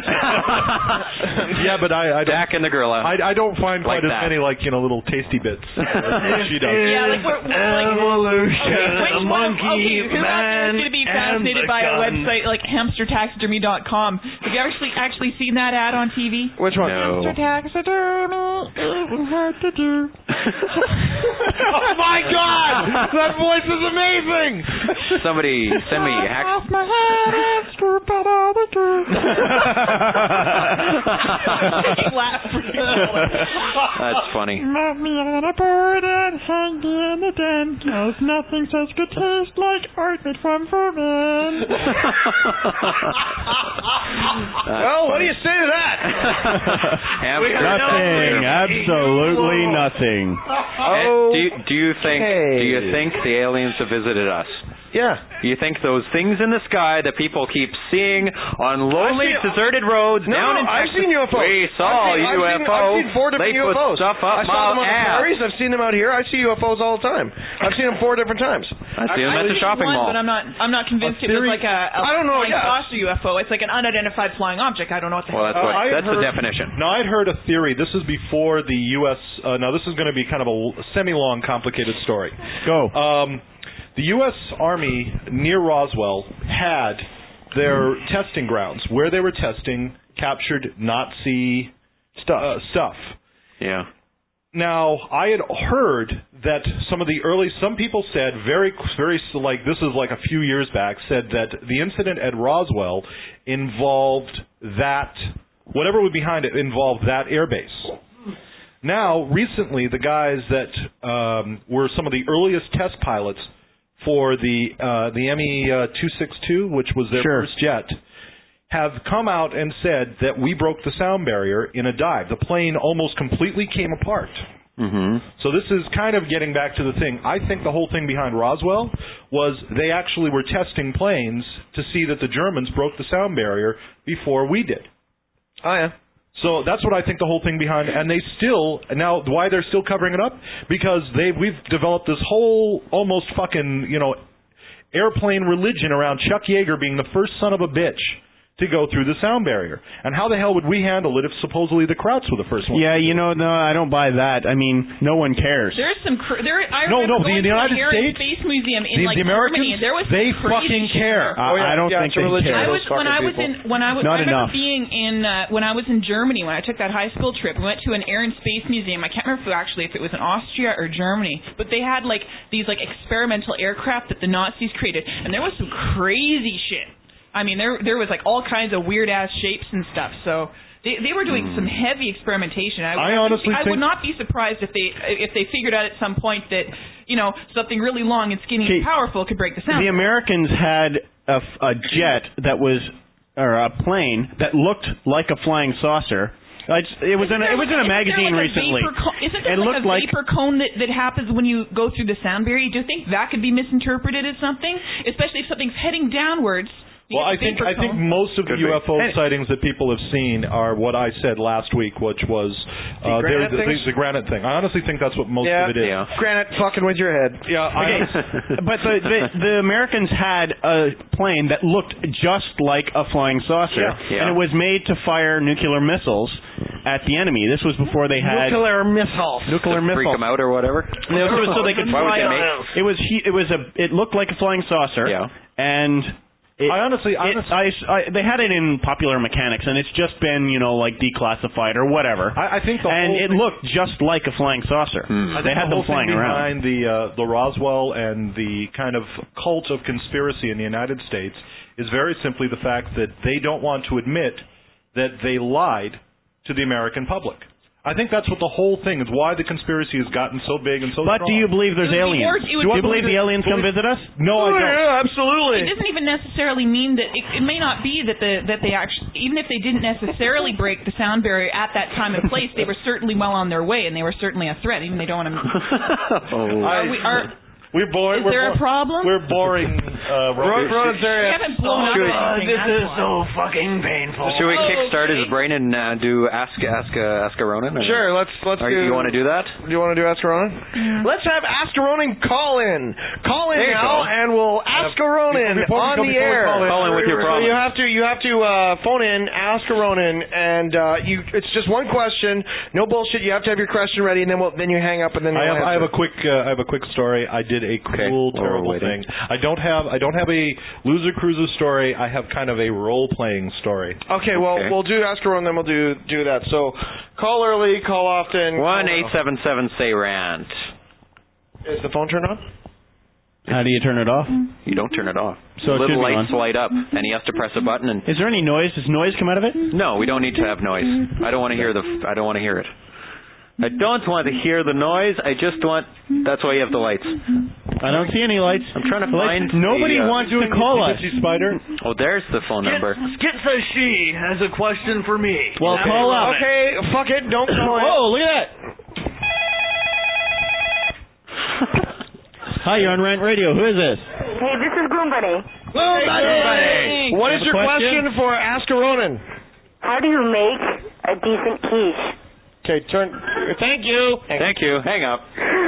yeah, but I, I don't. Jack and the gorilla. I, I don't find Like quite as that. many like you know little tasty bits as she does. Yeah, like we're, we're like, Evolution, okay, wait, the well, monkey, okay, who else man, is going to be and fascinated the by a gun. website like hamster taxidermy dot com? Have you actually actually seen that ad on T V? Which one? No. Hamster taxidermy. Hard to do. Oh my God! That voice is amazing. Somebody send me hack. Off my head and scoop out all the dirt. That's funny. Mount me on a board and hang me in the den, 'cause nothing says good taste like ointment from vermin. Well, what do you say to that? Hamster. Nothing. Absolutely nothing. Eh, Do you, do you think Okay. do you think the aliens have visited us? Yeah. Do you think those things in the sky that people keep seeing on lonely, I've seen- deserted roads No, down in I've Texas? seen U F Os. We saw I've seen, U I've F seen, O. I've seen four different they U F Os. put stuff up I saw them on my the ass. prairies. I've seen them out here. I see U F Os all the time. I've seen them four different times. I see them at the shopping one, mall. But I'm not. I'm not convinced it was theory- like a, a I don't know, flying yeah. saucer U F O. It's like an unidentified flying object. I don't know what the Well, hell. that's what Uh, I had that's the heard- definition. Now, I'd heard a theory. This is before the U S Uh, now, this is going to be kind of a l- semi-long, complicated story. Go. Um, the U S Army near Roswell had their testing grounds where they were testing captured Nazi stuff. Uh, stuff. Yeah. Now, I had heard that some of the early, some people said very, very, like this is like a few years back, said that the incident at Roswell involved that, whatever was behind it, involved that airbase. Now, recently, the guys that um, were some of the earliest test pilots for the uh, the M E two sixty-two, which was their Sure. first jet, have come out and said that we broke the sound barrier in a dive. The plane almost completely came apart. Mm-hmm. So this is kind of getting back to the thing. I think the whole thing behind Roswell was they actually were testing planes to see that the Germans broke the sound barrier before we did. Oh, yeah. So that's what I think the whole thing behind, and they still, now why they're still covering it up? Because they we've developed this whole almost fucking, you know, airplane religion around Chuck Yeager being the first son of a bitch to go through the sound barrier. And how the hell would we handle it if supposedly the Krauts were the first one? Yeah, you know, no, I don't buy that. I mean, no one cares. There's some. Cr- there, I no, no, going the, the United to the Air and States, Space Museum in the, like the Americans, Germany, and there was they some fucking care. Uh, oh, yeah, I don't yeah, think they care. I was when I was in when I was Not I remember enough. being in uh, when I was in Germany when I took that high school trip. We went to an Air and Space Museum. I can't remember if, actually if it was in Austria or Germany, but they had like these like experimental aircraft that the Nazis created, and there was some crazy shit. I mean, there there was like all kinds of weird ass shapes and stuff. So they they were doing mm. some heavy experimentation. I, I I honestly I think would not be surprised if they if they figured out at some point that, you know, something really long and skinny and powerful could break the sound. The Americans had a, a jet that was, or a plane that looked like a flying saucer. I just, it was in a, it was in a magazine like recently. A co- isn't there it like a looked vapor like, cone that, that happens when you go through the sound barrier? Do you think that could be misinterpreted as something, especially if something's heading downwards? Well, I think I think most of the U F O sightings that people have seen are what I said last week, which was uh, the, granite the, the, the granite thing. I honestly think that's what most yeah, of it is. Yeah. Granite fucking with your head. Yeah. Okay. But the, the the Americans had a plane that looked just like a flying saucer, Yeah. Yeah. and it was made to fire nuclear missiles at the enemy. This was before they had nuclear missiles. Nuclear missiles. Freak them out or whatever. No, it was so they could Why would fly. they make- It was he, it was a it looked like a flying saucer. Yeah. And It, I honestly, it, honestly I, I, they had it in Popular Mechanics, and it's just been, you know, like declassified or whatever. I, I think the and whole it thing, looked just like a flying saucer. I They think had the them whole flying thing around. behind the uh, the Roswell and the kind of cult of conspiracy in the United States is very simply the fact that they don't want to admit that they lied to the American public. I think that's what the whole thing is, why the conspiracy has gotten so big and so But strong. do you believe there's It would be aliens? more- it would do you be believe more- the aliens come visit us? No, I don't. Yeah, absolutely. It doesn't even necessarily mean that it, it may not be that the that they actually, even if they didn't necessarily break the sound barrier at that time and place, they were certainly well on their way, and they were certainly a threat. Even they don't want to. oh. Are we, are, We're boring. Is we're there a bo- problem? We're boring. Uh, Ron, Ron's there. We haven't blown up or Oh, anything. this that's is why. so fucking painful. Should we Oh, kickstart okay. his brain and uh, do ask ask uh, ask a Ronan? or- Sure, let's let's Are, do. you want to do that? Do you want to do Ask a Ronan? Let's have Ask a Ronan call in. Call in There you now, go. and we'll Ask a Ronan Before we on go- the before we air. call in- Call in with your So problem. you have to you have to uh, phone in, Ask a Ronan, and uh, you. It's just one question, no bullshit. You have to have your question ready, and then we'll, then you hang up, and then I you'll have, I have answer. a quick uh, I have a quick story. I did a Okay. cool, Well, we're terrible waiting. thing. I don't have I don't have a loser cruiser story. I have kind of a role playing story. Okay, well Okay. we'll do Ask a Ronan, then we'll do do that. So call early, call often. One call- eight seven seven say rant. Is the phone turned on? How do you turn it off? You don't turn it off. So it should little be lights on. light up, and he has to press a button. And Is there any noise? Does noise come out of it? no, we don't need to have noise. I don't want to hear the. I don't want to hear it. I don't want to hear the noise. I just want. That's why you have the lights. I don't see any lights. I'm trying to The find. lights- Nobody the, uh, wants to call us. Ditsy Spider. Oh, there's the phone Skit, number. Skit says she has a question for me. Well, Now, call up. Okay, fuck it, don't call in. Oh, look at that. Hi, you're on Rant Radio. Who is this? Hey, this is Groom Buddy. Well, Hey. what You is have a your question? question for Ask a Ronan? How do you make a decent quiche? Okay, turn. Thank you. Thank you. Hang up.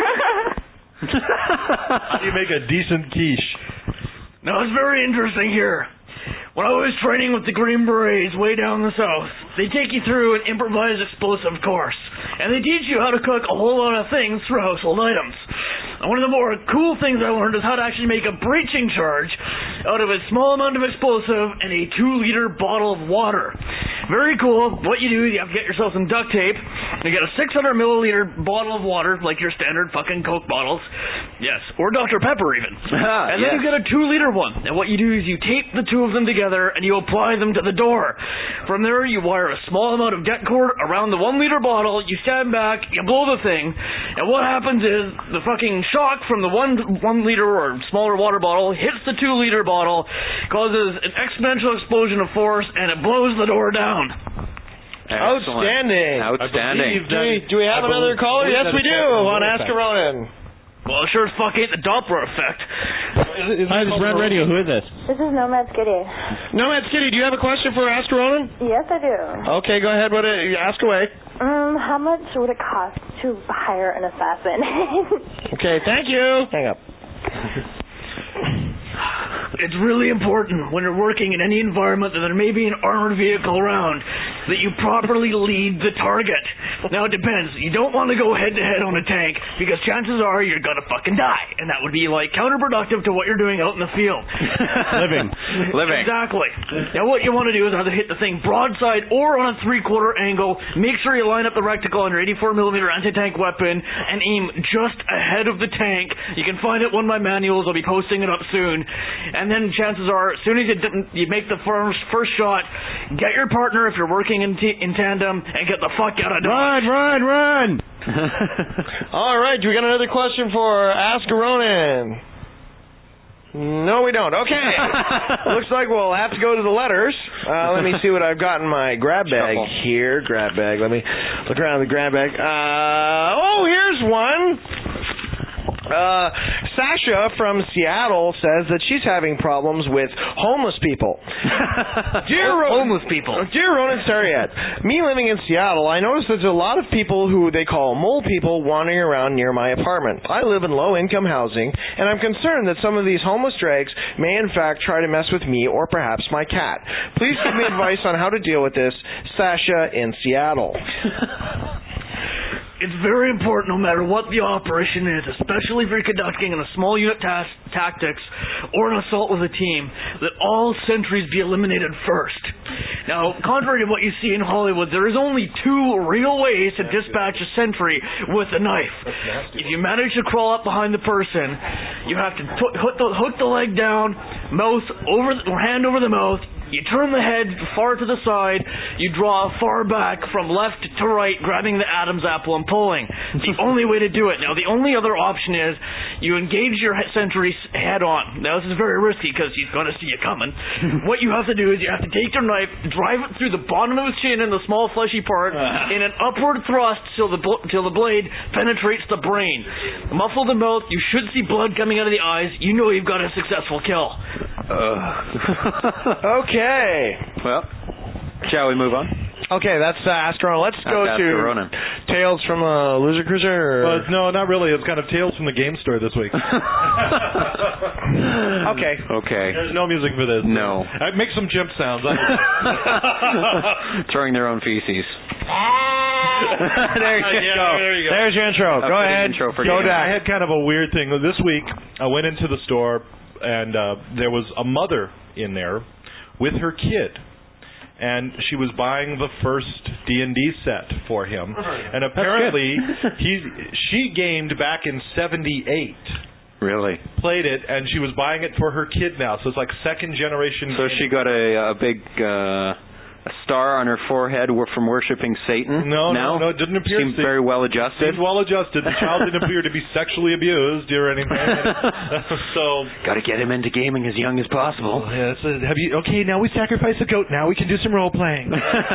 How do you make a decent quiche? Now, it's very interesting here. When I was training with the Green Berets way down the south, they take you through an improvised explosive course. And they teach you how to cook a whole lot of things for household items. And one of the more cool things I learned is how to actually make a breaching charge out of a small amount of explosive and a two liter bottle of water. Very cool. What you do is you have to get yourself some duct tape. You get a six hundred milliliter bottle of water, like your standard fucking Coke bottles. Yes, or Doctor Pepper even. Ah, and then yes. you get a two liter one. And what you do is you tape the two of them together and you apply them to the door. From there, you wire a small amount of det cord around the one liter bottle. You stand back, you blow the thing, and what happens is the fucking shock from the one one liter or smaller water bottle hits the two liter bottle, causes an exponential explosion of force, and it blows the door down. Excellent. Outstanding. Outstanding. Do we, do we have I another believe- caller? I believe Yes, that we is do. called On the Ask a effect. Ronan. Well, it sure as fuck ain't the Doppler effect. Hi, this is Rant Radio. Who is this? This is Nomad Skitty. Nomad Skitty, do you have a question for Ask a Ronan? Yes, I do. Okay, go ahead. What? Uh, ask away. Um, how much would it cost to hire an assassin? Okay, thank you. Hang up. It's really important when you're working in any environment that there may be an armored vehicle around that you properly lead the target. Now it depends. You don't want to go head to head on a tank because chances are you're gonna fucking die, and that would be like counterproductive to what you're doing out in the field. Living. Living. Exactly. Now what you want to do is either hit the thing broadside or on a three-quarter angle. Make sure you line up the reticle on your eighty-four millimeter anti-tank weapon and aim just ahead of the tank. You can find it in one of my manuals. I'll be posting it up soon. And then chances are, as soon as you, you make the first, first shot, get your partner if you're working in, t- in tandem and get the fuck out of Dodge. Run, run, run! All right, we got another question for Ask Ronan. No, we don't. Okay. Looks like we'll have to go to the letters. Uh, let me see what I've got in my grab bag Shuffle. here. Grab bag. Let me look around the grab bag. Uh, oh, here's one. Uh, Sasha from Seattle says that she's having problems with homeless people. Dear Ro- Homeless people. Dear Ronan Sariat, me living in Seattle, I noticed there's a lot of people who they call mole people wandering around near my apartment. I live in low-income housing, and I'm concerned that some of these homeless dregs may in fact try to mess with me or perhaps my cat. Please give me advice on how to deal with this. Sasha in Seattle. It's very important, no matter what the operation is, especially if you're conducting in a small unit task, tactics or an assault with a team, that all sentries be eliminated first. Now, contrary to what you see in Hollywood, there is only two real ways to dispatch a sentry with a knife. If you manage to crawl up behind the person, you have to t- hook, the, hook the leg down, mouth over, the, or hand over the mouth. You turn the head far to the side, you draw far back from left to right, grabbing the Adam's apple and pulling. The only way to do it. Now, the only other option is you engage your sentry head on. Now, this is very risky because he's going to see you coming. What you have to do is you have to take your knife, drive it through the bottom of his chin and the small fleshy part in an upward thrust till the, bl- till the blade penetrates the brain. Muffle the mouth, you should see blood coming out of the eyes. You know you've got a successful kill. Uh. Okay. Well, shall we move on? Okay, that's uh, Astro. Let's go That's to Ronan. Tales from a Loser Cruiser. Or? Well, it's- no, not really. It's kind of Tales from the Game Store this week. Okay. Okay. There's no music for this. No. I make some chimp sounds. Throwing their own feces. there you Yeah, go. there you go. There's your intro. A Go fitting ahead. intro for Go Dave. Dak. I had kind of a weird thing. This week, I went into the store, and uh, there was a mother in there with her kid. And she was buying the first D and D set for him. And apparently, he she gamed back in seventy-eight. Really? Played it, and she was buying it for her kid now. So it's like second generation. So gaming. she got a, a big uh, a star on her forehead from worshiping Satan? No, now? no, no, it didn't appear. Seemed very well adjusted. Seemed well adjusted. The child didn't appear to be sexually abused or anything. So got to get him into gaming as young as possible. yeah, so have you? Okay, now we sacrifice a goat. Now we can do some role playing.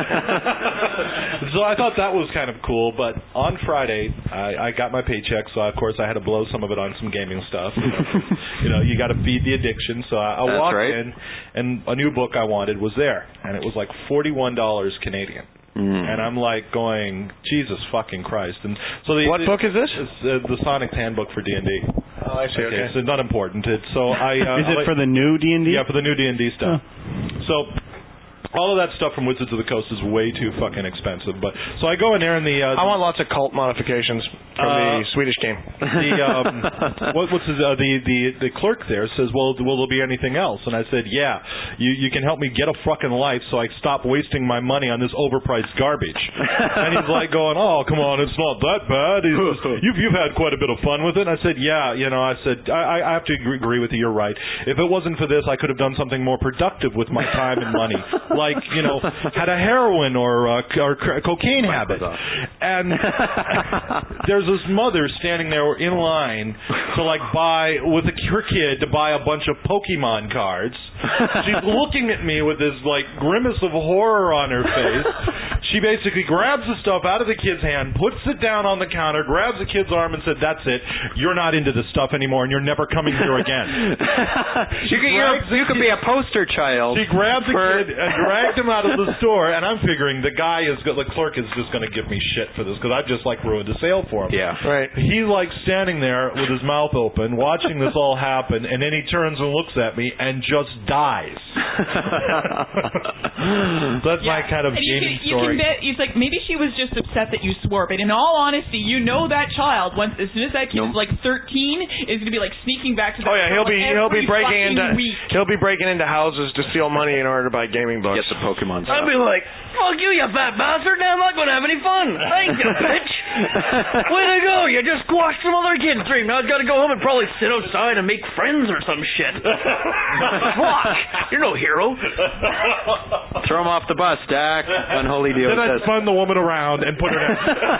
So I thought that was kind of cool. But on Friday, I, I got my paycheck, so of course I had to blow some of it on some gaming stuff. You know, you, know, you got to feed the addiction. So I, I That's walked right. in, and a new book I wanted was there, and it was like forty-one dollars Canadian. Mm. And I'm like going, Jesus fucking Christ! And so the, What the, book is this? It's uh, the Sonic's Handbook for D and D. Oh, I see. Okay. So it's not important. It's so I. Uh, Is it I- for the new D and D? Yeah, for the new D and D stuff. So all of that stuff from Wizards of the Coast is way too fucking expensive. But so I go in there and the. Uh, I want lots of cult modifications from Uh, the Swedish game. the um, what, what's his, uh, the the the clerk there says, well, will there be anything else? And I said, yeah, you you can help me get a fucking life so I stop wasting my money on this overpriced garbage. And he's like going, oh, come on, it's not that bad. He says, you've you've had quite a bit of fun with it. And I said, yeah, you know, I said I I have to agree agree with you. You're right. If it wasn't for this, I could have done something more productive with my time and money, like you know, had a heroin or uh, or cocaine habit. And there's this mother standing there in line to like buy with a, her kid to buy a bunch of Pokemon cards. She's looking at me with this like grimace of horror on her face. She basically grabs the stuff out of the kid's hand, puts it down on the counter, grabs the kid's arm and said, that's it, you're not into this stuff anymore and you're never coming here again. you could, you're, you could be a poster child. She grabbed the for... kid and dragged him out of the store, and I'm figuring the guy is, the clerk is just going to give me shit for this because I've just like ruined a sale for him. Yeah. Right. He's like standing there with his mouth open, watching this all happen, and then he turns and looks at me and just dies. That's Yeah. my kind of and you gaming can, you story. Can bet, it's like maybe she was just upset that you swore, but in all honesty, you know that child, once as soon as that kid is like thirteen, is going to be like sneaking back to the Oh yeah, he'll be he'll be breaking into week. he'll be breaking into houses to steal money in order to buy gaming books. Get the Pokemon I'd stuff. be like, fuck you, you fat bastard. Now I'm not going to have any fun. Thank you, bitch. Way to go. You just squashed some other kid's dream. Now I've got to go home and probably sit outside and make friends or some shit. Fuck. You're no hero. Throw him off the bus, Dak. Unholy deal. Then I spun the woman around and put her down.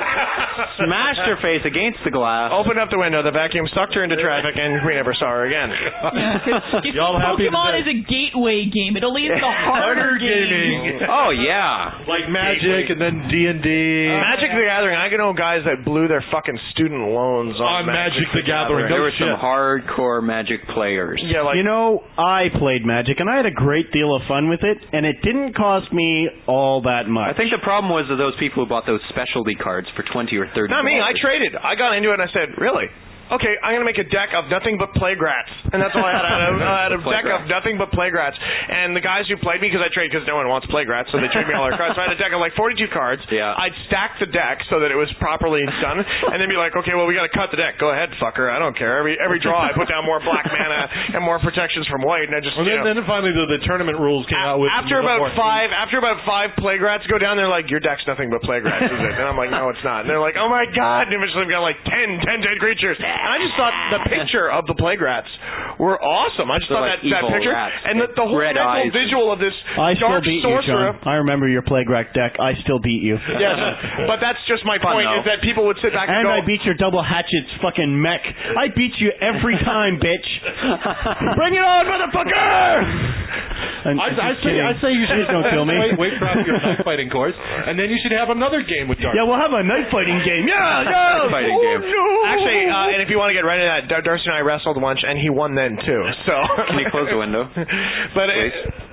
Smashed her face against the glass. Opened up the window, the vacuum sucked her into traffic, and we never saw her again. It's, Y'all happy Pokemon today? is a gateway game. It'll lead to harder games. Oh yeah, like Magic and then D and D. Uh, Magic the Gathering. I know guys that blew their fucking student loans on, On Magic the Gathering. there No were some shit. hardcore Magic players. Yeah, like You know, I played Magic, and I had a great deal of fun with it, and it didn't cost me all that much. I think the problem was that those people who bought those specialty cards for twenty or thirty. not me. I traded. I got into it and I said, really? Okay, I'm gonna make a deck of nothing but Playgrats, and that's all I had. I had a, I had a deck of nothing but Playgrats, and the guys who played me, because I trade because no one wants Playgrats, so they trade me all their cards. So I had a deck of like forty-two cards. Yeah. I'd stack the deck so that it was properly done, and then be like, okay, well we got to cut the deck. Go ahead, fucker. I don't care. Every every draw I put down more black mana and more protections from white, and I just Well, you then, know, then finally the, the tournament rules came out with after with about more- five, after about five Playgrats go down, they're like, your deck's nothing but Playgrats, is it? And I'm like, no, it's not. And they're like, oh my god! And eventually we got like ten, ten, ten creatures, and I just thought the picture of the Playgrats were awesome. I just They're thought like that, that evil picture rats. and the, the whole Red mental eyes. visual of this I still dark beat you, sorcerer. John. I remember your Plague-Rack deck. I still beat you. Yes, but that's just my Fun, point though. is that people would sit back and, And go, I beat your double hatchets fucking mech. I beat you every time, bitch. Bring it on, motherfucker! And I, I just say, kidding. I say you should Please don't kill me. Wait, wait for after your knife fighting course, and then you should have another game with Dark. Yeah, we'll have a knife fighting game. Yeah, yeah. Fighting oh, game. No. Actually, uh, and if you want to get right into that, Dar- Darcy and I wrestled once, and he won then too. So Can you close the window? But it,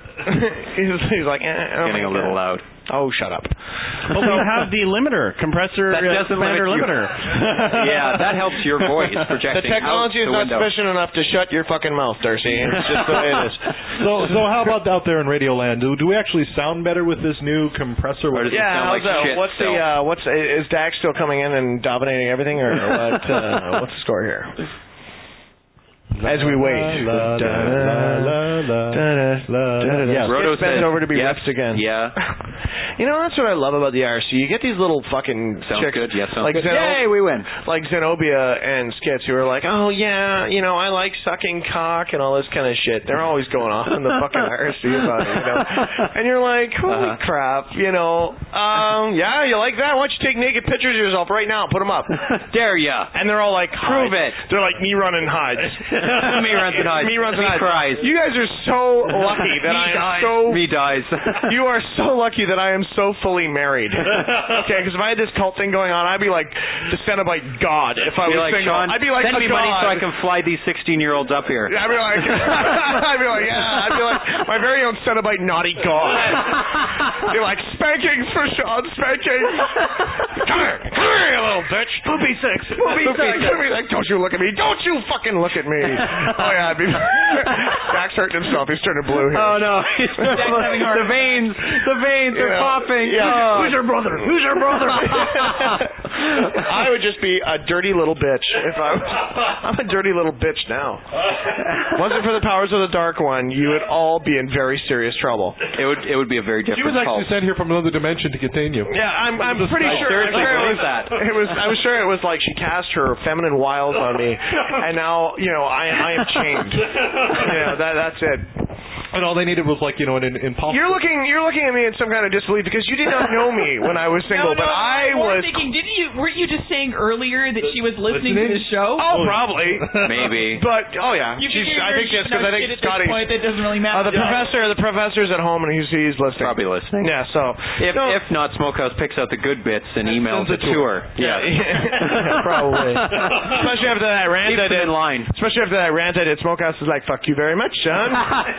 he's, he's like, eh, oh Getting my a little God. loud. Oh, shut up. But we have the limiter, compressor, That uh, doesn't expander limit you. limiter. Yeah, that helps your voice projecting. The technology out is the not window. sufficient enough to shut your fucking mouth, Darcy. It's just the way it is. So, so how about out there in Radioland? Do, do we actually sound better with this new compressor? Or does it Yeah, sound how's like that? shit What's the still? uh, what's is Dax still coming in and dominating everything, or what? Uh, what's the score here? As we wait, La, la, la, la, la, la. yes, Roto gets bent says over to be yes, ripped again. Yeah. You know, that's what I love about the I R C. You get these little fucking Sounds chicks good. Yes, sounds like good. Zeno- Yay, we win. like Zenobia and Skits who are like, oh yeah, you know, I like sucking cock and all this kind of shit. They're always going off in the fucking I R C about it, you know. And you're like, holy Uh-huh. crap, you know. Um, yeah, you like that? Why don't you take naked pictures of yourself right now? Put them up. Dare ya? And they're all like, Prove hides. it. They're like me running hides. Me runs and hides. Me runs and Me hides. cries. You guys are so lucky that Me I am dies. so. Me dies. You are so lucky that I am so fully married. Okay, because if I had this cult thing going on, I'd be like the Cenobite god. If I Be was like, single, Sean, I'd be like send a me god. money so I can fly these sixteen-year-olds up here. I'd be like, I'd be like, yeah, I'd be like my very own Cenobite naughty god. Be like spankings for Sean, spankings. Come here, come here, you little bitch. Poopy sex, poopy sex. Poopy sex. Don't you look at me. Don't you fucking look at me. Oh yeah, I'd be. Dax hurting himself. He's turning blue here. Oh no, the veins, the veins are Yeah. popping. Yeah. Oh. Who's your brother? Who's your brother? I would just be a dirty little bitch if I was. I'm a dirty little bitch now. Wasn't for the powers of the Dark One, you would all be in very serious trouble. It would it would be a very She different was actually cult. sent here from another dimension to contain you. Yeah, I'm. I'm Just- pretty I sure. I'm seriously sure it believe was that. It was. I was sure it was like she cast her feminine wiles on me, and now you know I I am chained. Yeah, that that's it. And all they needed was like, you know, an, an impossible. You're looking. You're looking at me in some kind of disbelief because you did not know me when I was single, no, no, but I I'm more was. thinking, didn't you? Weren't you just saying earlier that she was listening, to the show? Oh, probably. Maybe. But oh yeah, You she's, figure I think you're yes, because I think shit at Scotty. this point, that doesn't really Uh, matter. the professor, the professor's at home and he's he's listening. Probably listening. Yeah. So If no, if not, Smokehouse picks out the good bits and emails it to her. yeah, yeah, probably. Especially after that rant Keeps I it did. in line. Especially after that rant I did. Smokehouse is like, "Fuck you very much, John." Well,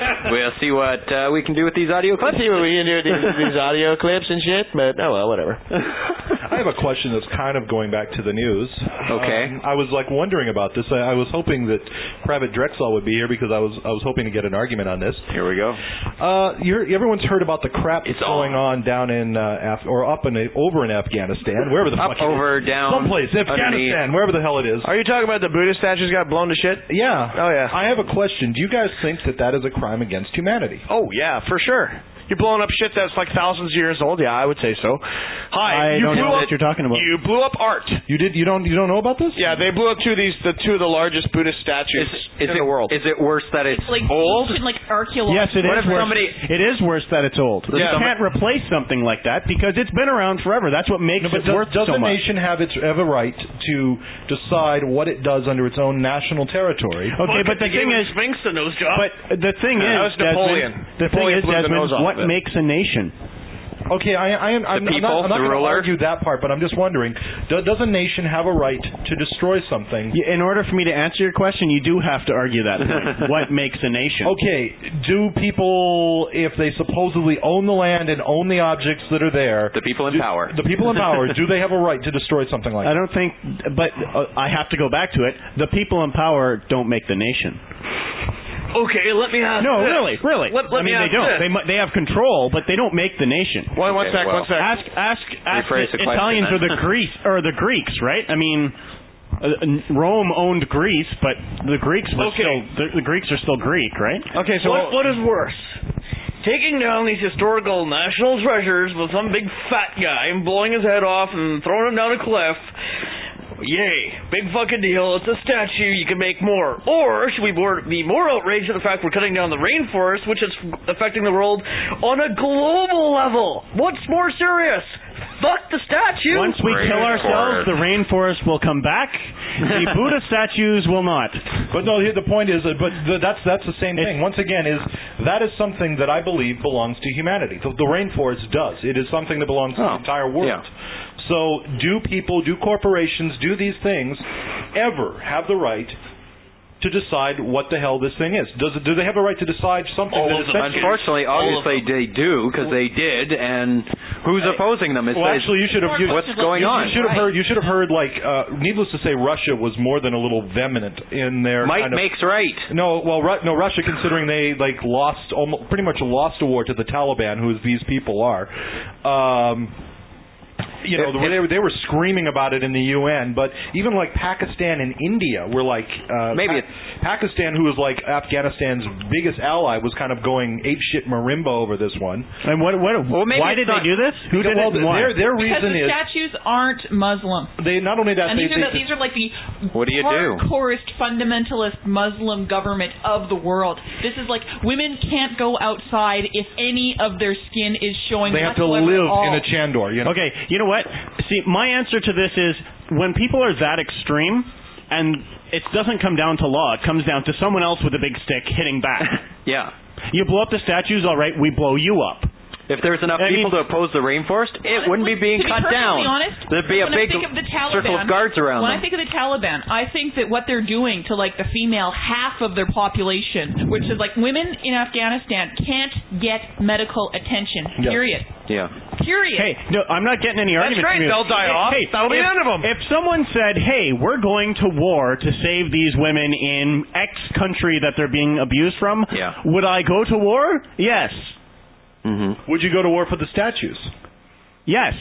we'll see what uh, we can do with these audio clips. Let's see what we can do with these, these audio clips and shit, but oh well, whatever. I have a question that's kind of going back to the news. Okay. Um, I was like wondering about this. I, I was hoping that Private Drexel would be here because I was I was hoping to get an argument on this. Here we go. Uh, you're, everyone's heard about the crap that's going on down in uh, Af- or up in over in Afghanistan, wherever the Up, fuck it over, is. down, someplace, Afghanistan, underneath. wherever the hell it is. Are you talking about the Buddha statues got blown to shit? Yeah. Oh yeah. I have a question. Do you guys think that that is a crime against humanity? Oh yeah, for sure. You're blowing up shit that's like thousands of years old. Yeah, I would say so. I Hi, you don't blew know up, what you're talking about. You blew up art. You did. You don't. You don't know about this? Yeah, they blew up two of these, the two of the largest Buddhist statues Is, is in it, the world. Is it worse that it's, It's like old? ancient, like archaeological. Yes, it What is if worse. somebody- It is worse that it's old. You Yeah. can't replace something like that because it's been around forever. That's what makes No, but it does, worth does so a much. nation have its have a right to decide what it does under its own national territory? Okay, but the thing is, Sphinx the nose job. but the thing Yeah, is, that was Napoleon. Desmond, the Napoleon thing is, blew the Desmond, nose off what of it. makes a nation? Okay, I, I am. I'm, The people, I'm not, I'm not the going to ruler? argue that part, but I'm just wondering: do, does a nation have a right to destroy something? In order for me to answer your question, you do have to argue that point. What makes a nation? Okay, do people, if they supposedly own the land and own the objects that are there, The people in do- power. the people in power, do they have a right to destroy something like I that? don't think, but uh, I have to go back to it. The people in power don't make the nation. Okay, let me ask No, this. really, really. Let, let I mean, me they ask don't. this. They mu- they have control, but they don't make the nation. One, one Okay, sec, well. one sec. Ask ask ask Rephrase the the question, Italians then. or the Greece or the Greeks, right? I mean, uh, Rome owned Greece, but the Greeks were Okay. still the, the Greeks are still Greek, right? Okay, so what, what is worse? Taking down these historical national treasures with some big fat guy and blowing his head off and throwing him down a cliff. Yay, big fucking deal. It's a statue. You can make more. Or should we more, be more outraged at the fact we're cutting down the rainforest, which is affecting the world on a global level? What's more serious? Fuck the statue. Once we kill ourselves, the rainforest will come back. The Buddha statues will not. But no, here the point is, that, but the, that's that's the same thing. Once again, is that is something that I believe belongs to humanity. The, the rainforest does. It is something that belongs to Oh, the entire world. yeah. So, do people, do corporations, do these things ever have the right to decide what the hell this thing is? Does it, do they have a right to decide something All that of is them. essentially- Unfortunately, obviously they do because they did, and who's opposing them? It's Well, it's- actually, you should have. You, what's going you, on? You should have heard. You should have heard. Like, uh, needless to say, Russia was more than a little vehement in their. Might kind of, makes right. No, well, Ru- no, Russia, considering they like lost, almost, pretty much lost a war to the Taliban, who these people are. Um, you know, they were they were screaming about it in the U N, but even like Pakistan and India were like uh, Maybe Pa- Pakistan, who was like Afghanistan's biggest ally, was kind of going apeshit marimba over this one. And what what? Well, maybe why it's did not- they do this? Who did well, it? And why? Their their Because reason the is statues aren't Muslim. they not only that And they, these are, they the, these are like the What do you do? hardcorest fundamentalist Muslim government of the world. This is like women can't go outside if any of their skin is showing. they have to whatsoever live at all. in a chandor. You know? Okay, you know what? See, my answer to this is when people are that extreme, and it doesn't come down to law, it comes down to someone else with a big stick hitting back. Yeah. You blow up the statues, all right, we blow you up. If there's enough I people mean- to oppose the rainforest, it wouldn't be being to be cut perfectly down. honest, There'd be a when big I think of the Taliban, circle of guards around When them. I think of the Taliban, I think that what they're doing to like the female half of their population, which is like women in Afghanistan can't get medical attention. Yeah. Period. Yeah. Period. Hey, no, I'm not getting any That's argument right, from you. they'll die Hey, off. Hey, That'll be if, the end of 'em. If someone said, hey, we're going to war to save these women in X country that they're being abused from, Yeah. would I go to war? Yes. Mm-hmm. Would you go to war for the statues? Yes.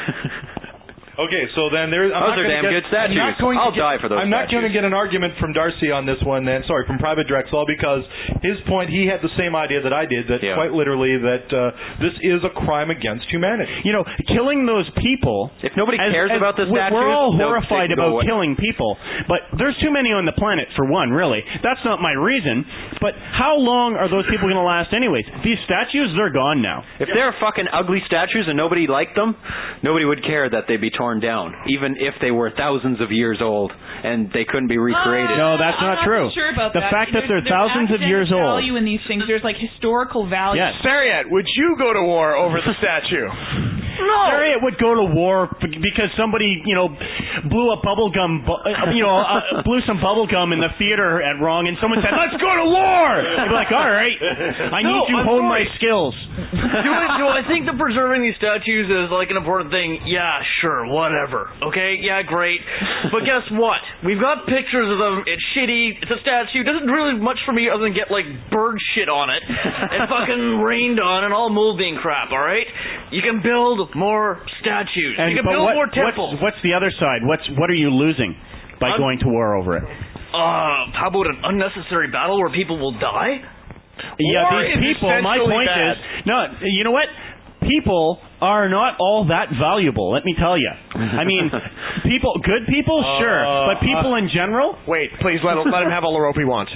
Okay, so then there's. I'm Those not are gonna damn get, good statues. I'm not going I'll to get, die for those I'm not going to statues. get an argument from Darcy on this one. Then, sorry, from Private Drexel, because his point, he had the same idea that I did. That Yeah. quite literally, that uh, this is a crime against humanity. You know, killing those people. If nobody as- cares as- about the we- statues, we're all they'll- horrified they can go about away. killing people, but there's too many on the planet for one. Really, that's not my reason. But how long are those people going to last, anyways? These statues, they're gone now. If they're fucking ugly statues and nobody liked them, nobody would care that they be torn down, even if they were thousands of years old and they couldn't be recreated. No, that's I'm not true. Sure about The that. fact that There's- they're thousands there's of years academic old. value in these things. There's like historical value. Yes. Sariat, would you go to war over the statue? No. Sariat, it would go to war because somebody, you know, blew a bubble gum, bu- you know, uh, blew some bubble gum in the theater at wrong, and someone said, "Let's go to war." I'd be like, "All right, I need No, to I'm hone sorry. my skills." do, I, do I think that preserving these statues is like an important thing? Yeah, sure, whatever. Okay, yeah, great. But guess what? We've got pictures of them. It's shitty. It's a statue. It doesn't really much for me other than get like bird shit on it and fucking rained on and all moldy and crap. All right, you can build more statues. And, you can but build what, more temples. What's, what's the other side? What's what are you losing by I'm- going to war over it? Uh, how about an unnecessary battle where people will die? Yeah, War these is people. My essentially point bad. is, no, you know what? People are not all that valuable. Let me tell you. I mean, people, good people, sure, but people in general. Wait, please let him, let him have all the rope he wants.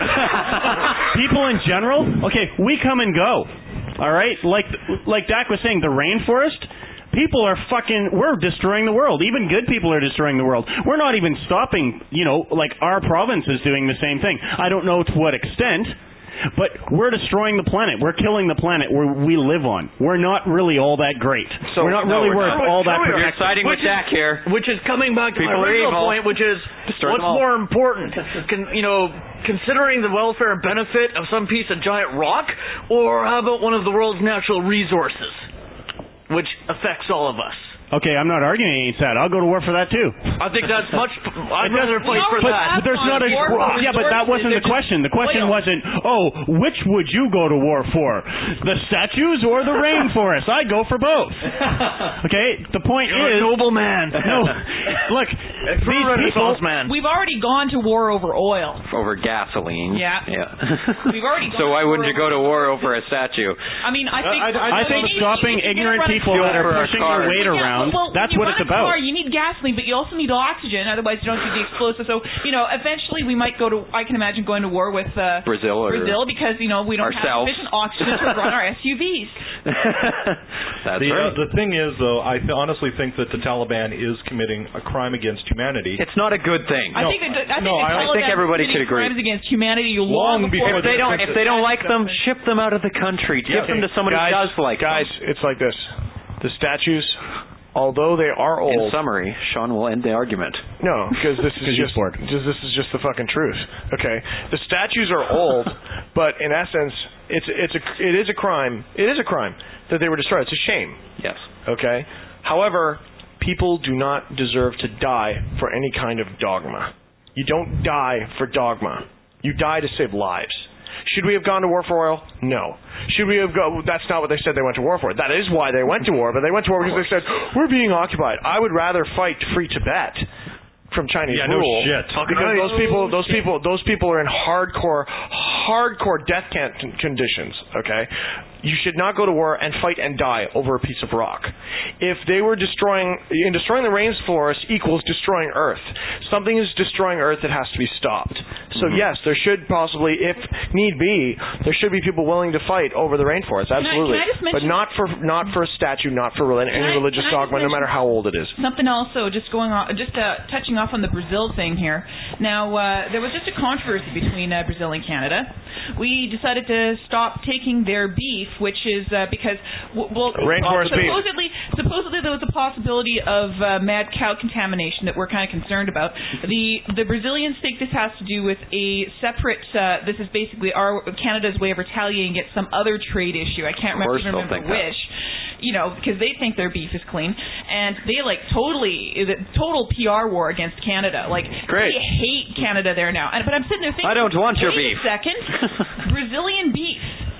People in general. Okay, we come and go. All right, like like Dak was saying, the rainforest. People are fucking, we're destroying the world. Even good people are destroying the world. We're not even stopping, you know, like our province is doing the same thing. I don't know to what extent, but we're destroying the planet. We're killing the planet where we live on. We're not really all that great. So, we're not no, really we're worth not. all that You're protection. siding with Which is- Dak here. Which is coming back to People my are original evil. point, which is Destroy what's them all. more important? Can, you know, considering the welfare and benefit of some piece of giant rock, or how about one of the world's natural resources, which affects all of us? Okay, I'm not arguing against that. I'll go to war for that too. I think that's much. I'd rather fight for but, that. But there's not a. Yeah, but that wasn't the question. The question wasn't, oh, which would you go to war for? The statues or the rainforest? I go for both. Okay, the point You're is. a noble man. No, look, True these Renaissance people. man. We've already gone to war over oil. Over gasoline. Yeah. Yeah. We've already gone So why to wouldn't you war go to war over a statue? I mean, I think I, I, I think stopping ignorant people that are pushing their weight around. Well, That's when you what run it's a about. Car, you need gasoline, but you also need oxygen. Otherwise, you don't get the explosive. So, you know, eventually we might go to. I can imagine going to war with uh, Brazil or Brazil because you know we don't ourselves. have sufficient oxygen to run our S U Vs. That's the, right. uh, the thing is, though, I th- honestly think that the Taliban is committing a crime against humanity. It's not a good thing. I think. It, I think, no, the I- I think Taliban everybody committing could agree. Crimes against humanity Long long before before If they don't, if they don't like them, ship them out of the country. Give them to somebody guys, who does like Guys, them. it's like this. The statues, although they are In old. summary, Sean will end the argument. No, because this is 'Cause you're just, bored. just this is just the fucking truth. Okay, the statues are old, but in essence, it's it's a it is a crime. It is a crime that they were destroyed. It's a shame. Yes. Okay. However, people do not deserve to die for any kind of dogma. You don't die for dogma. You die to save lives. Should we have gone to war for oil? No. Should we have go? That's not what they said they went to war for. That is why they went to war, but they went to war because they said, we're being occupied. I would rather fight free Tibet from Chinese Yeah, no rule. shit. Because those people, those people, those people are in hardcore, hardcore death camp conditions. Okay, you should not go to war and fight and die over a piece of rock. If they were destroying, in destroying the rainforest equals destroying Earth. Something is destroying Earth that has to be stopped. So Mm-hmm. yes, there should possibly, if need be, there should be people willing to fight over the rainforest. Can I- Absolutely, can I just but mention- not for not for a statue, not for rel- any Can I- religious can I just dogma, no matter mention- how old it is. Something also, just going on, just uh, touching off on the Brazil thing here. Now, uh, there was just a controversy between uh, Brazil and Canada. We decided to stop taking their beef, which is uh, because, w- well, Rainforest beef. supposedly, supposedly there was a possibility of uh, mad cow contamination that we're kind of concerned about. The the Brazilians think this has to do with a separate. Uh, this is basically our Canada's way of retaliating against some other trade issue. I can't Of remember, course they'll remember think that. which. You know, because they think their beef is clean, and they like totally the total P R war against Canada. Like Great. they hate Canada there now. And, but I'm sitting there thinking, I don't want your wait beef. a second, Brazilian beef.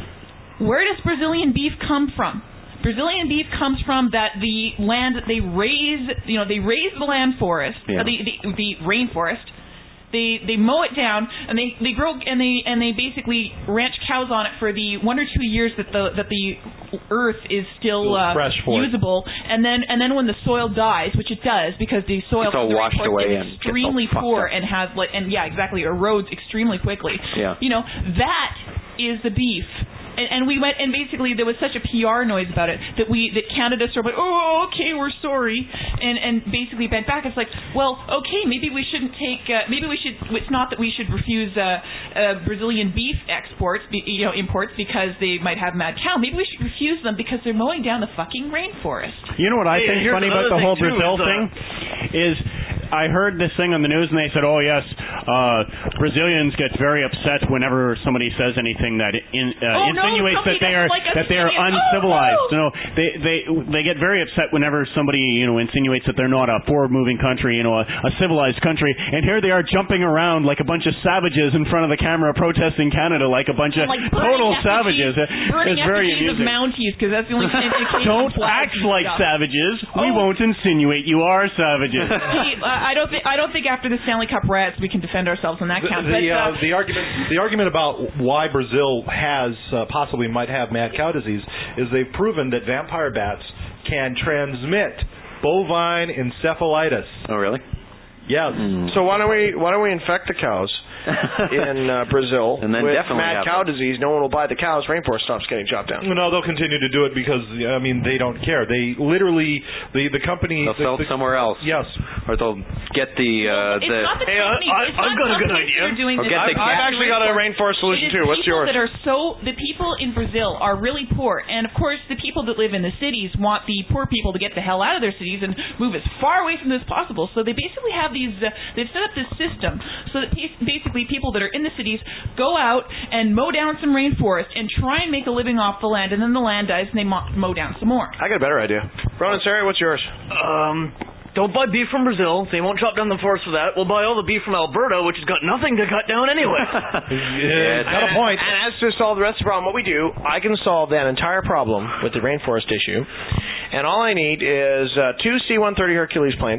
Where does Brazilian beef come from? Brazilian beef comes from that the land that they raise, you know, they raise the land forest, Yeah. uh, the, the the rainforest. They they mow it down and they, they grow and they and they basically ranch cows on it for the one or two years that the that the earth is still uh, Fresh for it. usable, and then and then when the soil dies, which it does because the soil It's all the washed rainforest away is and gets all extremely fucked poor up. and has like and yeah exactly erodes extremely quickly. Yeah. You know that is the beef and, and we went, and basically there was such a P R noise about it that we that Canada sort of went, oh, okay, we're sorry, and and basically bent back. It's like, well, okay, maybe we shouldn't take, uh, maybe we should. It's not that we should refuse uh, uh, Brazilian beef exports, you know, imports because they might have mad cow. Maybe we should refuse them because they're mowing down the fucking rainforest. You know what I Hey, think is here's funny about the another whole thing, too, Brazil is, uh, thing is I heard this thing on the news and they said, oh yes, uh, Brazilians get very upset whenever somebody says anything that in, uh, Oh, no, insinuates somebody that they are doesn't like us that they are saying it. Oh, uncivilized. no. No, they they they get very upset whenever somebody you know insinuates that they're not a forward-moving country, you know, a, a civilized country. And here they are jumping around like a bunch of savages in front of the camera protesting Canada like a bunch of Like total burning savages. effigies- burning It's very effigies of amusing. Mounties because that's the only indication. Don't of flowers act and like stuff. savages. We Oh. won't insinuate you are savages. See, I I don't think I don't think after the Stanley Cup rats we can defend ourselves on that The, count. the, but, uh, uh, the argument the argument about why Brazil has uh, possibly might have mad cow disease is they've proven that vampire bats can transmit bovine encephalitis. Oh, really? Yes. So why don't we why don't we infect the cows in uh, Brazil And then with definitely mad have cow them. disease? No one will buy the cows. Rainforest stops getting chopped down. No, they'll continue to do it because I mean they don't care. They literally the the company They'll the, sell the, it somewhere else. Yes. Or they'll get the uh, it's the. not the Hey, I- companies. I- it's I've not got a good companies idea. that are doing Or this. get the It's I've not actually got a rainforest solution It is too. What's people yours? that are so the people in Brazil are really poor, and of course the people that live in the cities want the poor people to get the hell out of their cities and move as far away from this as possible. So they basically have these. Uh, they've set up this system so that pa- basically people that are in the cities go out and mow down some rainforest and try and make a living off the land, and then the land dies and they mo- mow down some more. I got a better idea. Ronan Sari, what's yours? Um, don't buy beef from Brazil. They won't chop down the forest for that. We'll buy all the beef from Alberta, which has got nothing to cut down anyway. Yeah, it's got a point. And as to solve the rest of the problem, what we do, I can solve that entire problem with the rainforest issue. And all I need is uh, two C one thirty Hercules planes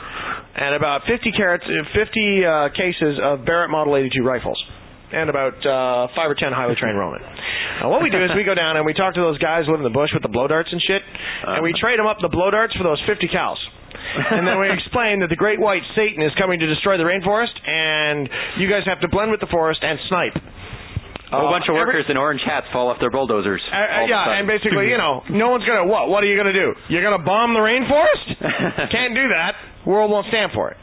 and about fifty carats, uh, fifty uh, cases of Barrett Model eighty-two rifles. And about uh, five or ten highly trained Roman. Now, what we do is we go down and we talk to those guys who live in the bush with the blow darts and shit, and we trade them up the blow darts for those fifty cows. And then we explain that the great white Satan is coming to destroy the rainforest, and you guys have to blend with the forest and snipe. A whole Uh, bunch of every- workers in orange hats fall off their bulldozers. Uh, uh, all of a yeah, sudden. and basically, you know, no one's gonna what? What are you gonna do? You're gonna bomb the rainforest? Can't do that. World won't stand for it.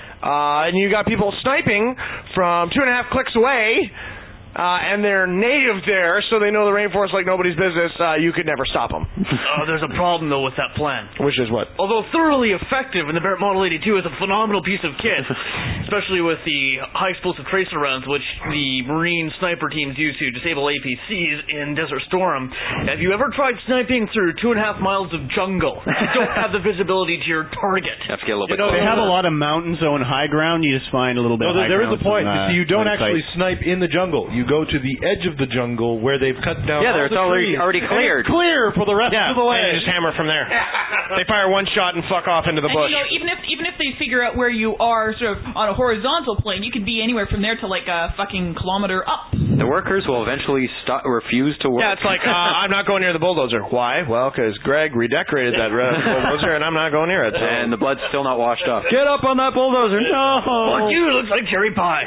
Uh, and you got people sniping from two and a half clicks away. Uh, and they're native there, so they know the rainforest like nobody's business. Uh, you could never stop them. uh, there's a problem, though, with that plan. Which is what? Although thoroughly effective, and the Barrett Model eighty-two is a phenomenal piece of kit, especially with the high explosive tracer rounds, which the Marine sniper teams use to disable A P Cs in Desert Storm. Have you ever tried sniping through two and a half miles of jungle? You don't have the visibility to your target. Have to get a little You bit know, they closer. have a lot of mountains, though, in high ground. You just find a little bit No, of there high there is ground a point. from, uh, You see, you don't websites. actually snipe in the jungle. You go to the edge of the jungle where they've cut down Yeah, all there, it's the already trees. already And cleared. it's clear for the rest Yeah, of the way. and you just hammer from there. They fire one shot and fuck off into the And bush. you know, even if even if they figure out where you are, sort of on a horizontal plane, you could be anywhere from there to like a fucking kilometer up. The workers will eventually stop, refuse to work. Yeah, it's like, uh, I'm not going near the bulldozer. Why? Well, because Greg redecorated that red bulldozer, and I'm not going near it. So. And the blood's still not washed off. Get up on that bulldozer! No. Fuck you, looks like cherry pie.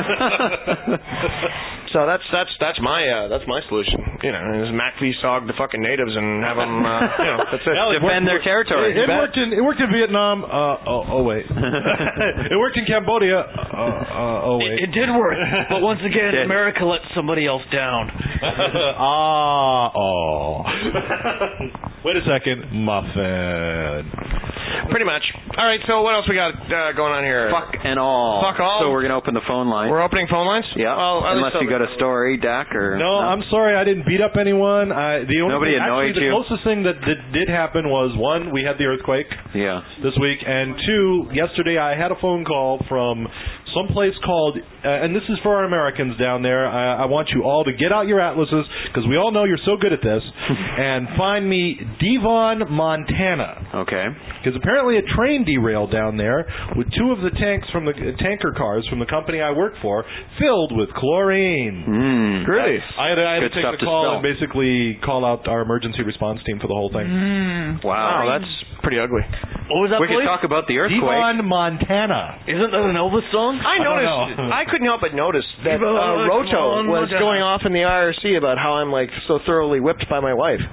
So that's that's that's my uh, that's my solution. You know, is MacV sog the fucking natives and have them. Uh, you know, that's it. Well, it Defend their worked- territory. It, it worked in it worked in Vietnam. Uh, oh, oh wait, it worked in Cambodia. Uh, uh, oh wait, It, it did work, but once again, Did. America let somebody else down. ah, oh. Wait a second, muffin. Pretty much. All right. So what else we got uh, going on here? Fuck and all. Fuck all? So we're gonna open the phone line. We're opening phone lines. Yeah. Well, at Unless least you got a story, Dak, or No, I'm sorry, I didn't beat up anyone. I, the only Nobody thing, annoyed actually, you? the closest thing that, that did happen was one, we had the earthquake yeah. this week, and two, yesterday I had a phone call from someplace called, uh, and this is for our Americans down there. I, I want you all to get out your atlases because we all know you're so good at this, and find me Devon, Montana. Okay. Because apparently a train derailed down there with two of the tanks from the uh, tanker cars from the company I work for filled with chlorine. Mm. Really? I had, I had Good to take stuff the to call spill. and basically call out our emergency response team for the whole thing. Mm. Wow, that's pretty ugly. What was that We place? could talk about the earthquake. Devon, Montana. Isn't that an Elvis song? I I don't noticed. know. I couldn't help but notice that Devon, uh, Roto was Montana. going off in the I R C about how I'm like so thoroughly whipped by my wife.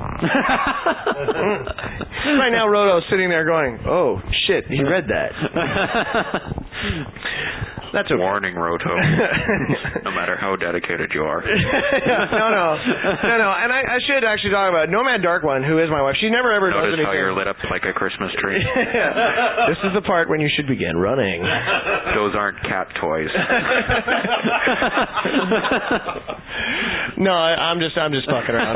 Right now, Roto's sitting there going, "Oh shit, he read that." That's a warning, Roto. No matter how dedicated you are. no, no, no, no. And I, I should actually talk about Nomad Dark One, who is my wife. She never ever does Notice anything. how you're lit up like a Christmas tree. This is the part when you should begin running. Those aren't cat toys. No, I, I'm just, I'm just fucking around.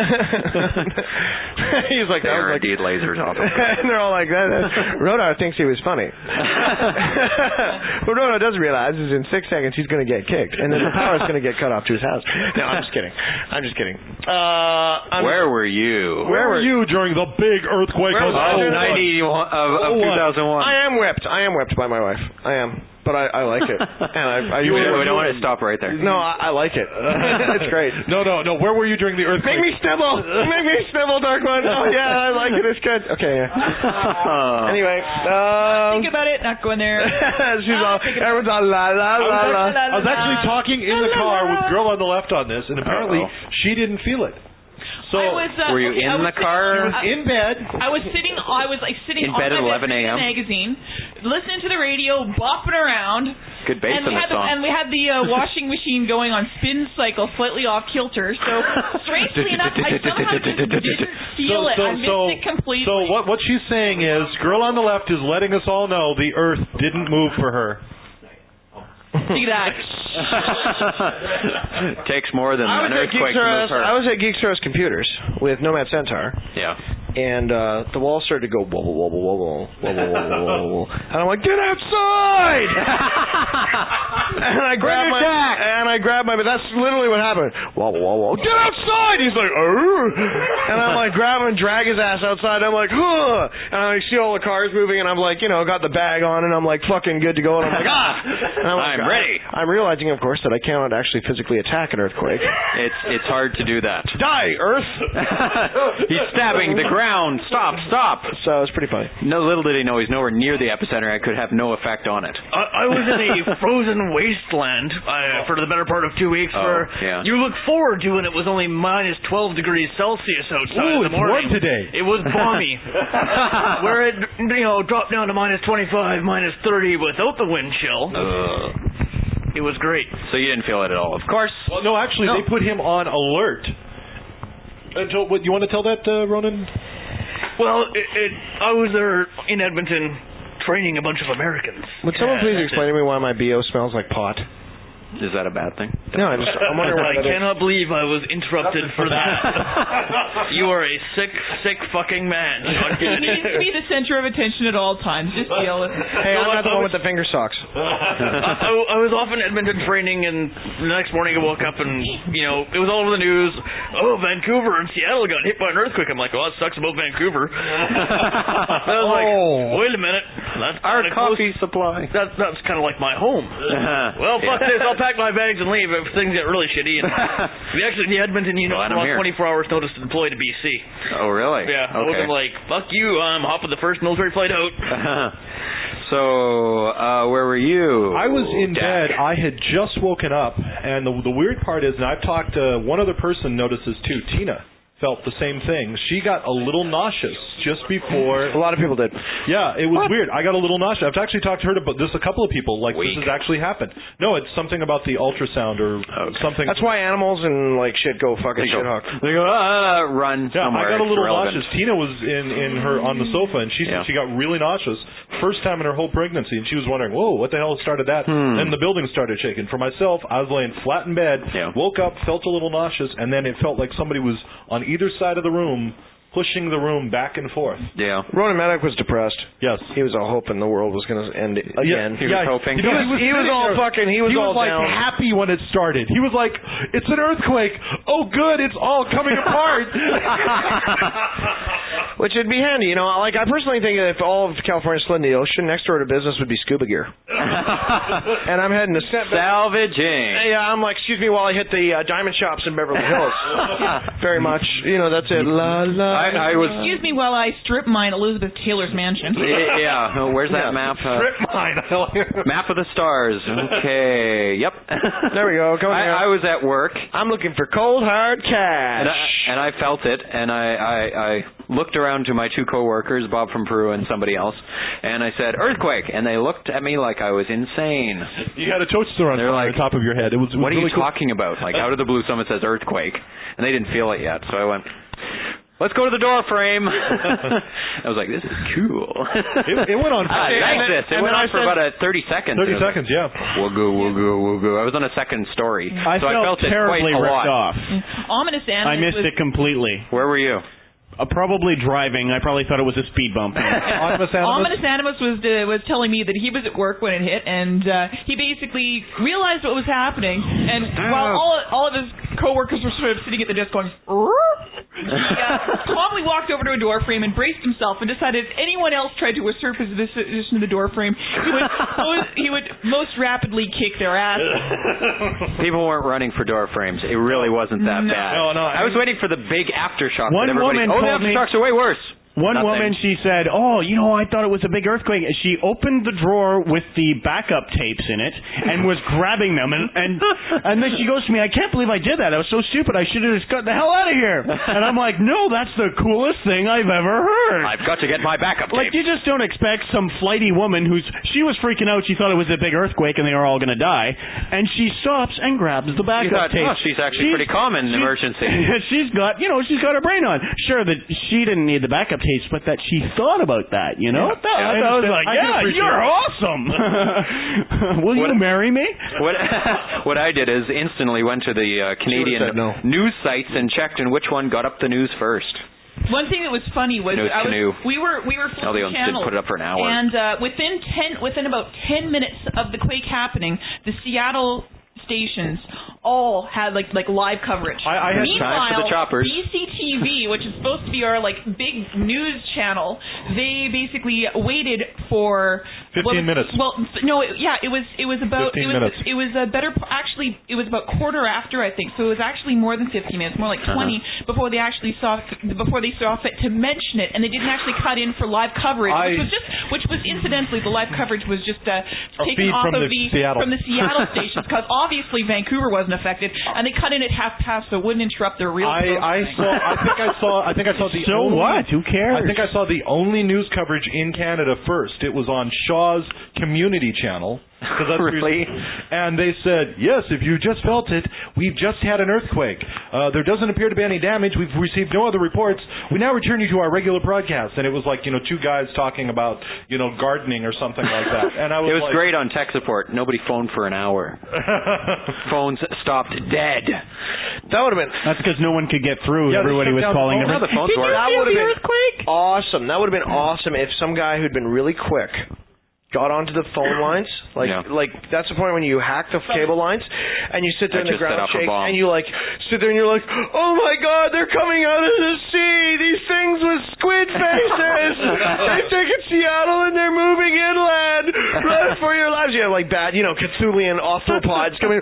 He's like, They I was are like, indeed lasers off. and they're all like that. Rodar thinks he was funny. What Rodar doesn't realize is in six seconds he's going to get kicked, and then the power's going to get cut off to his house. No, I'm just kidding. I'm just kidding. Uh, I'm, Where were you? Where were you during the big earthquake Where of was I? ninety of, of Oh, two thousand one? I am whipped. I am whipped by my wife. I am. But I, I like it. And I, I You, we, usually- we don't want to stop right there. No, I, I like it. It's great. No, no, no. Where were you during the earthquake? Make me snivel. Make me snivel, Dark One. Oh yeah, I like it. It's good. Okay. Yeah. Anyway, um, Think about it. Not going there. she's all. Everyone's all la la I was, la la. actually, I was actually talking in the car with girl on the left on this, and apparently she didn't feel it. So I was, uh, were you okay, in I was the sitting- car? she was in bed. I was sitting. I was like sitting In on bed my at eleven reading a.m.? the magazine, listening to the radio, bopping around. Good bass and in we that had the, song. and we had the uh, washing machine going on spin cycle, slightly off kilter. So strangely enough, I somehow just didn't feel it. I missed it completely. So what what she's saying is, girl on the left is letting us all know the Earth didn't move for her. See that? Takes more than I was an at earthquake Geeks to R move Us. her. I was at Geeks R Us Computers with Nomad Centaur. Yeah. And uh, the walls started to go wobble, wobble, wobble, wobble, wobble, wobble, and I'm like, get outside! and I grabbed my, and I grabbed my, but that's literally what happened. Wobble, wobble, get outside! He's like, oh! And I'm like, grab him and drag his ass outside. I'm like, huh! And I see all the cars moving, and I'm like, you know, got the bag on, and I'm like, fucking good to go. And I'm like, ah! And I'm, like, I'm ready. I'm realizing, of course, that I cannot actually physically attack an earthquake. It's it's hard to do that. Die, Earth! He's stabbing the ground. Stop, stop. So it's pretty funny. No, little did he know he's nowhere near the epicenter. I could have no effect on it. I, I was in a frozen wasteland uh, for the better part of two weeks. Oh, where yeah. you look forward to when it was only minus twelve degrees Celsius outside Ooh, in the it's morning. warm today. It was balmy. Where it, you know, dropped down to minus twenty-five, minus thirty without the wind chill. Uh, It was great. so you didn't feel it at all, of course. Well, no, actually, No. they put him on alert. Until, what, you want to tell that, uh, Ronan? Well, it, it, I was there in Edmonton training a bunch of Americans. Would someone Yeah, please that's explain to me why my B O smells like pot? Is that a bad thing? No, I just, I'm wondering I why that is. cannot believe I was interrupted for that. You are a sick, sick fucking man. Sean He Kennedy. needs to be the center of attention at all times. Just deal with it. Hey, I'm not the one with the finger socks. I, I was off in Edmonton training, and the next morning I woke up and, you know, it was all over the news. Oh, Vancouver and Seattle got hit by an earthquake. I'm like, well, that sucks about Vancouver. I was like, Oh. wait a minute. That's Our kinda coffee close. supply. That, that's kind of like my home. Well, fuck Yeah. this. I'll pack my bags and leave if things get really shitty. And we actually, the Edmonton unit Glad I'm lost here. twenty-four hours notice to deploy to B C. Oh, really? Yeah, I Okay. wasn't like, fuck you, I'm hopping the first military flight out. So, uh, where were you? I was in Dak? bed. I had just woken up, and the, the weird part is, and I've talked to one other person notices too, Tina. Felt the same thing. She got a little nauseous just before. A lot of people did. Yeah, it was weird. I got a little nauseous. I've actually talked to her about this. A couple of people like Weak. this has actually happened. No, it's something about the ultrasound or something. That's why animals and like shit go fucking They shit go, hawk. they go ah, run Yeah, somewhere. I got a It's little relevant. nauseous. Tina was in in her on the sofa, and she Yeah. said she got really nauseous first time in her whole pregnancy, and she was wondering, "Whoa, what the hell started that?" Hmm. Then the building started shaking. For myself, I was laying flat in bed, Yeah. woke up, felt a little nauseous, and then it felt like somebody was on either side of the room, pushing the room back and forth. Yeah. Ronan Medic was depressed. Yes. He was all hoping the world was going to end again. He was hoping. You know, He was- he was sitting all there- fucking- he was all like down. happy when it started. He was like, "It's an earthquake. Oh, good, it's all coming apart." Which would be handy, you know. Like I personally think that if all of California slid in the ocean, next order of business would be scuba gear. and I'm heading to Set Salvaging. Yeah, I'm like, excuse me while I hit the uh, diamond shops in Beverly Hills. Very much. You know, that's it. La, la, I, I was... Excuse me while I strip mine Elizabeth Taylor's mansion. Yeah, oh, where's that Yeah. map? Uh, Strip mine. map of the stars. Okay, yep. There we go. Go I, I was at work. I'm looking for cold hard cash. And I, and I felt it, and I, I, I looked around to my two coworkers, Bob from Peru and somebody else, and I said, earthquake, and they looked at me like I was insane. You had a toaster on, like, on top of your head. It was, it was what are really you cool. talking about? Like, out of the blue, someone says earthquake, and they didn't feel it yet, so I went... Let's go to the door frame. I was like, this is cool. It, it went on. I like this. It went on for about a thirty seconds. Thirty seconds, yeah. We'll go, we'll go, we'll go. I was on a second story, I so felt I felt it terribly quite a ripped lot. off. Ominous Animals. I missed was, it completely. Where were you? Uh, probably driving. I probably thought it was a speed bump. Ominous Animals? Ominous Animals was uh, was telling me that he was at work when it hit, and uh, he basically realized what was happening, and while all all of his coworkers were sort of sitting at the desk going, he uh, calmly walked over to a door frame and braced himself, and decided if anyone else tried to usurp his position in the door frame, he would he would most rapidly kick their ass. People weren't running for door frames. It really wasn't that No. bad. No, no, I was waiting for the big aftershock. One that everybody, woman oh, the told me- aftershocks are way worse. One Nothing. woman, she said, oh, you know, I thought it was a big earthquake. She opened the drawer with the backup tapes in it and was grabbing them. And, and and then she goes to me, I can't believe I did that. I was so stupid. I should have just got the hell out of here. And I'm like, no, that's the coolest thing I've ever heard. I've got to get my backup Like, tapes. you just don't expect some flighty woman who's, she was freaking out. She thought it was a big earthquake and they were all going to die. And she stops and grabs the You backup thought, tape. oh, she's actually pretty calm in an she's- emergency. She's got, you know, she's got her brain on. Sure that she didn't need the backup tapes, but that she thought about that, you know? Yeah. That, Yeah, I I was understand. like, I can yeah, appreciate you're it. awesome. Will What- you marry me? What what I did is instantly went to the uh, Canadian said no. news sites and checked in which one got up the news first. One thing that was funny was Canoe, I was, canoe. we were we were Oh, they flipping did channels, put it up for an hour. and uh, within ten within about ten minutes of the quake happening, the Seattle stations all had like like live coverage. I, I had Meanwhile, time for the choppers. B C T V, which is supposed to be our like big news channel, they basically waited for fifteen well, minutes. Well, no, it, yeah, it was it was about it fifteen was minutes. it was a better actually it was about quarter after I think, so it was actually more than fifteen minutes, more like twenty Uh-huh. before they actually saw before they saw fit to mention it, and they didn't actually cut in for live coverage, I- which was just which was incidentally the live coverage was just uh, taken feed off from of the the Seattle. from the Seattle stations because obviously Vancouver wasn't affected, and they cut in at half past so it wouldn't interrupt their real. I, I saw. I think I saw. I think I saw the. So only, what? Who cares? I think I saw the only news coverage in Canada first. It was on Shaw's Community Channel. Cause that's Really? And they said, yes, if you just felt it, we've just had an earthquake. Uh, there doesn't appear to be any damage. We've received no other reports. We now return you to our regular broadcast. And it was like, you know, two guys talking about, you know, gardening or something like that. And I was It was like, great on tech support. Nobody phoned for an hour. Phones stopped dead. That would have been That's because no one could get through. Yeah, they Everybody shut was down the calling. phone. Every- Now the phones Did you work. That hear would've the been- earthquake? awesome. That would have been awesome if some guy who'd been really quick got onto the phone lines. Like, Yeah. like that's the point when you hack the cable lines and you sit there I and the just set ground off a shakes bomb. and you like sit there and you're like, oh my god, they're coming out of the sea. These things with squid faces. They've taken Seattle and they're moving inland. Run for your lives. You have like bad, you know, Cthulian arthropods coming.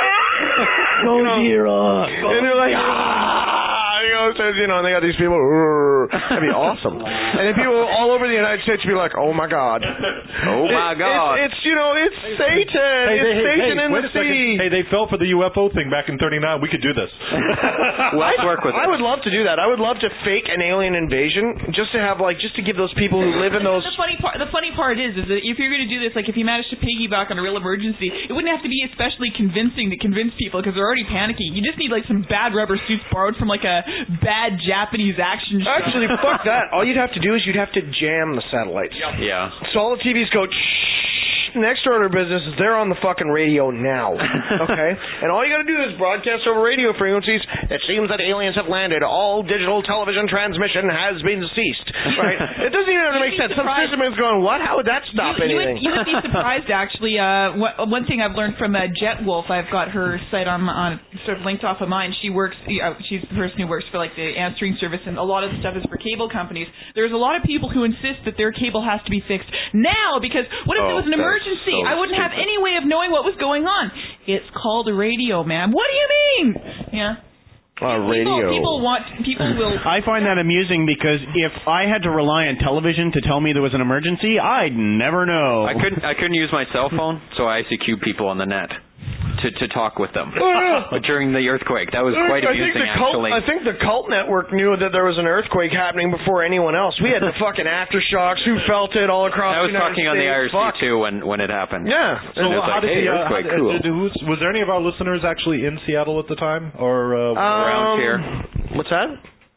Go Xerox. And they're like, ah, you know, so, you know, and they got these people. "Rrr." That'd be awesome. And then people all over the United States would be like, oh my god. Oh my It- God. It's, it's you know, it's Satan. Hey, it's hey, Satan hey, in wait the a second. sea. Hey, they fell for the U F O thing back in thirty-nine. We could do this. Let's work with I it. would love to do that. I would love to fake an alien invasion just to have like just to give those people who live in those. The funny part, the funny part is, is that if you're going to do this, like if you manage to piggyback on a real emergency, it wouldn't have to be especially convincing to convince people because they're already panicking. You just need like some bad rubber suits borrowed from like a bad Japanese action show. Actually, fuck that. All you'd have to do is you'd have to jam the satellites. Yeah. So all the T Vs go. Shh, next order of business is they're on the fucking radio now. Okay? And all you gotta do is broadcast over radio frequencies. It seems that aliens have landed. All digital television transmission has been ceased. Right? It doesn't even have to make sense. Some system is going, what? How would that stop you, you anything? would, you would be surprised, actually. Uh, one, one thing I've learned from uh, Jet Wolf, I've got her site on on sort of linked off of mine. She works. You know, she's the person who works for like the answering service, and a lot of the stuff is for cable companies. There's a lot of people who insist that their cable has to be fixed now because what if Oh, there was an that's emergency? so I wouldn't have stupid. any way of knowing what was going on. It's called a radio, ma'am. What do you mean? Yeah. Uh, People, radio. people want. People will. I find that amusing because if I had to rely on television to tell me there was an emergency, I'd never know. I couldn't. I couldn't use my cell phone, so I I C Q'd people on the net to to talk with them during the earthquake. That was quite I think amusing, the cult, actually. I think the cult network knew that there was an earthquake happening before anyone else. We had the fucking aftershocks. Who felt it all across I was the United talking on the I R States. C Fuck. too when when it happened. Yeah. So And it was how like, did hey, the, uh, earthquake, how- cool. did- who's, was there any of our listeners actually in Seattle at the time, or uh, Around Um, here, What's that?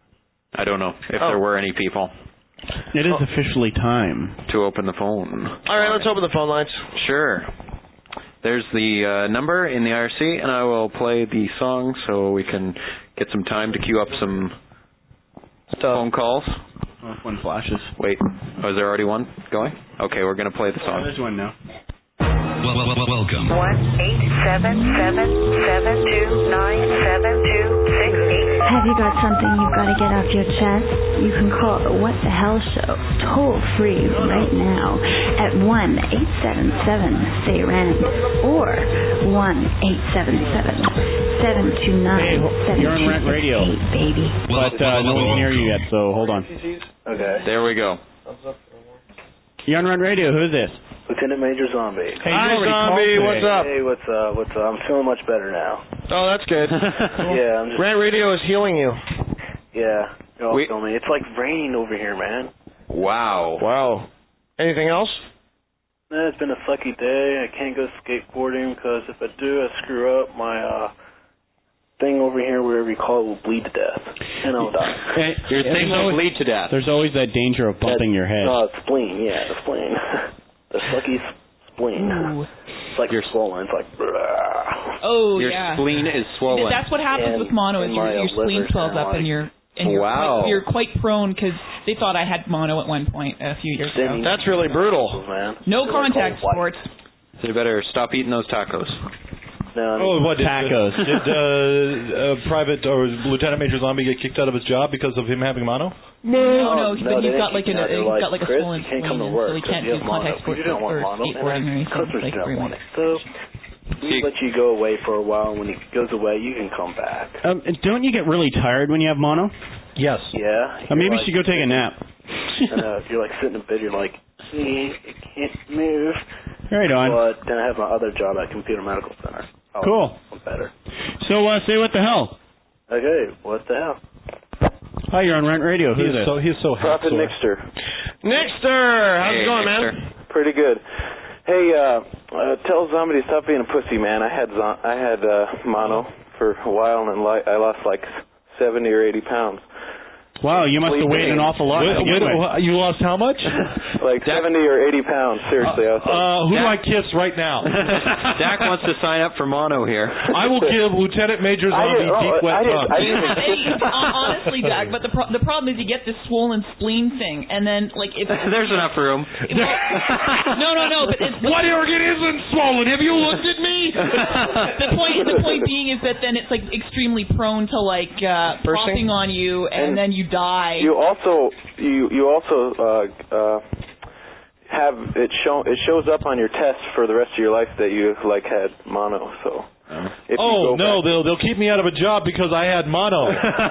I don't know if Oh. there were any people It is officially time to open the phone. All right, let's open the phone lines. Sure. There's the uh, number in the I R C, and I will play the song so we can get some time to queue up some phone calls. Oh, one flashes. Wait, oh, is there already one going? Okay, we're going to play the Oh, song. there's one now. Well, well, well, welcome. One eight seven seven seven two nine seven two six eight. Have you got something you've got to get off your chest? You can call the What the Hell Show toll free right now at one eight seven seven say rand or one eight seven seven seven two nine seven You're on two Rent six Radio. eight, baby. But uh, no one's near you yet, so hold on. Okay. There we go. You're on Rent Radio. Who's this? Lieutenant Major Zombie. Hey, Hi, Zombie. What's up? Hey, what's up? What's up? I'm feeling much better now. Oh, that's good. Yeah, I'm just. Rant Radio is healing you. Yeah, you're all We- feeling me. It's like raining over here, man. Wow. Wow. Anything else? Eh, It's been a sucky day. I can't go skateboarding because if I do, I screw up my uh thing over here, wherever you call it, will bleed to death, and I'll die. Your thing will always, bleed to death. There's always that danger of bumping your head. Oh, it's spleen. Yeah, the spleen. The sucky s- spleen. Ooh. It's like you're swollen. It's like. Oh Your yeah. spleen is swollen. That's what happens And- with mono. Is and your, my, uh, your spleen liver's swells kinda up, and like- you're and you're Wow. quite, you're quite prone because they thought I had mono at one point a few years ago. That's really brutal. Man. No They're contact called sports. So you better stop eating those tacos. No, Oh, what did, Tacos. Did, did uh, uh, Private or Lieutenant Major Zombie get kicked out of his job because of him having mono? No, no, No, but they he's got didn't like kick an me out. They're he's like, got like a Chris, swollen you can't come to spleen, work so he because can't you do have mono. contact sports You don't want or mono, skateboarding or and anything. customers Like don't three want months. it. So we let you go away for a while, and when he goes away, you can come back. Um, don't you get really tired when you have mono? Yes. Yeah. Uh, maybe you You're should go take a nap. And, uh, you're like sitting in bed, you're like, "Eh, I can't move. Right on. But then I have my other job at Computer Medical Center. Oh, Cool. I'm better. So uh, say what the hell. Okay, what the hell? Hi, you're on Rent Radio. Who's He's this? so he's so Profit happy. Nixter. Nixter! How's Hey, it going, Nixter. man? Pretty good. Hey, uh, uh, tell somebody to stop being a pussy, man. I had zo- I had uh, mono for a while, and li- I lost like seventy or eighty pounds. Wow, you must have weighed an awful lot. Wait, to wait, begin with. wh- you lost how much? Like seventy or eighty pounds. Seriously, I was like, Uh, who do I kiss right now? Dak wants to sign up for mono here. I will give Lieutenant Major I Zombie didn't- oh, deep wet I didn't- tongue. I didn't- Hey, hon- honestly, Doug, but the pro- the problem is you get this swollen spleen thing, and then like if There's enough room. no, no, no, but it's, What organ isn't swollen? Have you looked at me? the point the point being is that then it's like extremely prone to like uh, Bursting? popping on you, and, And then you die. you also you you also uh, uh, have it show it shows up on your test for the rest of your life that you like had mono. So if you Oh go no, back- they'll they'll keep me out of a job because I had mono.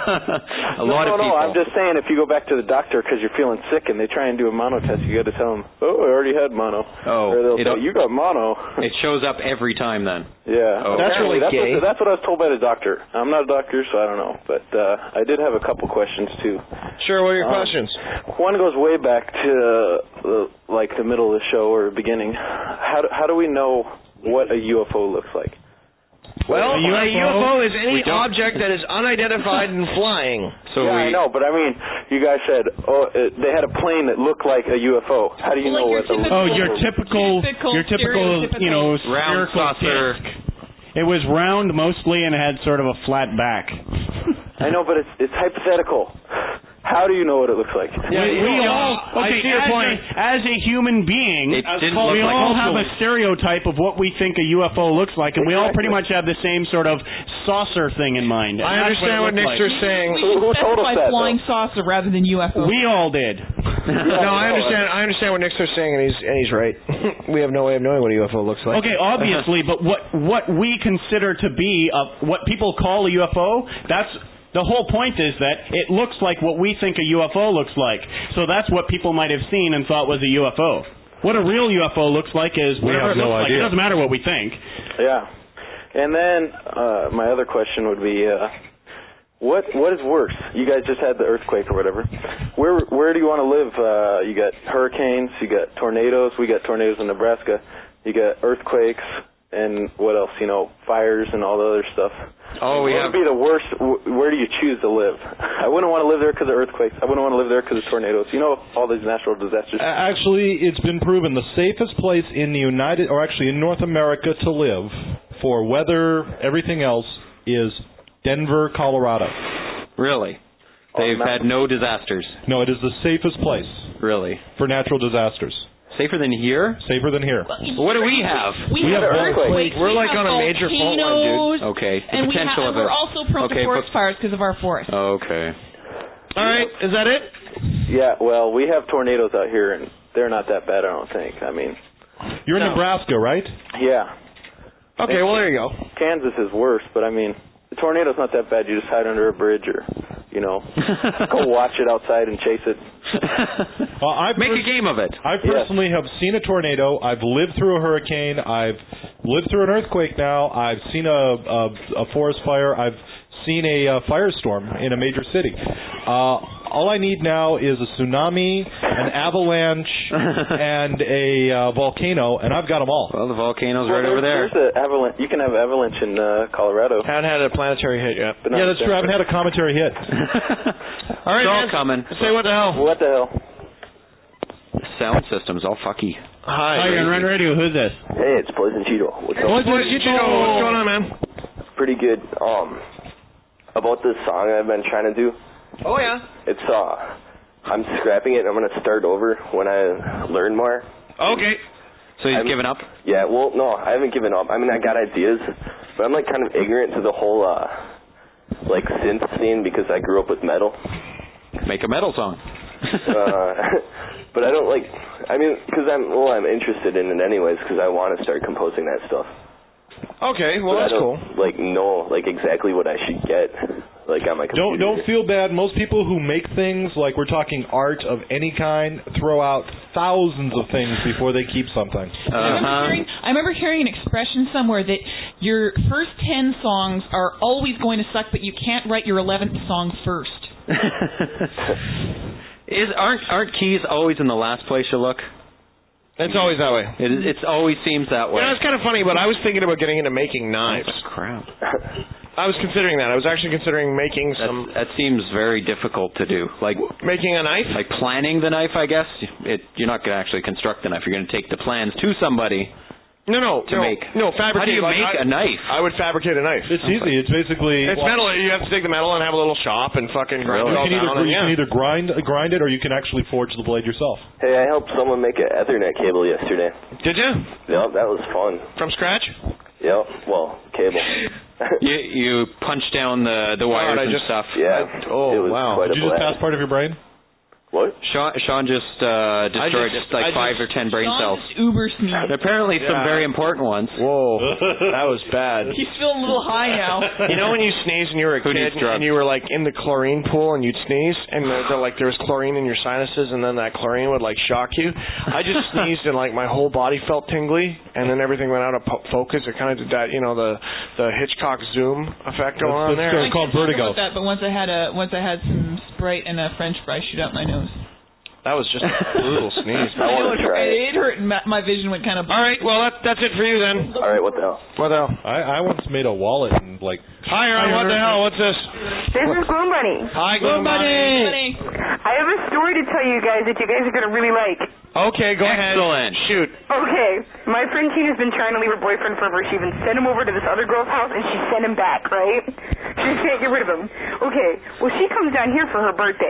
A no, lot no, of people. no. I'm just saying, if you go back to the doctor because you're feeling sick and they try and do a mono test, you got to tell them, "Oh, I already had mono." Oh, or they'll it say, don't- "You got mono." It shows up every time then. Yeah, Oh. That's really that's gay. What, that's what I was told by the doctor. I'm not a doctor, so I don't know, but uh, I did have a couple questions too. Sure, what are your Um, questions? One goes way back to uh, like the middle of the show or beginning. How do, how do we know what a U F O looks like? Well, A a U F O is any We don't- object that is unidentified and flying. So yeah, we I know, but I mean, you guys said, oh, it, they had a plane that looked like a U F O. How do you Well, know like what your the Oh, your typical, Typical, your typical, you know, round spherical saucer. disc. It was round mostly and had sort of a flat back. I know, but it's it's hypothetical. How do you know what it looks like? Yeah, we, we all, okay, I see your as, point. A, as a human being, it didn't we look all like have a stereotype of what we think a U F O looks like, and we all pretty much have the same sort of saucer thing in mind. I understand what, what Nick's like. saying. We should specify flying saucer rather than U F O. We all did. No, I understand. I understand what Nick's saying, and he's and he's right. We have no way of knowing what a U F O looks like. Okay, obviously, but what what we consider to be a, what people call a U F O, that's. The whole point is that it looks like what we think a U F O looks like. So that's what people might have seen and thought was a U F O. What a real U F O looks like is whatever it looks like. It doesn't matter what we think. Yeah. And then uh, my other question would be, uh, what what is worse? You guys just had the earthquake or whatever. Where where do you want to live? Uh, you got hurricanes, you got tornadoes. We got tornadoes in Nebraska. You got earthquakes. And what else? You know, fires and all the other stuff. Oh, we what have. would be the worst? Where do you choose to live? I wouldn't want to live there because of earthquakes. I wouldn't want to live there because of tornadoes. You know, all these natural disasters. Actually, it's been proven the safest place in the United, or actually in North America to live for weather, everything else, is Denver, Colorado. Really? They've oh, had no disasters. No, it is the safest place. Really? For natural disasters. Safer than here? Safer than here. What do we have? We, we have, have earthquakes. We're we like on a major fault line, dude. Okay. The and potential we ha- of it. We're also prone okay, to forest fires because of our forests. Okay. All right. Is that it? Yeah. Well, we have tornadoes out here, and they're not that bad, I don't think. I mean. You're in no. Nebraska, right? Yeah. Okay. Well, there you go. Kansas is worse, but I mean, the tornado's not that bad. You just hide under a bridge or, you know, go watch it outside and chase it. Well, I've Make pers- a game of it. I personally yes. have seen a tornado. I've lived through a hurricane. I've lived through an earthquake now. I've seen a, a, a forest fire. I've seen a uh, firestorm in a major city. Uh, all I need now is a tsunami, an avalanche, and a uh, volcano, and I've got them all. Well, the volcano's well, right over there. There's an avalanche. You can have avalanche in uh, Colorado. I haven't had a planetary hit yet. Yeah, that's true. I haven't had a cometary hit. All right, it's all man. coming. Say what the hell? What the hell? Sound system's all fucky. Hi. Hi, you're on Ren Radio. Who's this? Hey, it's Poison Cheeto. What's up? Poison Cheeto. What's going on, man? Pretty good. Um, about this song I've been trying to do. Oh, yeah. It's, uh, I'm scrapping it and I'm going to start over when I learn more. Okay. So you've I'm, given up? Yeah, well, no, I haven't given up. I mean, I got ideas, but I'm, like, kind of ignorant to the whole, uh, like, synth scene because I grew up with metal. Make a metal song. uh, but I don't, like, I mean, because I'm, well, I'm interested in it anyways because I want to start composing that stuff. Okay, well, but that's I don't, cool. like, know, like, exactly what I should get. Like on my computer. Don't don't feel bad. Most people who make things, like we're talking art of any kind, throw out thousands of things before they keep something. Uh-huh. I, remember hearing, I remember hearing an expression somewhere that your first ten songs are always going to suck, but you can't write your eleventh song first. Is aren't aren't keys always in the last place you look? It's always that way. It it always seems that way. Yeah, it's kind of funny, but I was thinking about getting into making knives. Oh, crap. I was considering that. I was actually considering making some... That's, that seems very difficult to do. Like making a knife? Like planning the knife, I guess. It, you're not going to actually construct the knife. You're going to take the plans to somebody no, no, to no, make. No, fabricate. How do you like, make I, a knife? I would fabricate a knife. It's easy. It's basically... It's metal. You have to take the metal and have a little shop and fucking grind you it all can either, down. You and, can yeah. either grind, grind it or you can actually forge the blade yourself. Hey, I helped someone make an Ethernet cable yesterday. Did you? Yep, that was fun. From scratch? Yep, well, cable. you you punch down the the wires oh, and just, stuff. Yeah. Oh, it was wow. Quite Did you just blast. pass part of your brain? What? Sean, Sean just uh, destroyed just, just like I five just, or ten brain Sean cells. just uber sneezed. Apparently yeah. some very important ones. Whoa, that was bad. He's feeling a little high now. You know when you sneeze and you were a Who kid needs drugs? and you were like in the chlorine pool and you'd sneeze and the, the, like there was chlorine in your sinuses and then that chlorine would like shock you? I just sneezed and like my whole body felt tingly and then everything went out of po- focus. It kind of did that, you know, the the Hitchcock zoom effect going on there. It's called vertigo. That, but once I had a once I had some Sprite and a French fry shoot out my nose. That was just a brutal sneeze. I want to try It it. hurt and my, my vision went kind of... All right, well, that, that's it for you then. All right, what the hell? What the hell? I, I once made a wallet and like... Hi, Aaron, what the hell? What's this? This is Gloom Bunny. Hi, Gloom Bunny. I have a story to tell you guys that you guys are going to really like. Okay, go ahead. Excellent. Shoot. Okay, my friend Tina's been trying to leave her boyfriend forever. She even sent him over to this other girl's house, and she sent him back, right? She can't get rid of him. Okay, well, she comes down here for her birthday.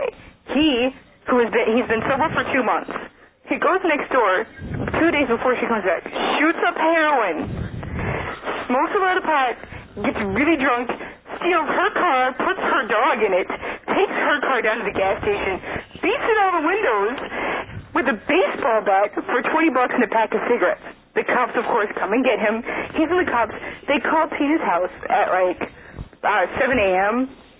he, who has been, he's been sober for two months, he goes next door two days before she comes back, shoots up heroin, smokes a lot of pot, gets really drunk, steals her car, puts her dog in it, takes her car down to the gas station, beats in all the windows with a baseball bat for twenty bucks and a pack of cigarettes. The cops, of course, come and get him. He's in the cops. They call Tina's house at like uh, seven a.m.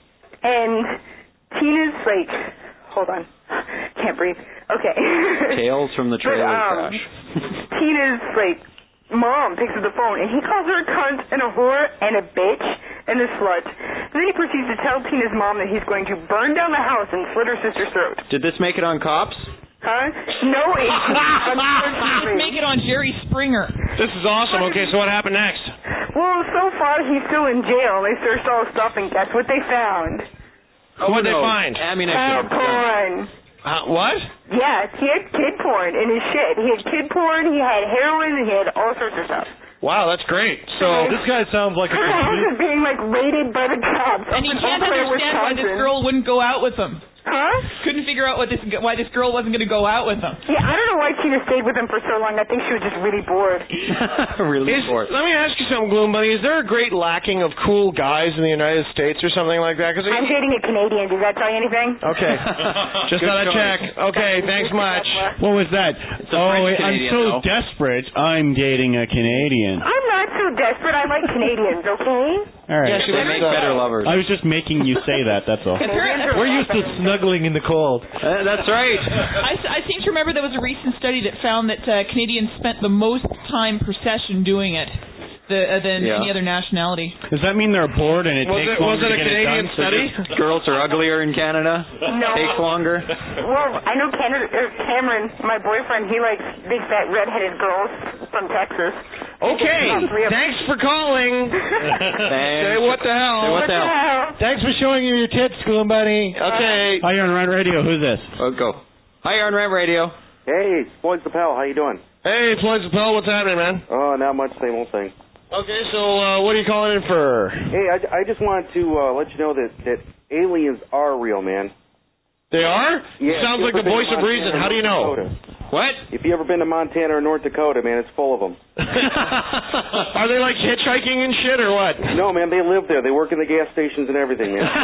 and Tina's like, hold on, can't breathe. Okay. Tales from the trailer But, um, crash. Tina's like, mom picks up the phone and he calls her a cunt and a whore and a bitch and a slut. And then he proceeds to tell Tina's mom that he's going to burn down the house and slit her sister's throat. Did this make it on Cops? Huh? No, it Let's make it on Jerry Springer. This is awesome. Okay, so what happened next? Well, so far he's still in jail. They searched all his stuff and guess what they found? Oh, what'd they no. find? Child Ammunition. porn. Uh, what? Yeah, he had kid porn in his shit. He had kid porn, he had heroin, he had all sorts of stuff. Wow, that's great. So this guy sounds like a Her house is being like raided by the cops. And he Up in can't Oak Cliff, understand why this Wisconsin. girl wouldn't go out with him. Huh? Couldn't figure out what this why this girl wasn't going to go out with him. Yeah, I don't know why Tina stayed with him for so long. I think she was just really bored. really Is, bored. let me ask you something, Gloom Bunny. Is there a great lacking of cool guys in the United States or something like that? Cause I'm dating a Canadian. Does that tell you anything? Okay. Just Good thought I'd choice. check. Okay, thanks much. What was that? a Oh, French I'm Canadian, so though. desperate. I'm dating a Canadian. I'm not so desperate. I like Canadians, okay? All right. Yeah, she They looks, make uh, better lovers. I was just making you say that. That's all. We're used to snuggling in the cold. Uh, that's right. I, I seem to remember there was a recent study that found that uh, Canadians spent the most time per session doing it the, uh, than Yeah. any other nationality. Does that mean they're bored and it Was takes it- was longer it to a get Canadian it done? study? Just girls are uglier in Canada? No. Takes longer? Well, I know Canada, or Cameron, my boyfriend, he likes big fat redheaded girls from Texas. Okay, thanks for calling. Say what the hell. Say what the hell. Thanks for showing you your tits, Gloom Bunny. Okay. Hi, you're on Rant Radio. Who's this? Oh, go. Hi, you're on Ram Radio. Hey, Floyd Zapel, how you doing? Hey, Floyd Zapel, what's happening, man? Oh, not much, same old thing. Okay, so uh, what are you calling in for? Hey, I, I just wanted to uh, let you know that, that aliens are real, man. They are? Yeah, Sounds if like you've the ever voice been of to reason. Montana How do you or know? North Dakota. What? If you ever been to Montana or North Dakota, man, it's full of them. Are they like hitchhiking and shit or what? No, man, they live there. They work in the gas stations and everything, man.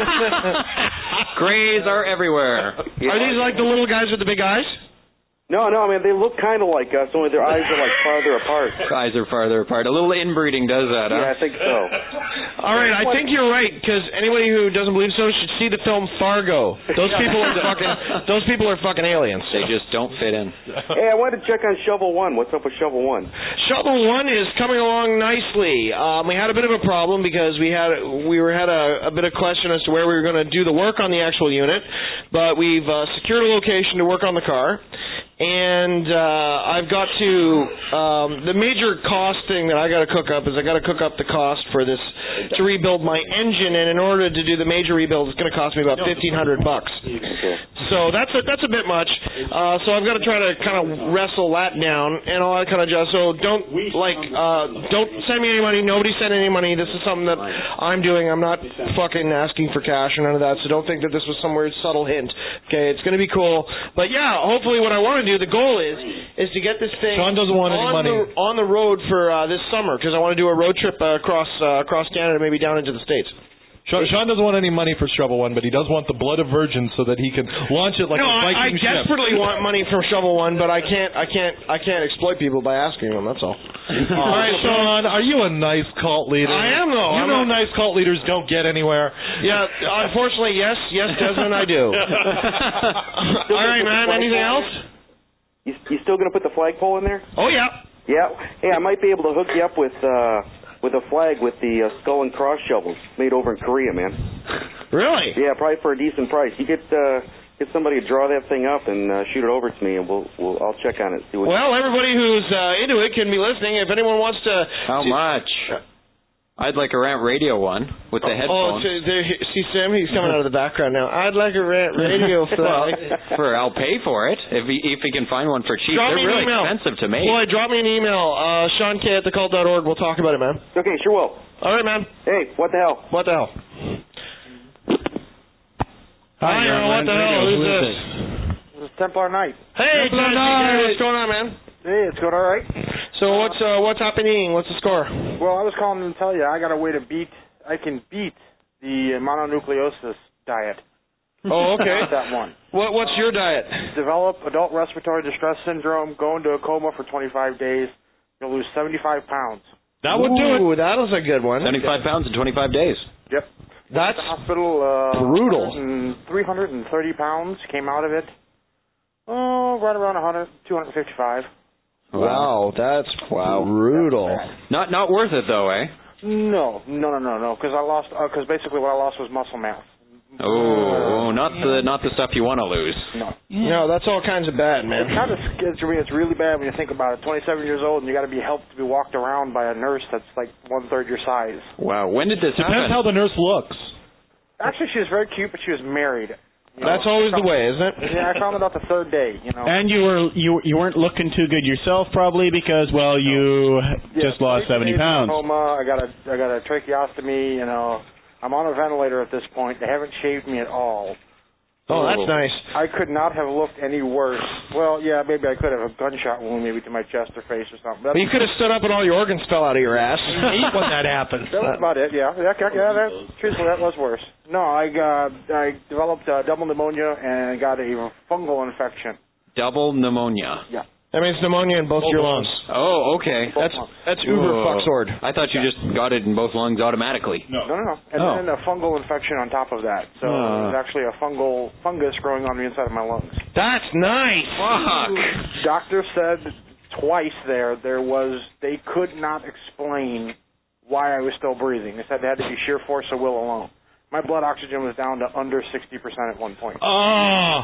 Grays are everywhere. Yeah. Are these like the little guys with the big eyes? No, no, man, they look kind of like us, only their eyes are like farther apart. Eyes are farther apart. A little inbreeding does that, huh? Yeah, I think so. All right, I think you're right because anybody who doesn't believe so should see the film Fargo. Those people are fucking. Those people are fucking aliens. They just don't fit in. Hey, I wanted to check on Shovel One. What's up with Shovel One? Shovel One is coming along nicely. Um, we had a bit of a problem because we had we were had a, a bit of question as to where we were going to do the work on the actual unit, but we've uh, secured a location to work on the car. And uh, I've got to um, the major cost thing that I got to cook up is I got to cook up the cost for this to rebuild my engine, and in order to do the major rebuild, it's going to cost me about fifteen hundred bucks. So that's a, that's a bit much. Uh, so I've got to try to kind of wrestle that down and all that kind of jazz. So don't like uh, don't send me any money. Nobody send any money. This is something that I'm doing. I'm not fucking asking for cash or none of that. So don't think that this was some weird subtle hint. Okay, it's going to be cool. But yeah, hopefully what I want to do, the goal is, is to get this thing Sean doesn't want any on money. the on the road for uh, this summer because I want to do a road trip uh, across uh, across Canada, maybe down into the States. Sean, Sean doesn't want any money for Shovel One, but he does want the blood of virgins so that he can launch it like no, a I, I Viking ship. desperately want money from Shovel One, but I can't, I can't, I can't exploit people by asking them. That's all. All right, Sean, are you a nice cult leader? I am, though. You I'm know a- nice cult leaders don't get anywhere. Yeah, unfortunately, yes, yes, Desmond, I do. All right, man. Anything else? You, you still going to put the flagpole in there? Oh yeah. Yeah. Hey, I might be able to hook you up with uh, with a flag with the uh, skull and cross shovels made over in Korea, man. Really? Yeah, probably for a decent price. You get uh, get somebody to draw that thing up and uh, shoot it over to me, and we'll, we'll I'll check on it. See what Well, everybody who's uh, into it can be listening. If anyone wants to. How much? I'd like a Rant Radio one with the Oh, headphones. so there, see Sam, he's coming out of the background now. I'd like a Rant Radio Well, flag. for I'll pay for it if he if he can find one for cheap. Drop They're me an really email. expensive to make. Floyd, drop me an email. Uh, Sean K at the cult dot org. We'll talk about it, man. Okay, sure will. All right, man. Hey, what the hell? What the hell? Hi, Earl. What the hell? Who's this? This is Templar Knight. Hey, Templar Knight. What's going on, man? Hey, it's going all right. So what's uh, what's happening? What's the score? Well, I was calling to tell you I got a way to beat. I can beat the mononucleosis diet. Oh, okay. That one. What What's your diet? Develop adult respiratory distress syndrome. Go into a coma for twenty-five days. You'll lose seventy-five pounds. That would do it. Ooh, that was a good one. seventy-five pounds in twenty-five days. Yep. That's the hospital. Uh, brutal. three hundred thirty pounds came out of it. Oh, right around one hundred, two hundred fifty-five. Wow, that's wow brutal. Not not worth it though, eh? No, no, no, no, no. Because I lost. Because uh, basically what I lost was muscle mass. Oh, not the not the stuff you want to lose. No. No, that's all kinds of bad, man. It's kind of it's, it's really bad when you think about it. twenty-seven years old, and you got to be helped to be walked around by a nurse that's like one third your size. Wow. When did this happen? Depends how the nurse looks. Actually, she was very cute, but she was married. You That's know, always the way, isn't it? Yeah, I found it out the third day. You know. And you were you you weren't looking too good yourself, probably because well you yeah, just lost seventy pounds. Coma. I got a I got a tracheostomy. You know, I'm on a ventilator at this point. They haven't shaved me at all. Oh, that's nice. I could not have looked any worse. Well, yeah, maybe I could have a gunshot wound, maybe to my chest or face or something. But you could have stood up and all your organs fell out of your ass. I hate when that happens. That was about it. Yeah, yeah, yeah. That, truthfully, that was worse. No, I uh, I developed uh, double pneumonia and got a fungal infection. Double pneumonia. Yeah. That means pneumonia in both, both your lungs. Oh, okay. That's that's uber fuck sword. I thought you just got it in both lungs automatically. No, no, no. And oh. then a fungal infection on top of that. So uh. it was actually a fungal fungus growing on the inside of my lungs. That's nice. Fuck. Doctor said twice there there was they could not explain why I was still breathing. They said it had to be sheer force of will alone. My blood oxygen was down to under sixty percent at one point. Oh!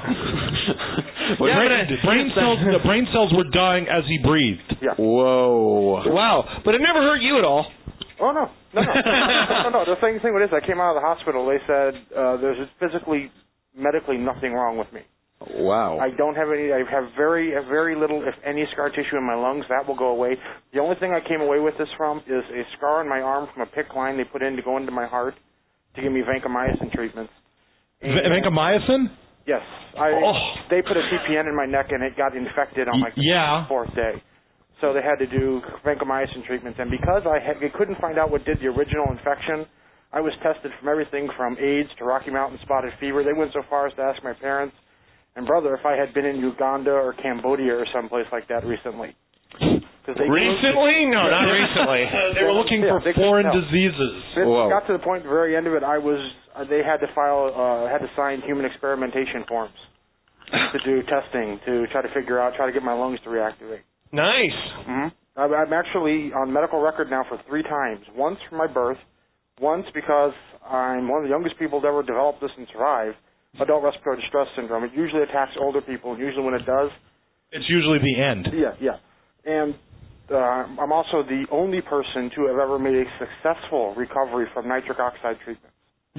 Yeah, brain, brain cells, the brain cells were dying as he breathed. Yeah. Whoa. Wow. But it never hurt you at all. Oh, no. No, no. no, no. The thing, thing with this, I came out of the hospital. They said uh, there's physically, medically nothing wrong with me. Wow. I don't have any, I have very, very little, if any, scar tissue in my lungs. That will go away. The only thing I came away with this from is a scar on my arm from a PICC line they put in to go into my heart to give me vancomycin treatments. And, vancomycin? Yes. I, oh. They put a T P N in my neck and it got infected on like the yeah. fourth day. So they had to do vancomycin treatments. And because I had, they couldn't find out what did the original infection, I was tested from everything from AIDS to Rocky Mountain spotted fever. They went so far as to ask my parents and brother if I had been in Uganda or Cambodia or someplace like that recently. They recently? No, not recently. They were looking yeah, for foreign diseases. It got to the point at the very end of it, I was, uh, they had to file, uh, had to sign human experimentation forms to do testing, to try to figure out, try to get my lungs to reactivate. Nice. Mm-hmm. I'm actually on medical record now for three times. Once from my birth, once because I'm one of the youngest people to ever develop this and survive, adult respiratory distress syndrome. It usually attacks older people, and usually when it does... It's usually the end. Yeah, yeah. And uh, I'm also the only person to have ever made a successful recovery from nitric oxide treatment.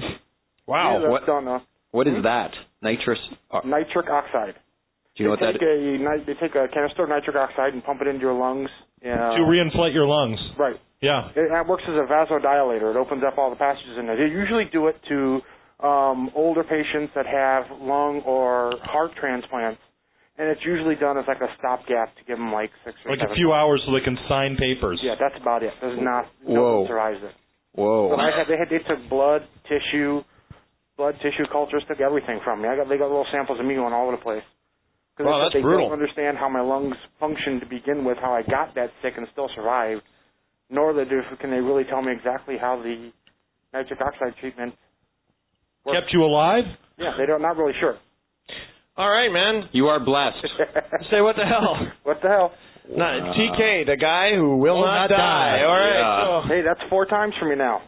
Wow. Yeah, what, done, uh, what is that? Nitrous... Uh, nitric oxide. Do you know they what that is? A, they take a canister of nitric oxide and pump it into your lungs. Uh, to reinflate your lungs. Right. Yeah. It, it works as a vasodilator. It opens up all the passages in there. They usually do it to um, older patients that have lung or heart transplants. And it's usually done as like a stopgap to give them like six or like seven. Like a few hours so they can sign papers. Yeah, that's about it. There's not, Whoa. no one survives it. Whoa. But I had, they, had, they took blood, tissue, blood tissue cultures, took everything from me. I got, they got little samples of me going all over the place. Wow, that's they brutal. They don't understand how my lungs function to begin with, how I got that sick and still survived, nor they do, can they really tell me exactly how the nitric oxide treatment works. Kept you alive? Yeah, they don't, not really sure. All right, man. You are blessed. Say what the hell? What the hell? Not, T K, the guy who will, will not, not die. die. All right. Yeah. So. Hey, that's four times for me now.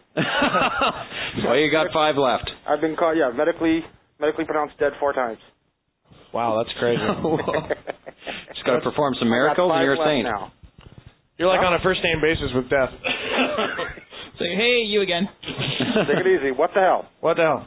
Well, you got five left. I've been caught, yeah, medically medically pronounced dead four times. Wow, that's crazy. Just got to perform some miracles and you're a saint. Now. You're like huh? on a first name basis with death. Say, hey, you again. Take it easy. What the hell? What the hell?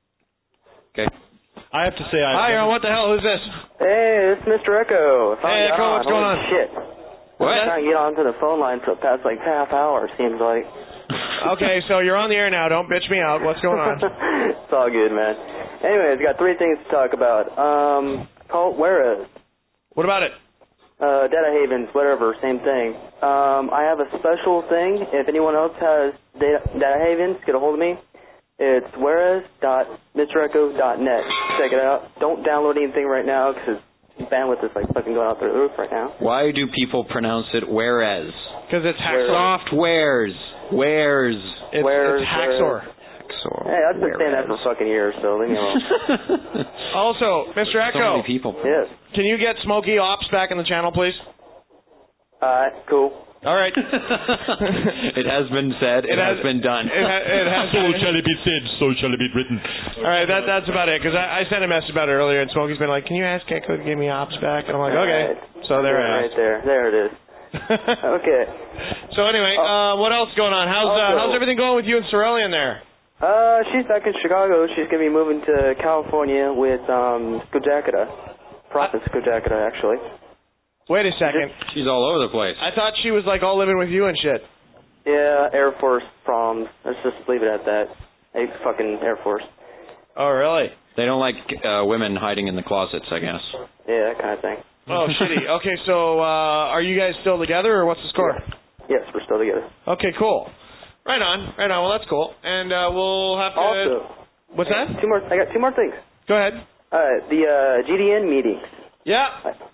Okay. I have to say, I. Hi, Aaron. What the hell? Who's this? Hey, it's Mister Echo. Hey, Echo. What's going on? Shit. What? I'm trying to get onto the phone line for the past like half hour. Seems like. Okay, so you're on the air now. Don't bitch me out. What's going on? It's all good, man. Anyways, got three things to talk about. Um, Colt Juarez. What about it? Uh, Data Havens, whatever, same thing. Um, I have a special thing. If anyone else has Data, Data Havens, get a hold of me. It's juarez dot mister echo dot net. Check it out. Don't download anything right now because bandwidth is like fucking going out the roof right now. Why do people pronounce it whereas? Because it's Hacksaw. Softwares. Wares. It's, Where's, it's Hacksaw. Hacksaw. Hey, I've been saying that for fucking years, so leave me alone. Also, Mister So Echo. many people. Yes. Can you get Smokey Ops back in the channel, please? Alright, cool. All right. It has been said. It, It has, has- been done. It, ha- it has So shall it be said, so shall it be written. All right, that, that's about it. Because I, I sent a message about it earlier, and Smokey's been like, "Can you ask Echo to give me Ops back?" And I'm like, "Okay." Alright. So there Yeah, I right there. There it is. Okay. So anyway, uh, what else going on? How's uh, Also- how's everything going with you and Sorellian there? Uh, she's back in Chicago. She's gonna be moving to California with um Skojakata. Prophet Skojakata, actually. Wait a second. She's all over the place. I thought she was like all living with you and shit. Yeah, Air Force problems. Let's just leave it at that. Hey, fucking Air Force. Oh, really? They don't like uh, women hiding in the closets, I guess. Yeah, that kind of thing. Oh, shitty. Okay, so uh, are you guys still together, or what's the score? Yes, we're still together. Okay, cool. Right on, right on. Well, that's cool. And uh, we'll have to. Also, what's I that? got Two more. I got two more things. Go ahead. Uh, the uh, G D N meetings. Yeah.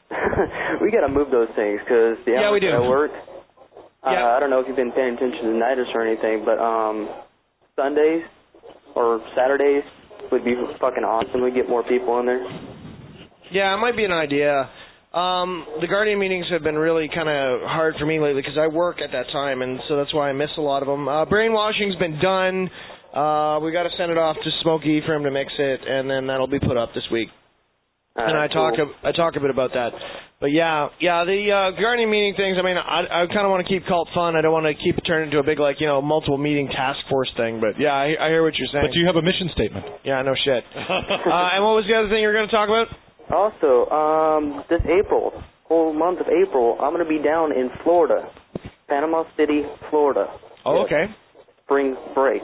We gotta move those things because the Yeah, we hours do. that I work. Uh, Yeah. I don't know if you've been paying attention to Nidus or anything, but um, Sundays or Saturdays would be fucking awesome. We get more people in there. Yeah, it might be an idea. Um, the Guardian meetings have been really kind of hard for me lately because I work at that time, and so that's why I miss a lot of them. Uh, brainwashing's been done. Uh, we got to send it off to Smokey for him to mix it, and then that'll be put up this week. Uh, and I talk cool. a, I talk a bit about that. But yeah, yeah, the uh, Guardian meeting things. I mean, I I kind of want to keep cult fun. I don't want to keep it turned into a big like you know multiple meeting task force thing. But yeah, I, I hear what you're saying. But you have a mission statement. Yeah, no shit. uh, and what was the other thing you were going to talk about? Also, um, this April, whole month of April, I'm gonna be down in Florida, Panama City, Florida. Oh, okay. Spring break.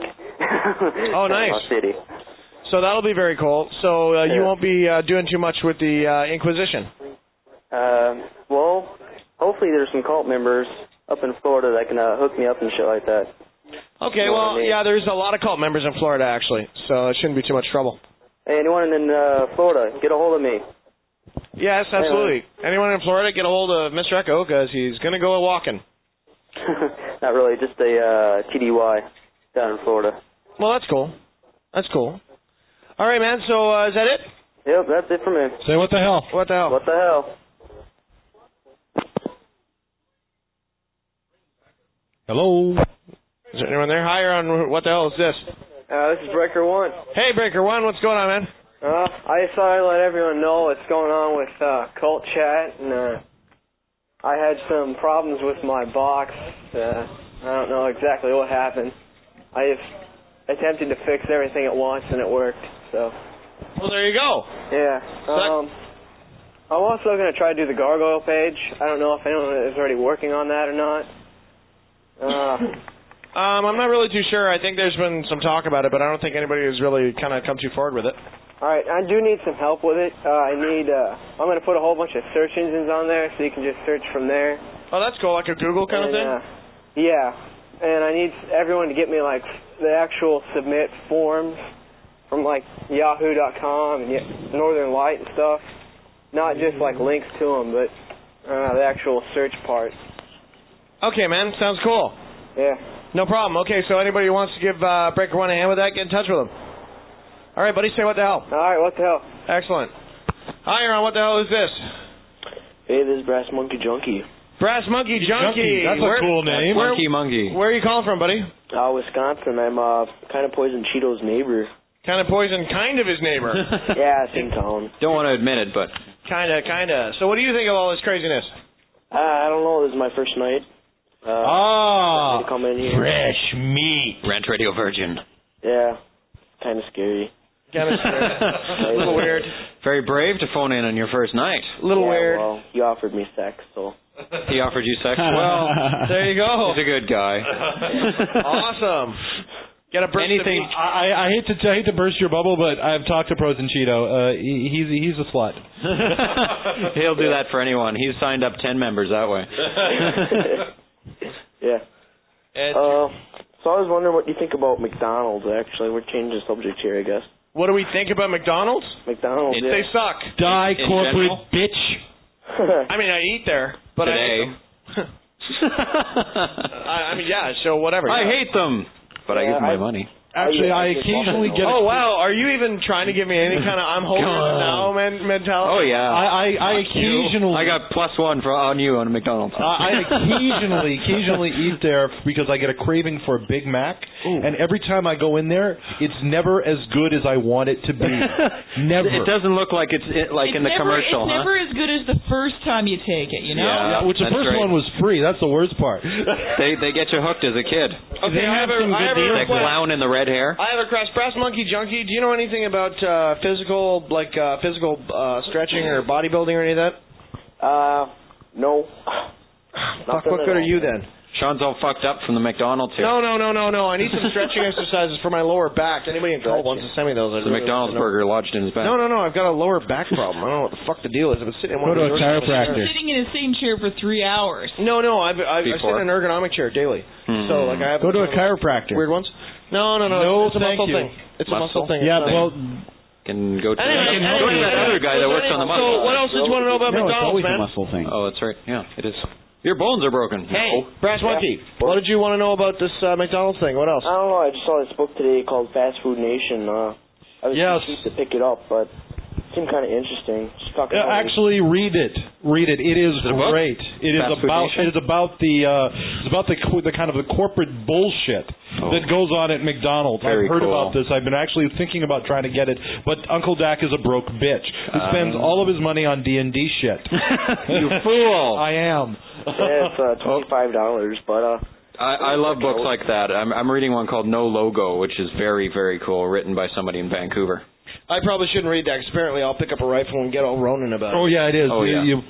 Oh, Panama nice. City. So that'll be very cool. So uh, you Yeah. won't be uh, doing too much with the uh, Inquisition. Um, well, hopefully there's some cult members up in Florida that can uh, hook me up and shit like that. Okay, You know what well, I mean? yeah, there's a lot of cult members in Florida, actually, so it shouldn't be too much trouble. Hey, anyone in uh, Florida, get a hold of me. Yes, absolutely. Anyone in Florida, get a hold of Mister Echo, because he's going to go a-walking. Not really, just a uh, T D Y down in Florida. Well, that's cool. That's cool. All right, man, so uh, is that it? Yep, that's it for me. Say what the hell. What the hell? What the hell? Hello. Is there anyone there? Hi, you're on What the Hell Is This? Uh, this is Breaker One. Hey, Breaker One, what's going on, man? Uh, I just thought I'd let everyone know what's going on with uh, Cult Chat, and uh, I had some problems with my box. Uh, I don't know exactly what happened. I just attempted to fix everything at once, and it worked. So. Well, there you go. Yeah. Um, I'm also going to try to do the Gargoyle page. I don't know if anyone is already working on that or not. Uh, Um, I'm not really too sure. I think there's been some talk about it, but I don't think anybody has really kind of come too forward with it. all right, I do need some help with it. Uh, I need. Uh, I'm going to put a whole bunch of search engines on there, so you can just search from there. Oh, that's cool, like a Google kind of And, thing? Uh, yeah, and I need everyone to get me like the actual submit forms from like Yahoo dot com and Northern Light and stuff. Not just like links to them, but uh, the actual search part. Okay, man, sounds cool. Yeah. No problem. Okay, so anybody who wants to give uh, Breaker One a hand with that, get in touch with them. All right, buddy, say what the hell. All right, what the hell? Excellent. Hi, you're on What the Hell Is This? Hey, this is Brass Monkey Junkie. Brass Monkey Junkie. That's a Where- cool name. Where, Monkey Monkey. where are you calling from, buddy? Uh, Wisconsin. I'm uh, kind of Poison Cheeto's neighbor. Kind of Poison, kind of his neighbor. Yeah, same town. Don't want to admit it, but Kind of, kind of. So what do you think of all this craziness? Uh, I don't know. This is my first night. Uh, Ah, to come in here. fresh meat. Rant Radio Virgin. Yeah, kind of scary. Kind of scary. A little weird. Very brave to phone in on your first night. A little yeah, weird. Well, he offered me sex, so. He offered you sex. Well, There you go. he's a good guy. Awesome. Get a burst Anything- of each. I, I hate to I hate to burst your bubble, but I've talked to Prosenchito. Uh, he, he's he's a slut. He'll do that for anyone. He's signed up ten members that way. Yeah. Uh, so I was wondering what you think about McDonald's, actually. We're changing the subject here, I guess. What do we think about McDonald's? McDonald's, yeah. They suck. Die, In corporate general? bitch. I mean, I eat there, but Today. I, I, I mean, yeah. So whatever. I yeah. hate them, but I Yeah, give them my I- money. Actually, I occasionally get. Oh wow, are you even trying to give me any kind of I'm hoping now men- mentality? Oh yeah. I I, I Fuck occasionally. you. I got plus one for on you on McDonald's. I I occasionally, occasionally eat there because I get a craving for a Big Mac, and every time I go in there, it's never as good as I want it to be. Never. It doesn't look like it's it, like it's in the never, commercial, It's huh? never as good as the first time you take it, you know? Yeah. Yeah, which the That's first right. one was free. That's the worst part. They they get you hooked as a kid. Okay, I have a, I have a That request. clown in the red hair. I have a request. Brass Monkey Junkie, do you know anything about uh, physical, like uh, physical uh, stretching or bodybuilding or any of that? Uh, no. Fuck, what good are you then? Sean's all fucked up from the McDonald's here. No, no, no, no, no. I need some stretching exercises for my lower back. Anybody in Cole wants to send me those? The McDonald's burger lodged in his back. No, no, no. I've got a lower back problem. I don't know what the fuck the deal is. I've been sitting in one Go of to those a orthodox chiropractor. chairs. Sitting in the same chair for three hours. No, no. I've, I've, I sit Before. in an ergonomic chair daily. Hmm. So like I have Go to a one of those chiropractor. Weird ones. No, no, no. No, it's a thank muscle you. thing. It's a muscle Muscle? thing. Yeah, It's not- well, Can go to, Anyway, can go to that other guy that works on the So muscle. what else did you want to know about no, it's McDonald's, always a man? muscle thing. Oh, that's right. Yeah, it is. Your bones are broken. Hey, No. Brass Monkey, what did you want to know about this uh, McDonald's thing? What else? I don't know. I just saw this book today called Fast Food Nation. Uh, I was Yes. too cheap to pick it up, but it seemed kind of interesting. Just talking Yeah, about actually, read it. Read it. It is it a book? great. It is Fast Food about. Nation? It is about the. Uh, it's about the co- the kind of the corporate bullshit Oh. that goes on at McDonald's. Very I've heard cool. about this. I've been actually thinking about trying to get it, but Uncle Dak is a broke bitch who Um. spends all of his money on D and D shit. You fool. I am. yeah, it's uh, twenty-five dollars, but uh, I, I love books like that. I'm, I'm reading one called No Logo, which is very, very cool, written by somebody in Vancouver. I probably shouldn't read that 'cause apparently I'll pick up a rifle and get all Ronin about it. Oh yeah, it is. Oh, yeah. You,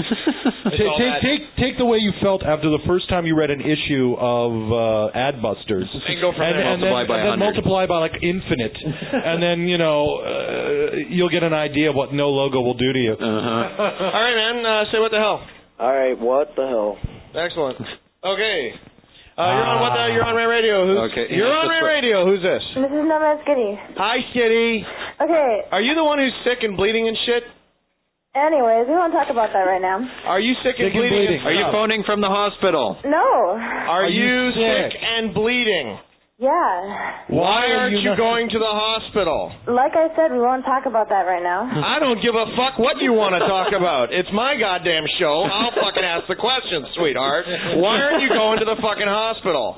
take, all take, that. take take the way you felt after the first time you read an issue of uh, Adbusters, And go from and, there. and then, Multiply by and then one hundred. multiply by like infinite, and then you know uh, you'll get an idea of what No Logo will do to you. Uh-huh. All right, man. Uh, say what the hell. all right, what the hell? Excellent. Okay. Uh, you're on what the? You're on Ray Radio. Who's, Okay, You're yeah, on that's Ray what- Radio. Who's this? This is known as Skitty. Hi, Kitty. Okay, Are you the one who's sick and bleeding and shit? anyways, we won't talk about that right now. Are you sick and Sick and bleeding? bleeding. Are you phoning from the hospital? No. Are, Are you you sick sick? and bleeding? Yeah. Why are aren't you you not- going to the hospital? Like I said, we won't talk about that right now. I don't give a fuck what you want to talk about. It's my goddamn show. I'll fucking ask the questions, sweetheart. Why aren't you going to the fucking hospital?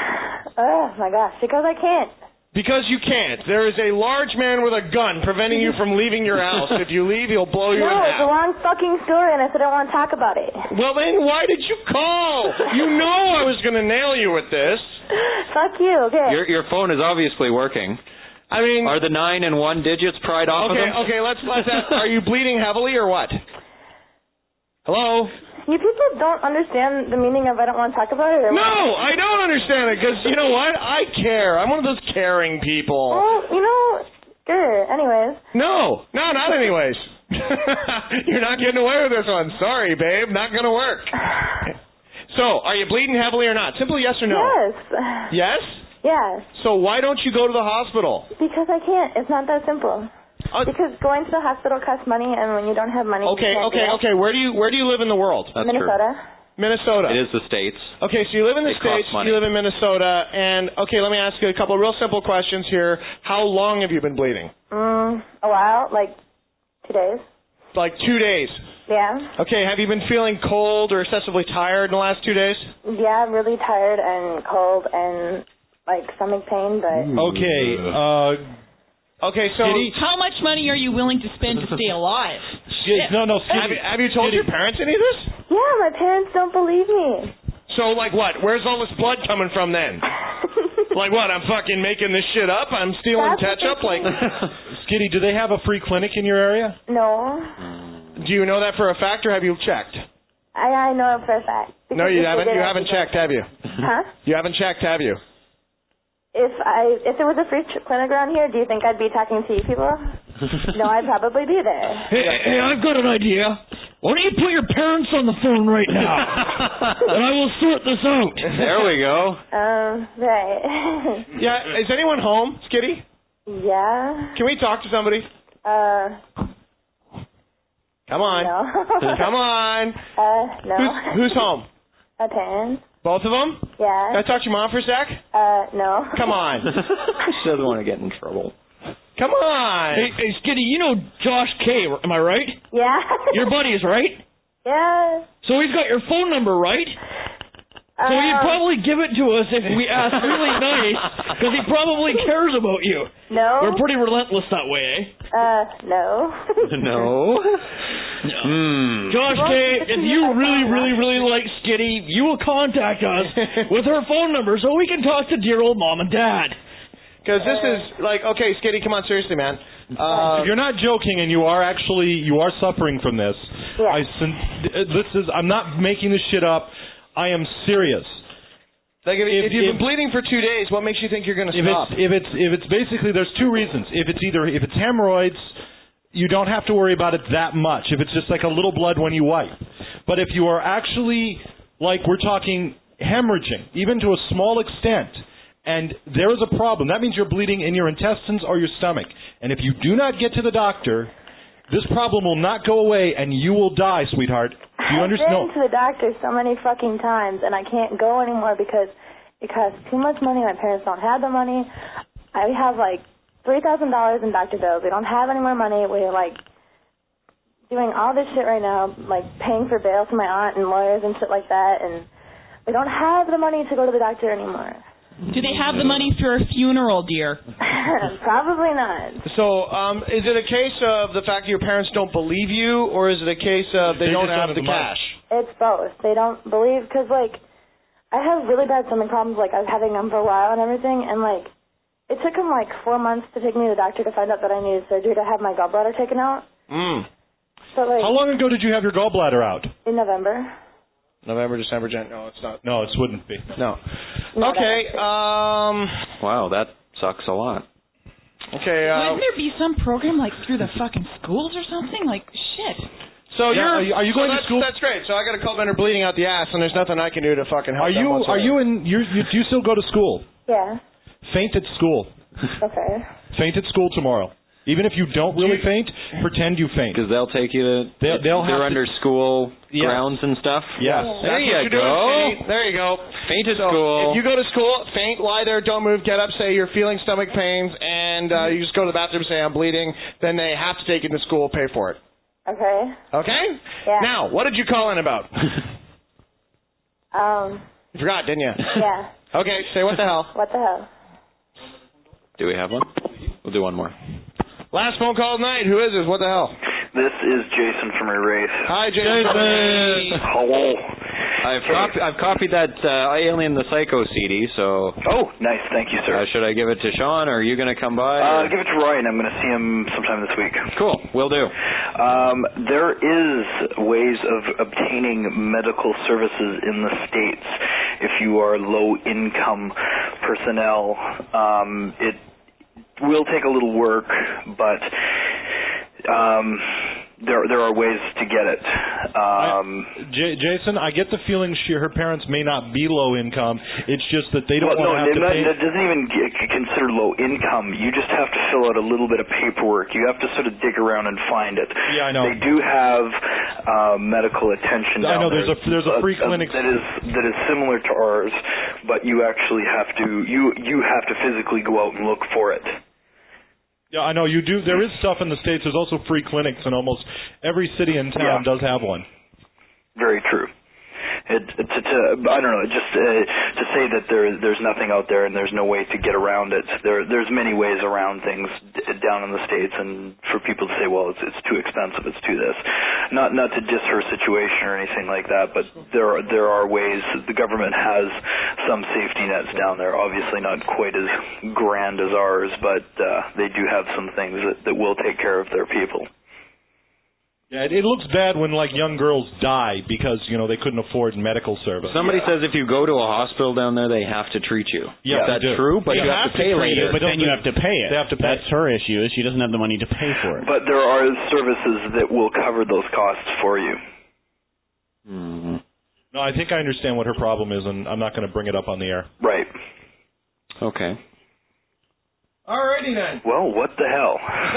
Oh my gosh, because I can't. Because you can't. There is a large man with a gun preventing you from leaving your house. If you leave, he'll blow you No, in it's the half. wrong fucking story, and I said I don't want to talk about it. Well, then why did you call? You know I was going to nail you with this. Fuck you, okay. Your your phone is obviously working. I mean, Are the nine and one digits pried off okay, of them? okay. Let's let's ask. Are you bleeding heavily or what? Hello. You people don't understand the meaning of I don't want to talk about it? Or No, what? I don't understand it because you know what? I care. I'm one of those caring people. Well, you know, sure. Anyways. No, no, not anyways. You're not getting away with this one. Sorry, babe. Not gonna work. So, are you bleeding heavily or not? Simple yes or no? Yes. Yes? Yes. So why don't you go to the hospital? Because I can't. It's not that simple. Uh, because going to the hospital costs money, and when you don't have money, Okay, you can't okay, do it. okay. Where do you where do you live in the world? That's Minnesota. Minnesota. true. It is the States. Okay, so you live in the It costs States, money. you live in Minnesota, and okay, let me ask you a couple of real simple questions here. How long have you been bleeding? Mm, a while, like two days. Like two days. Yeah. Okay, have you been feeling cold or excessively tired in the last two days? Yeah, really tired and cold and like stomach pain, but. Okay. Uh, Okay, so How much money are you willing to spend to stay alive? Skitty, no, no. have you, Skitty, have you told Skitty. your parents any of this? Yeah, my parents don't believe me. So, like what? Where's all this blood coming from then? Like what? I'm fucking making this shit up? I'm stealing That's ketchup? Like, Skitty, do they have a free clinic in your area? No. do you know that for a fact, or have you checked? I I know it for a fact. No, Because you if they haven't. did, You I'd haven't be checked, have you? dead. Huh? You haven't checked, have you? If I if there was a free tr- clinic around here, do you think I'd be talking to you people? No, I'd probably be there. Hey, hey, I've got an idea. Why don't you put your parents on the phone right now, and I will sort this out. There we go. Um, right. Yeah, is anyone home, Skitty? Yeah. Can we talk to somebody? Uh. Come on. No. Come on. Uh, no. Who's, who's home? My parents. Both of them? Yeah. Can I talk to your mom for a sec? Uh, no. Come on. She doesn't want to get in trouble. Come on. Hey, hey, Skitty, you know Josh K, am I right? Yeah. Your buddies, right? Yeah. So he's got your phone number, right? So he'd probably give it to us if we asked really nice, because he probably cares about you. No. We're pretty relentless that way, eh? Uh, no. No. Hmm. Josh K, if you really, really, really like Skitty, you will contact us with her phone number so we can talk to dear old mom and dad. Because this is like, okay, Skitty, come on, seriously, man. Uh, if you're not joking and you are actually you are suffering from this, yeah. I sin- this is I'm not making this shit up. I am serious. Like if, If- if you've if- been bleeding for two days, what makes you think you're going to If stop? it's if it's if it's basically there's two reasons. If it's either if it's hemorrhoids, you don't have to worry about it that much. If it's just like a little blood when you wipe. But if you are actually like we're talking hemorrhaging, even to a small extent, and there is a problem, that means you're bleeding in your intestines or your stomach. And if you do not get to the doctor, this problem will not go away and you will die, sweetheart. Do you I've understand? been to the doctor so many fucking times, and I can't go anymore because it costs too much money. My parents don't have the money. I have like three thousand dollars in doctor bills. We don't have any more money. We're like doing all this shit right now, like paying for bail for my aunt and lawyers and shit like that, and we don't have the money to go to the doctor anymore. Do they have the money for a funeral, dear? Probably not. So, um, is it a case of the fact that your parents don't believe you, or is it a case of they, They don't just have don't the have the money. cash? It's both. They don't believe, because, like, I have really bad stomach problems. Like, I was having them for a while and everything, and, like, it took them, like, four months to take me to the doctor to find out that I needed surgery to have my gallbladder taken out. Mm. So, like, How long ago did you have your gallbladder out? in November. November, December, Jan. No, it's not. No, it wouldn't be. No. No, Okay. Um. Wow, that sucks a lot. Okay. Uh, Wouldn't there be some program like through the fucking schools or something? Like shit. so Yeah, you're. are you- are you so going to that's, school? That's great. So I got a cold vendor bleeding out the ass, and there's nothing I can do to fucking help. Are them you are whatsoever. you in you you do you still go to school? Yeah. Faint at school. Okay. Faint at school tomorrow. Even if you don't really faint, pretend you faint. Because they'll take you to. They'll, they'll they're have under school Yeah. grounds and stuff. Yes. There That's you what you're go. doing, faint. There you go. Faint at So school. if you go to school, faint, lie there, don't move, get up, say you're feeling stomach pains, and uh, you just go to the bathroom, say I'm bleeding. Then they have to take you to school, pay for it. Okay. Okay. Yeah. Now, what did you call in about? Um, You forgot, didn't you? yeah. Okay. Say what the hell. What the hell? Do we have one? We'll do one more. Last phone call of the night. Who is this? What the hell? This is Jason from Erase. Hi, Jason. Hello. I've, copy, I've copied that uh, Alien the Psycho C D, so... Oh, nice. Thank you, sir. Uh, should I give it to Sean, or are you going to come by? Uh, or- give it to Ryan. I'm going to see him sometime this week. Cool. Will do. Um, there is ways of obtaining medical services in the States if you are low-income personnel. Um, it will take a little work, but um, there there are ways to get it. Um, J- Jason, I get the feeling she, her parents may not be low income. It's just that they don't well, want to no, have to not, pay. that doesn't even get consider low income. You just have to fill out a little bit of paperwork. You have to sort of dig around and find it. Yeah, I know. They do have uh, medical attention. I down know, there's there, a- there's a free uh, clinic. that is that is similar to ours, but you actually have to you you have to physically go out and look for it. Yeah, I know you do. There is stuff in the States. There's also free clinics, and almost every city in town Yeah. does have one. Very true. It, to, to, I don't know, just uh, to say that there, there's nothing out there and there's no way to get around it. There, there's many ways around things d- down in the States, and for people to say, well, it's, it's too expensive, it's too this. Not, not to diss her situation or anything like that, but there are, there are ways. The government has some safety nets down there, obviously not quite as grand as ours, but uh, they do have some things that, that will take care of their people. Yeah, it, it looks bad when like young girls die because you know they couldn't afford medical service. Somebody says if you go to a hospital down there, they have to treat you. Yeah, that's they do. true, but They you have, have to pay to treat later. you, but then you have to pay it. They have to pay. That's her issue. Is she doesn't have the money to pay for it. But there are services that will cover those costs for you. Mm-hmm. No, I think I understand what her problem is, and I'm not going to bring it up on the air. Right. Okay. Alrighty then. Well, what the hell?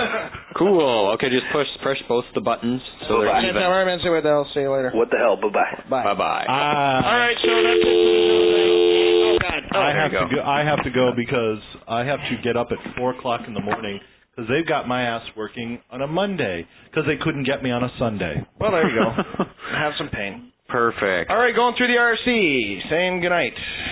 Cool. Okay, just push press both the buttons so they're Alright, even. man, say what the hell. See you later. What the hell? Bye-bye. Bye. Bye-bye. Uh, Alright, so that's it. Oh, God. Oh, I there have you to go. I have to go because I have to get up at four o'clock in the morning because they've got my ass working on a Monday because they couldn't get me on a Sunday. Well, there you go. Have some pain. Perfect. All right, going through the R C, saying goodnight.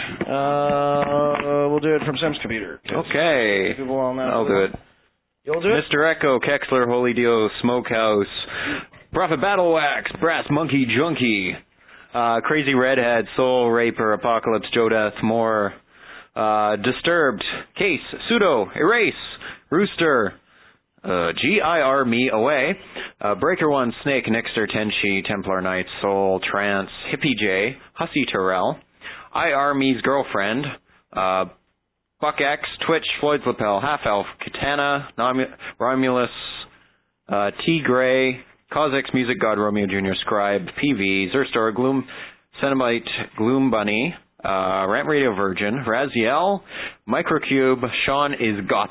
Uh, we'll do it from Sim's computer. Okay. People all know. I'll do it. You'll do it? Mister Echo, Kexler, Holy Dio, Smokehouse, Prophet Battle Wax, Brass Monkey Junkie, uh, Crazy Redhead, Soul Raper, Apocalypse, Joe Death, More, uh, Disturbed, Case, Pseudo, Erase, Rooster, uh, G I R Me Away, uh, Breaker One, Snake, Nixter, Tenchi, Templar Knight, Soul, Trance, Hippie J, Hussy Terrell, I R Me's Girlfriend, uh, Buck X, Twitch, Floyd's Lapel, Half Elf, Katana, Nom- Romulus, uh, T Gray, Cosix, Music God, Romeo Junior Scribe, P V, Zerstor, Gloom, Cenobite, Gloom Bunny, uh, Rant Radio Virgin, Raziel, Microcube, Sean is Got,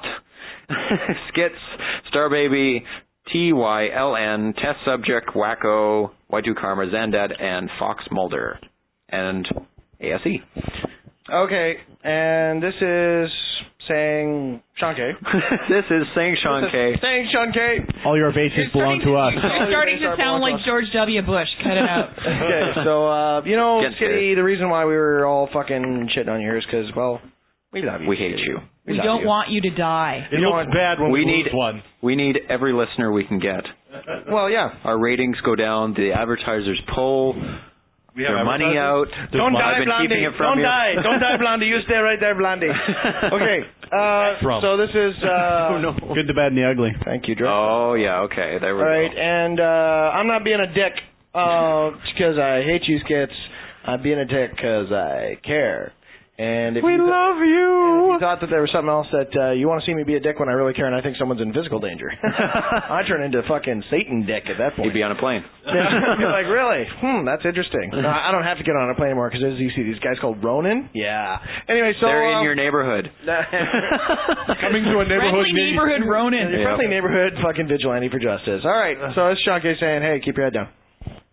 Skits, Star Baby, T Y L N, Test Subject, Wacko, Y two Karma, Zandad, and Fox Mulder, and A S E. Okay, and this is saying Sean K. This is saying Sean This K. is saying Sean K. All your bases belong to us. You're starting to sound like George W. Bush. Cut it out. Okay, so, uh, you know, Get Skitty, the reason why we were all fucking shitting on you here is because, well, we love you. We hate Skitty. you. We love don't you. want you to die. It looks bad when we, We need lose one. we need every listener we can get. Well, yeah. Our ratings go down. The advertisers pull We have their money out. Don't I've die, been Blondie. keeping it from Don't you. die. Don't die, Blondie. You stay right there, Blondie. Okay. Uh, From. so this is. Uh, Oh, no. Good, the bad, and the ugly. Thank you, Drew. Oh yeah, okay, there we All right, go. and uh, I'm not being a dick because I hate you, Skits. I'm being a dick because I care. And if We you th- love you. if you thought that there was something else that uh, you want to see me be a dick when I really care and I think someone's in physical danger, I turn into fucking Satan dick at that point. You'd be on a plane. Yeah, you're like, really? Hmm, that's interesting. No, I don't have to get on a plane anymore because as you see these guys called Ronin. Yeah. Anyway, so They're in um, your neighborhood. Coming to a neighborhood Friendly near you. neighborhood Ronin. Your friendly neighborhood fucking vigilante for justice. All right, so it's Sean K saying, hey, keep your head down.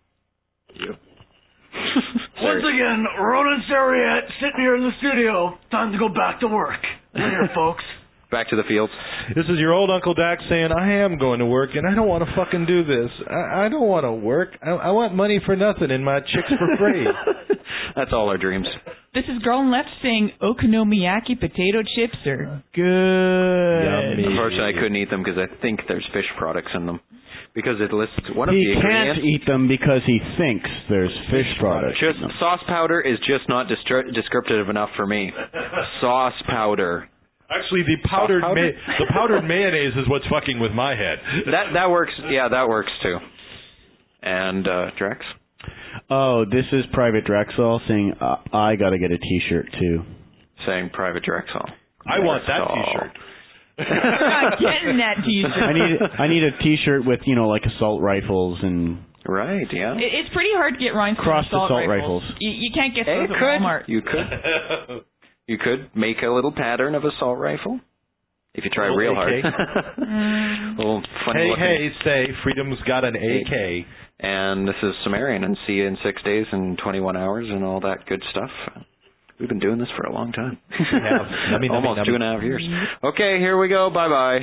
Once again, Ronan Sariat sitting here in the studio. Time to go back to work. We're here, folks. Back to the fields. This is your old Uncle Dak saying, I am going to work, and I don't want to fucking do this. I, I don't want to work. I, I want money for nothing and my chicks for free. That's all our dreams. This is Girl on Left saying okonomiyaki potato chips are good. Unfortunately, I couldn't eat them because I think there's fish products in them. Because it lists one of He the can't ingredients. eat them because he thinks there's fish products. Just sauce powder is just not destru- descriptive enough for me. Sauce powder. Actually, the powdered Sauce powder? ma- the powdered mayonnaise is what's fucking with my head. That that works. Yeah, that works too. And uh, Drex. Oh, this is Private Drexel saying, uh, I got to get a T-shirt too. Saying Private Drexel. I want that Drexel. T-shirt. I'm not getting that T-shirt. I need I need a T-shirt with, you know, like assault rifles and Right, yeah. It, it's pretty hard to get rhinestones crossed assault, assault rifles. rifles. You, you can't get Hey, those you at could. Walmart. You could. You could make a little pattern of assault rifle if you try Little real A hard. K. Mm. little funny Hey, looking. hey, say, Freedom's got an A K. And this is Sumerian, and see you in six days and twenty-one hours and all that good stuff. We've been doing this for a long time. We have. Nummy, nummy, Almost nummy. two and a half years. Okay, here we go. Bye-bye.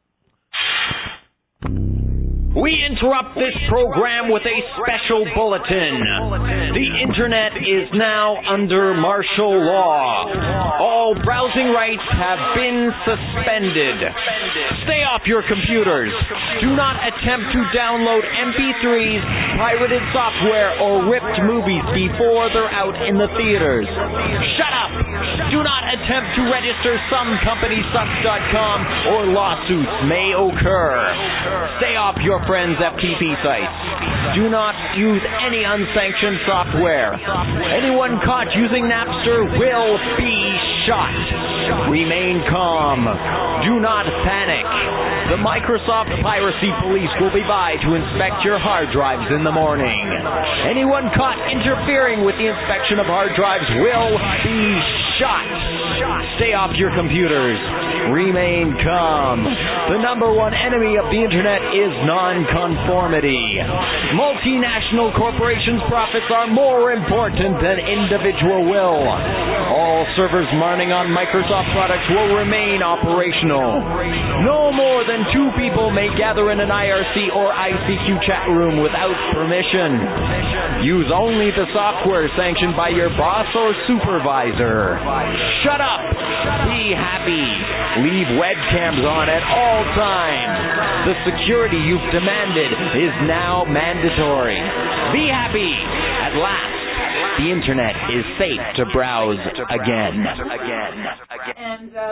We interrupt this program with a special bulletin. The Internet is now under martial law. All browsing rights have been suspended. Stay off your computers. Do not attempt to download M P threes, pirated software, or ripped movies before they're out in the theaters. Shut up! Do not attempt to register some company sucks dot com or lawsuits may occur. Stay off your friends' F T P sites. Do not use any unsanctioned software. Anyone caught using Napster will be shot. Remain calm. Do not panic. The Microsoft Piracy Police will be by to inspect your hard drives in the morning. Anyone caught interfering with the inspection of hard drives will be shot. Stay off your computers. Remain calm. The number one enemy of the Internet is nonconformity. Multinational corporations' profits are more important than individual will. All servers running on Microsoft products will remain operational. No more than two people may gather in an I R C or I C Q chat room without permission. Use only the software sanctioned by your boss or supervisor. Shut up. Be happy. Leave webcams on at all times. The security you've demanded is now mandatory. Be happy. At last, the Internet is safe to browse again. Again. Again. And, uh,